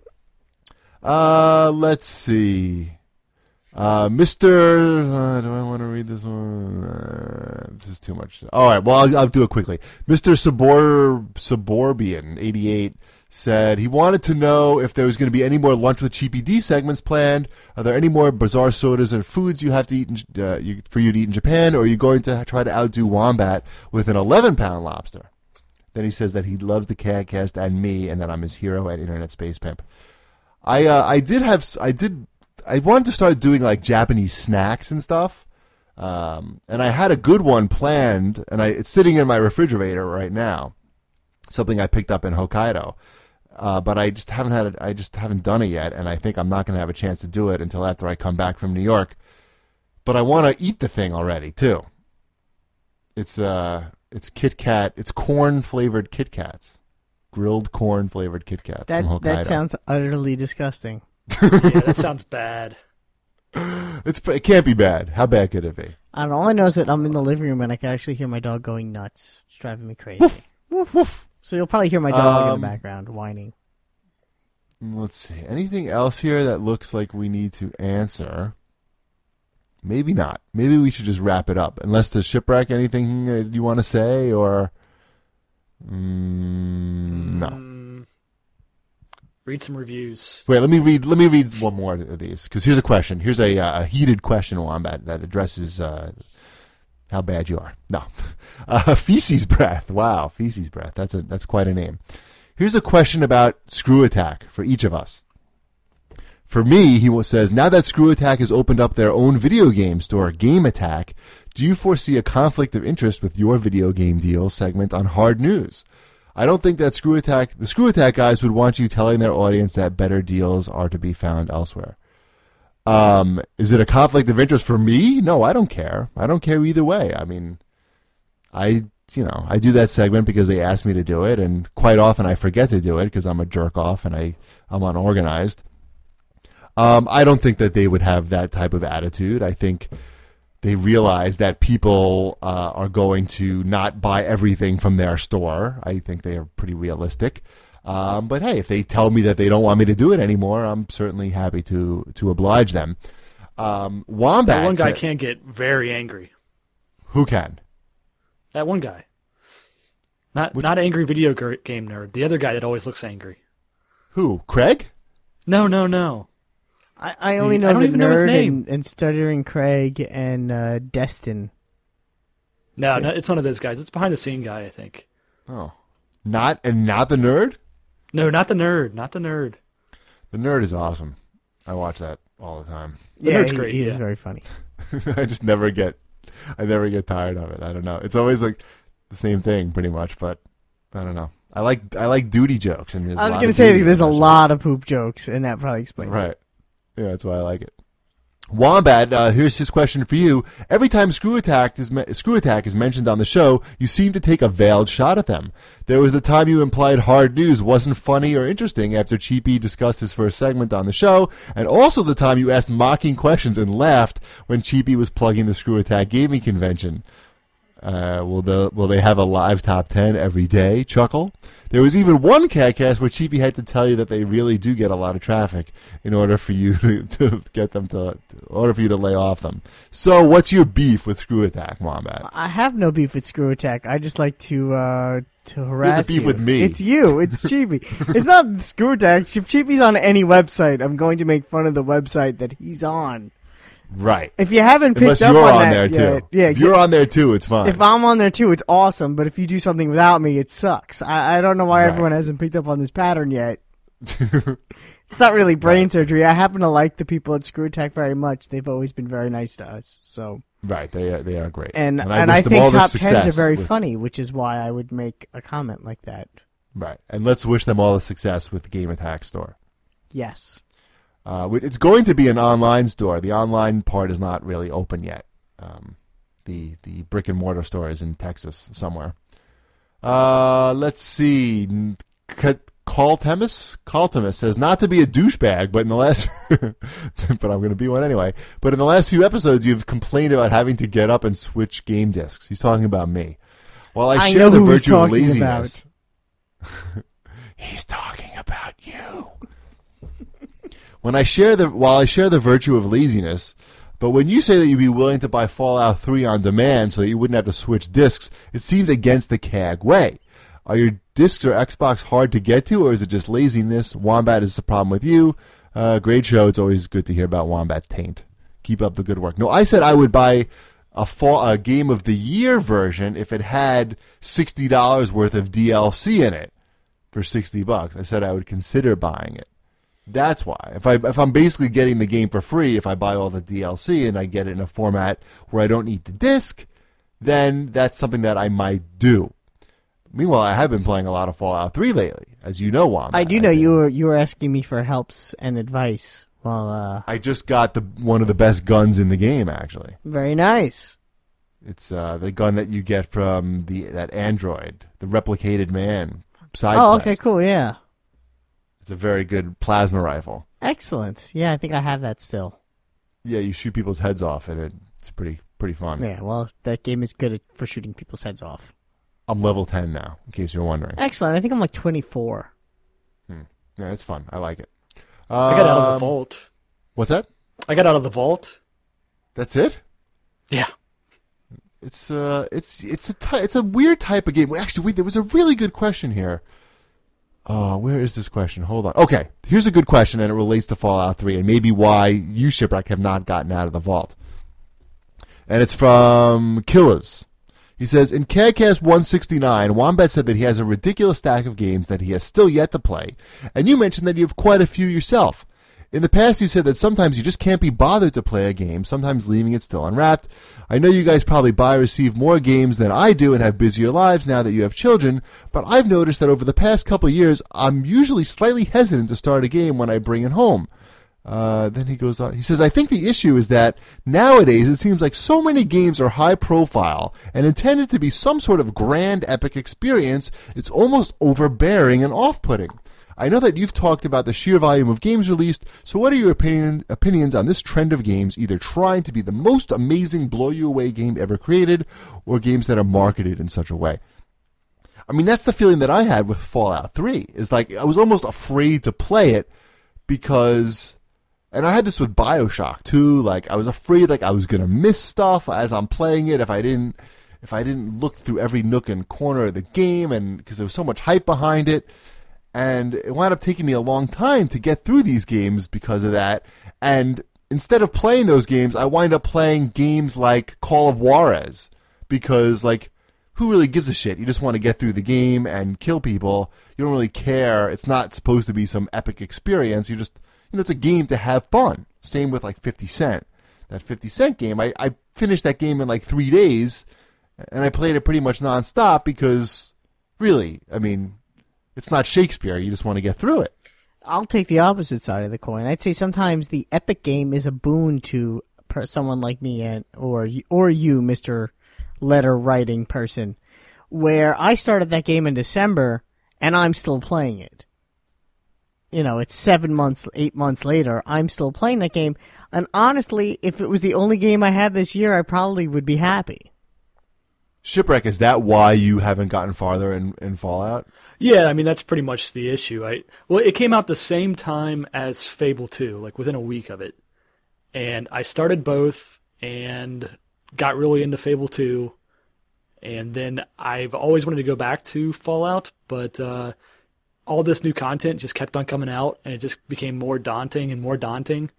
[SPEAKER 1] Uh, let's see. Uh, Mister Uh, do I want to read this one? Uh, this is too much. All right. Well, I'll, I'll do it quickly. Mister Subor Suburbian eighty-eight said he wanted to know if there was going to be any more Lunch with Cheapy D segments planned. Are there any more bizarre sodas or foods you have to eat in, uh, you, for you to eat in Japan, or are you going to try to outdo Wombat with an eleven pound lobster? Then he says that he loves the Catcast and me, and that I'm his hero at Internet Space Pimp. I uh, I did have I did I wanted to start doing like Japanese snacks and stuff, um, and I had a good one planned, and I it's sitting in my refrigerator right now. Something I picked up in Hokkaido, uh, but I just haven't had it. I just haven't done it yet, and I think I'm not going to have a chance to do it until after I come back from New York. But I want to eat the thing already too. It's uh, it's Kit Kat. It's corn flavored Kit Kats, grilled corn flavored Kit Kats
[SPEAKER 2] That
[SPEAKER 1] from Hokkaido.
[SPEAKER 2] that sounds utterly disgusting.
[SPEAKER 3] Yeah, that sounds bad.
[SPEAKER 1] It's it can't be bad. How bad could it be?
[SPEAKER 2] I don't know. All I know is that I'm in the living room and I can actually hear my dog going nuts. It's driving me crazy.
[SPEAKER 1] Woof woof woof.
[SPEAKER 2] So you'll probably hear my dog in
[SPEAKER 1] Um,
[SPEAKER 2] the background whining.
[SPEAKER 1] Let's see. Anything else here that looks like we need to answer? Maybe not. Maybe we should just wrap it up. Unless there's Shipwreck, anything uh, you want to say, or Mm, no.
[SPEAKER 3] Mm, read some reviews.
[SPEAKER 1] Wait, let me read. Let me read one more of these because here's a question. Here's a, uh, a heated question, Wombat, that addresses uh, how bad you are. No, uh, feces breath. Wow, feces breath. That's a that's quite a name. Here's a question about Screw Attack for each of us. For me, he says, now that Screw Attack has opened up their own video game store, Game Attack, do you foresee a conflict of interest with your video game deal segment on Hard News? I don't think that Screw Attack, the Screw Attack guys would want you telling their audience that better deals are to be found elsewhere. Um, is it a conflict of interest for me? No, I don't care. I don't care either way. I mean, I, you know, I do that segment because they asked me to do it, and quite often I forget to do it because I'm a jerk off and I, I'm unorganized. Um, I don't think that they would have that type of attitude. I think they realize that people uh, are going to not buy everything from their store. I think they are pretty realistic. Um, but hey, if they tell me that they don't want me to do it anymore, I'm certainly happy to to oblige them. Um, Wombat.
[SPEAKER 3] That one guy
[SPEAKER 1] said,
[SPEAKER 3] can get very angry.
[SPEAKER 1] Who can?
[SPEAKER 3] That one guy. Not
[SPEAKER 1] Which-
[SPEAKER 3] not angry video g- game nerd. The other guy that always looks angry.
[SPEAKER 1] Who? Craig?
[SPEAKER 3] No, no, no.
[SPEAKER 2] I, I only
[SPEAKER 3] I
[SPEAKER 2] know
[SPEAKER 3] don't
[SPEAKER 2] the
[SPEAKER 3] even know his
[SPEAKER 2] nerd
[SPEAKER 3] name.
[SPEAKER 2] and, and Stuttering Craig and uh, Destin.
[SPEAKER 3] No,
[SPEAKER 2] So-
[SPEAKER 3] no, it's one of those guys. It's behind the scene guy, I think.
[SPEAKER 1] Oh, not and not the nerd.
[SPEAKER 3] No, not the nerd. Not the nerd.
[SPEAKER 1] The nerd is awesome. I watch that all the time.
[SPEAKER 3] The
[SPEAKER 2] yeah,
[SPEAKER 3] nerd's
[SPEAKER 2] he,
[SPEAKER 3] great,
[SPEAKER 2] he is
[SPEAKER 3] yeah.
[SPEAKER 2] very funny.
[SPEAKER 1] I just never get, I never get tired of it. I don't know. It's always like the same thing, pretty much. But I don't know. I like I like duty jokes, and there's
[SPEAKER 2] I was
[SPEAKER 1] a lot
[SPEAKER 2] going to
[SPEAKER 1] of
[SPEAKER 2] say
[SPEAKER 1] duty
[SPEAKER 2] there's a
[SPEAKER 1] in that show.
[SPEAKER 2] lot of poop jokes, and that probably explains it.
[SPEAKER 1] Right. Yeah, that's why I like it. Wombat, uh, here's his question for you. Every time Screw Attack is me- Screw Attack is mentioned on the show, you seem to take a veiled shot at them. There was the time you implied Hard News wasn't funny or interesting after Cheapy discussed his first segment on the show, and also the time you asked mocking questions and laughed when Cheapy was plugging the Screw Attack gaming convention. Uh, will the will they have a live top ten every day? Chuckle. There was even one CatCast where Cheapy had to tell you that they really do get a lot of traffic in order for you to, to get them to, to, in order for you to lay off them. So, what's your beef with Screw Attack, Wombat?
[SPEAKER 2] I have no beef with Screw Attack. I just like to uh, to harass
[SPEAKER 1] beef
[SPEAKER 2] you.
[SPEAKER 1] with me.
[SPEAKER 2] It's you. It's Cheapy. It's not Screw Attack. If Cheapy's on any website, I'm going to make fun of the website that he's on.
[SPEAKER 1] Right.
[SPEAKER 2] If you haven't picked
[SPEAKER 1] Unless
[SPEAKER 2] up
[SPEAKER 1] you're
[SPEAKER 2] on,
[SPEAKER 1] on
[SPEAKER 2] that
[SPEAKER 1] there
[SPEAKER 2] yet,
[SPEAKER 1] too.
[SPEAKER 2] yeah.
[SPEAKER 1] If you're on there too, it's fine.
[SPEAKER 2] If I'm on there too, it's awesome. But if you do something without me, it sucks. I, I don't know why
[SPEAKER 1] Right.
[SPEAKER 2] everyone hasn't picked up on this pattern yet. It's not really brain
[SPEAKER 1] Right.
[SPEAKER 2] surgery. I happen to like the people at Screw Attack very much. They've always been very nice to us. So
[SPEAKER 1] Right. They are, they are great.
[SPEAKER 2] and
[SPEAKER 1] and
[SPEAKER 2] and
[SPEAKER 1] I,
[SPEAKER 2] I,
[SPEAKER 1] wish them all
[SPEAKER 2] think
[SPEAKER 1] the
[SPEAKER 2] top tens are
[SPEAKER 1] success
[SPEAKER 2] very
[SPEAKER 1] with-
[SPEAKER 2] funny, which is why I would make a comment like that.
[SPEAKER 1] Right. And let's wish them all the success with the Game Attack store.
[SPEAKER 2] Yes.
[SPEAKER 1] Uh, it's going to be an online store. The online part is not really open yet. Um, the the brick and mortar store is in Texas somewhere. Uh, let's see. Caltemis Caltemis says not to be a douchebag, but in the last, but I'm going to be one anyway. But in the last few episodes, you've complained about having to get up and switch game discs. He's talking about me. While I,
[SPEAKER 2] I
[SPEAKER 1] share
[SPEAKER 2] know
[SPEAKER 1] the
[SPEAKER 2] who he's
[SPEAKER 1] virtue of
[SPEAKER 2] talking
[SPEAKER 1] laziness, he's talking about you. When I share the while I share the virtue of laziness, but when you say that you'd be willing to buy Fallout three on demand so that you wouldn't have to switch discs, it seems against the C A G way. Are your discs or Xbox hard to get to, or is it just laziness? Wombat is the problem with you. Uh, great show. It's always good to hear about Wombat's taint. Keep up the good work. No, I said I would buy a, fall, a Game of the Year version if it had sixty dollars worth of D L C in it for sixty bucks. I said I would consider buying it. That's why. If I if I'm basically getting the game for free, if I buy all the D L C and I get it in a format where I don't need the disc, then that's something that I might do. Meanwhile, I have been playing a lot of Fallout three lately, as you know, Wombat.
[SPEAKER 2] I do know
[SPEAKER 1] I've been-
[SPEAKER 2] you were you were asking me for helps and advice. Well, uh,
[SPEAKER 1] I just got the one of the best guns in the game. Actually,
[SPEAKER 2] very nice.
[SPEAKER 1] it's uh, the gun that you get from the that android, the replicated man side
[SPEAKER 2] Oh,
[SPEAKER 1] quest.
[SPEAKER 2] okay, cool. Yeah,
[SPEAKER 1] It's a very good plasma rifle.
[SPEAKER 2] excellent. Yeah, I think I have that still.
[SPEAKER 1] Yeah, you shoot people's heads off, and it, it's pretty pretty fun.
[SPEAKER 2] Yeah, well, that game is good at, for shooting people's heads off.
[SPEAKER 1] I'm level ten now, in case you're wondering.
[SPEAKER 2] Excellent. I think I'm like twenty-four.
[SPEAKER 1] Yeah, it's fun. I like it.
[SPEAKER 3] I got out of the
[SPEAKER 1] Um,
[SPEAKER 3] vault.
[SPEAKER 1] What's that?
[SPEAKER 3] I got out of the vault.
[SPEAKER 1] That's it?
[SPEAKER 3] Yeah.
[SPEAKER 1] It's uh, it's it's a ty- it's a weird type of game. Actually, wait, there was a really good question here. Oh, where is this question? Hold on. Okay, here's a good question, and it relates to Fallout three, and maybe why you, Shipwreck, have not gotten out of the vault. And it's from Killers. He says, in CADcast one sixty-nine, Wombat said that he has a ridiculous stack of games that he has still yet to play, and you mentioned that you have quite a few yourself. In the past, you said that sometimes you just can't be bothered to play a game, sometimes leaving it still unwrapped. I know you guys probably buy or receive more games than I do and have busier lives now that you have children, but I've noticed that over the past couple of years, I'm usually slightly hesitant to start a game when I bring it home. Uh, then he goes on. He says, I think the issue is that nowadays it seems like so many games are high profile and intended to be some sort of grand epic experience, it's almost overbearing and off-putting. I know that you've talked about the sheer volume of games released, so what are your opinion, opinions on this trend of games either trying to be the most amazing blow-you-away game ever created, or games that are marketed in such a way? I mean, that's the feeling that I had with Fallout three, is like, I was almost afraid to play it because, and I had this with BioShock too, like, I was afraid like I was gonna miss stuff as I'm playing it if I didn't, if I didn't look through every nook and corner of the game, and because there was so much hype behind it. And it wound up taking me a long time to get through these games because of that. And instead of playing those games, I wind up playing games like Call of Juarez. Because, like, who really gives a shit? You just want to get through the game and kill people. You don't really care. It's not supposed to be some epic experience. You just, you know, it's a game to have fun. Same with, like, fifty cent. That fifty cent game, I, I finished that game in, like, three days. And I played it pretty much nonstop because, really, I mean, it's not Shakespeare. You just want to get through it.
[SPEAKER 2] I'll take the opposite side of the coin. I'd say sometimes the epic game is a boon to per- someone like me and or you, or you, Mister Letter Writing Person, where I started that game in December and I'm still playing it. You know, it's seven months, eight months later. I'm still playing that game. And honestly, if it was the only game I had this year, I probably would be happy.
[SPEAKER 1] Shipwreck, is that why you haven't gotten farther in, in Fallout?
[SPEAKER 3] Yeah, I mean, that's pretty much the issue. I Well, it came out the same time as Fable two, like within a week of it. And I started both and got really into Fable two. And then I've always wanted to go back to Fallout, but uh, all this new content just kept on coming out, and it just became more daunting and more daunting.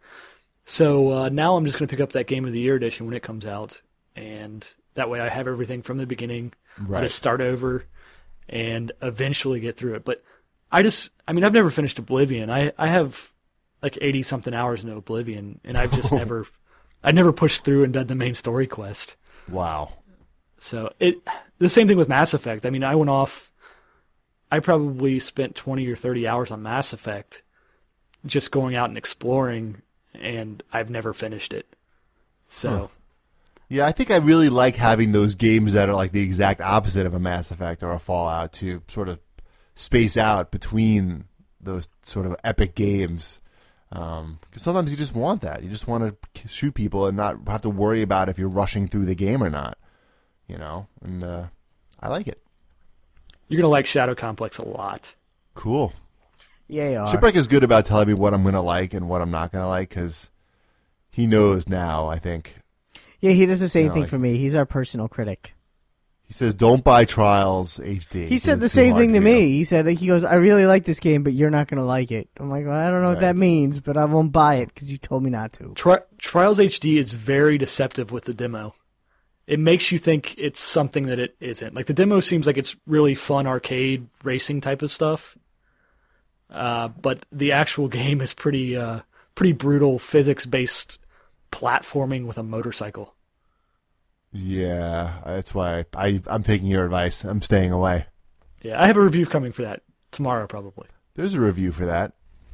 [SPEAKER 3] So uh, now I'm just going to pick up that Game of the Year edition when it comes out, and that way I have everything from the beginning.
[SPEAKER 1] Right.
[SPEAKER 3] I just start over and eventually get through it. But I just, I mean, I've never finished Oblivion. I, I have like eighty-something hours into Oblivion, and I've just never, I never pushed through and done the main story quest.
[SPEAKER 1] Wow.
[SPEAKER 3] So it, the same thing with Mass Effect. I mean, I went off, I probably spent twenty or thirty hours on Mass Effect just going out and exploring, and I've never finished it. So...
[SPEAKER 1] Huh. Yeah, I think I really like having those games that are like the exact opposite of a Mass Effect or a Fallout to sort of space out between those sort of epic games. Um, because sometimes you just want that. You just want to shoot people and not have to worry about if you're rushing through the game or not. You know, and uh, I like it.
[SPEAKER 3] You're going to like Shadow Complex a lot.
[SPEAKER 1] Cool.
[SPEAKER 2] Yeah, you are.
[SPEAKER 1] Shipwreck is good about telling me what I'm going to like and what I'm not going to like because he knows now, I think.
[SPEAKER 2] Yeah, he does the same
[SPEAKER 1] You know,
[SPEAKER 2] thing
[SPEAKER 1] like-
[SPEAKER 2] for me. He's our personal critic.
[SPEAKER 1] He says, don't buy Trials H D.
[SPEAKER 2] He said the
[SPEAKER 1] It's too
[SPEAKER 2] same
[SPEAKER 1] hard
[SPEAKER 2] thing to
[SPEAKER 1] for
[SPEAKER 2] me.
[SPEAKER 1] you.
[SPEAKER 2] He said, he goes, I really like this game, but you're not going to like it. I'm like, well, I don't know what that
[SPEAKER 1] Right.
[SPEAKER 2] means, but I won't buy it because you told me not to.
[SPEAKER 3] Tri- Trials H D is very deceptive with the demo. It makes you think it's something that it isn't. Like, the demo seems like it's really fun arcade racing type of stuff. Uh, but the actual game is pretty, uh, pretty brutal physics-based platforming with a motorcycle.
[SPEAKER 1] Yeah, that's why I, I, I'm taking your advice. I'm staying away.
[SPEAKER 3] Yeah, I have a review coming for that tomorrow, probably.
[SPEAKER 1] There's a review for that.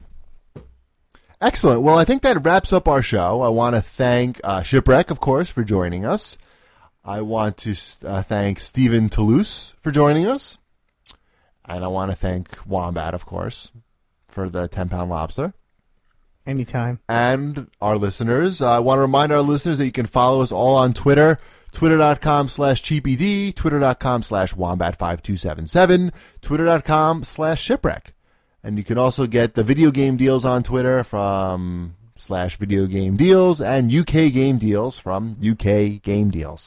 [SPEAKER 1] Excellent. Well, I think that wraps up our show. I want to thank uh, Shipwreck, of course, for joining us. I want to uh, thank Stephen Toulouse for joining us. And I want to thank Wombat, of course, for the ten-pound lobster.
[SPEAKER 2] Anytime.
[SPEAKER 1] And our listeners, uh, I want to remind our listeners that you can follow us all on Twitter, twitter.com slash cheaped, twitter.com slash wombat five two seven seven, twitter.com slash shipwreck. And you can also get the video game deals on Twitter from slash video game deals and U K game deals from U K game deals.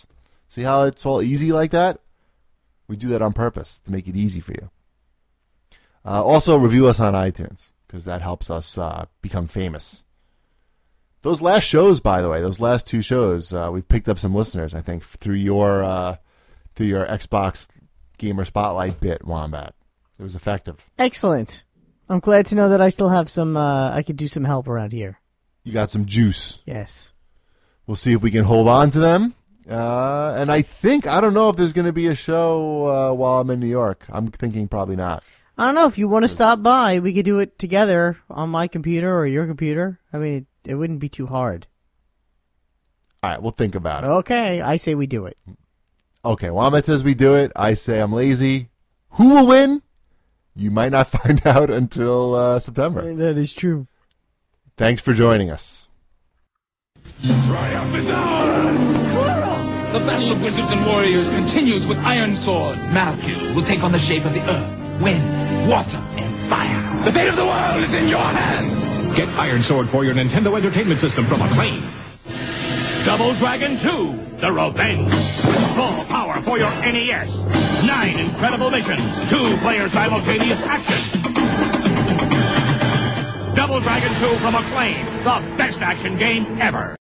[SPEAKER 1] See how it's all easy like that? We do that on purpose to make it easy for you. Uh, also, review us on iTunes, because that helps us uh, become famous. Those last shows, by the way, those last two shows, uh, we've picked up some listeners, I think, through your uh, through your Xbox Gamer Spotlight bit, Wombat. It was effective.
[SPEAKER 2] Excellent. I'm glad to know that I still have some, uh, I could do some help around here.
[SPEAKER 1] You got some juice.
[SPEAKER 2] Yes.
[SPEAKER 1] We'll see if we can hold on to them. Uh, and I think, I don't know if there's going to be a show uh, while I'm in New York. I'm thinking probably not.
[SPEAKER 2] I don't know. If you want to stop by, we could do it together on my computer or your computer. I mean, it, it wouldn't be too hard.
[SPEAKER 1] All right, we'll think about it.
[SPEAKER 2] Okay, I say we do it.
[SPEAKER 1] Okay, Wombat says we do it. I say I'm lazy. Who will win? You might not find out until uh, September.
[SPEAKER 2] That is true.
[SPEAKER 1] Thanks for joining us.
[SPEAKER 5] Triumph is ours! The battle of wizards and warriors continues with iron swords. Malkil will take on the shape of the earth, wind, water, and fire. The fate of the world is in your hands. Get Iron Sword for your Nintendo Entertainment System from Acclaim. Double Dragon two, The Revenge. Full power for your N E S. Nine incredible missions. Two-player simultaneous action. Double Dragon two from Acclaim. The best action game ever.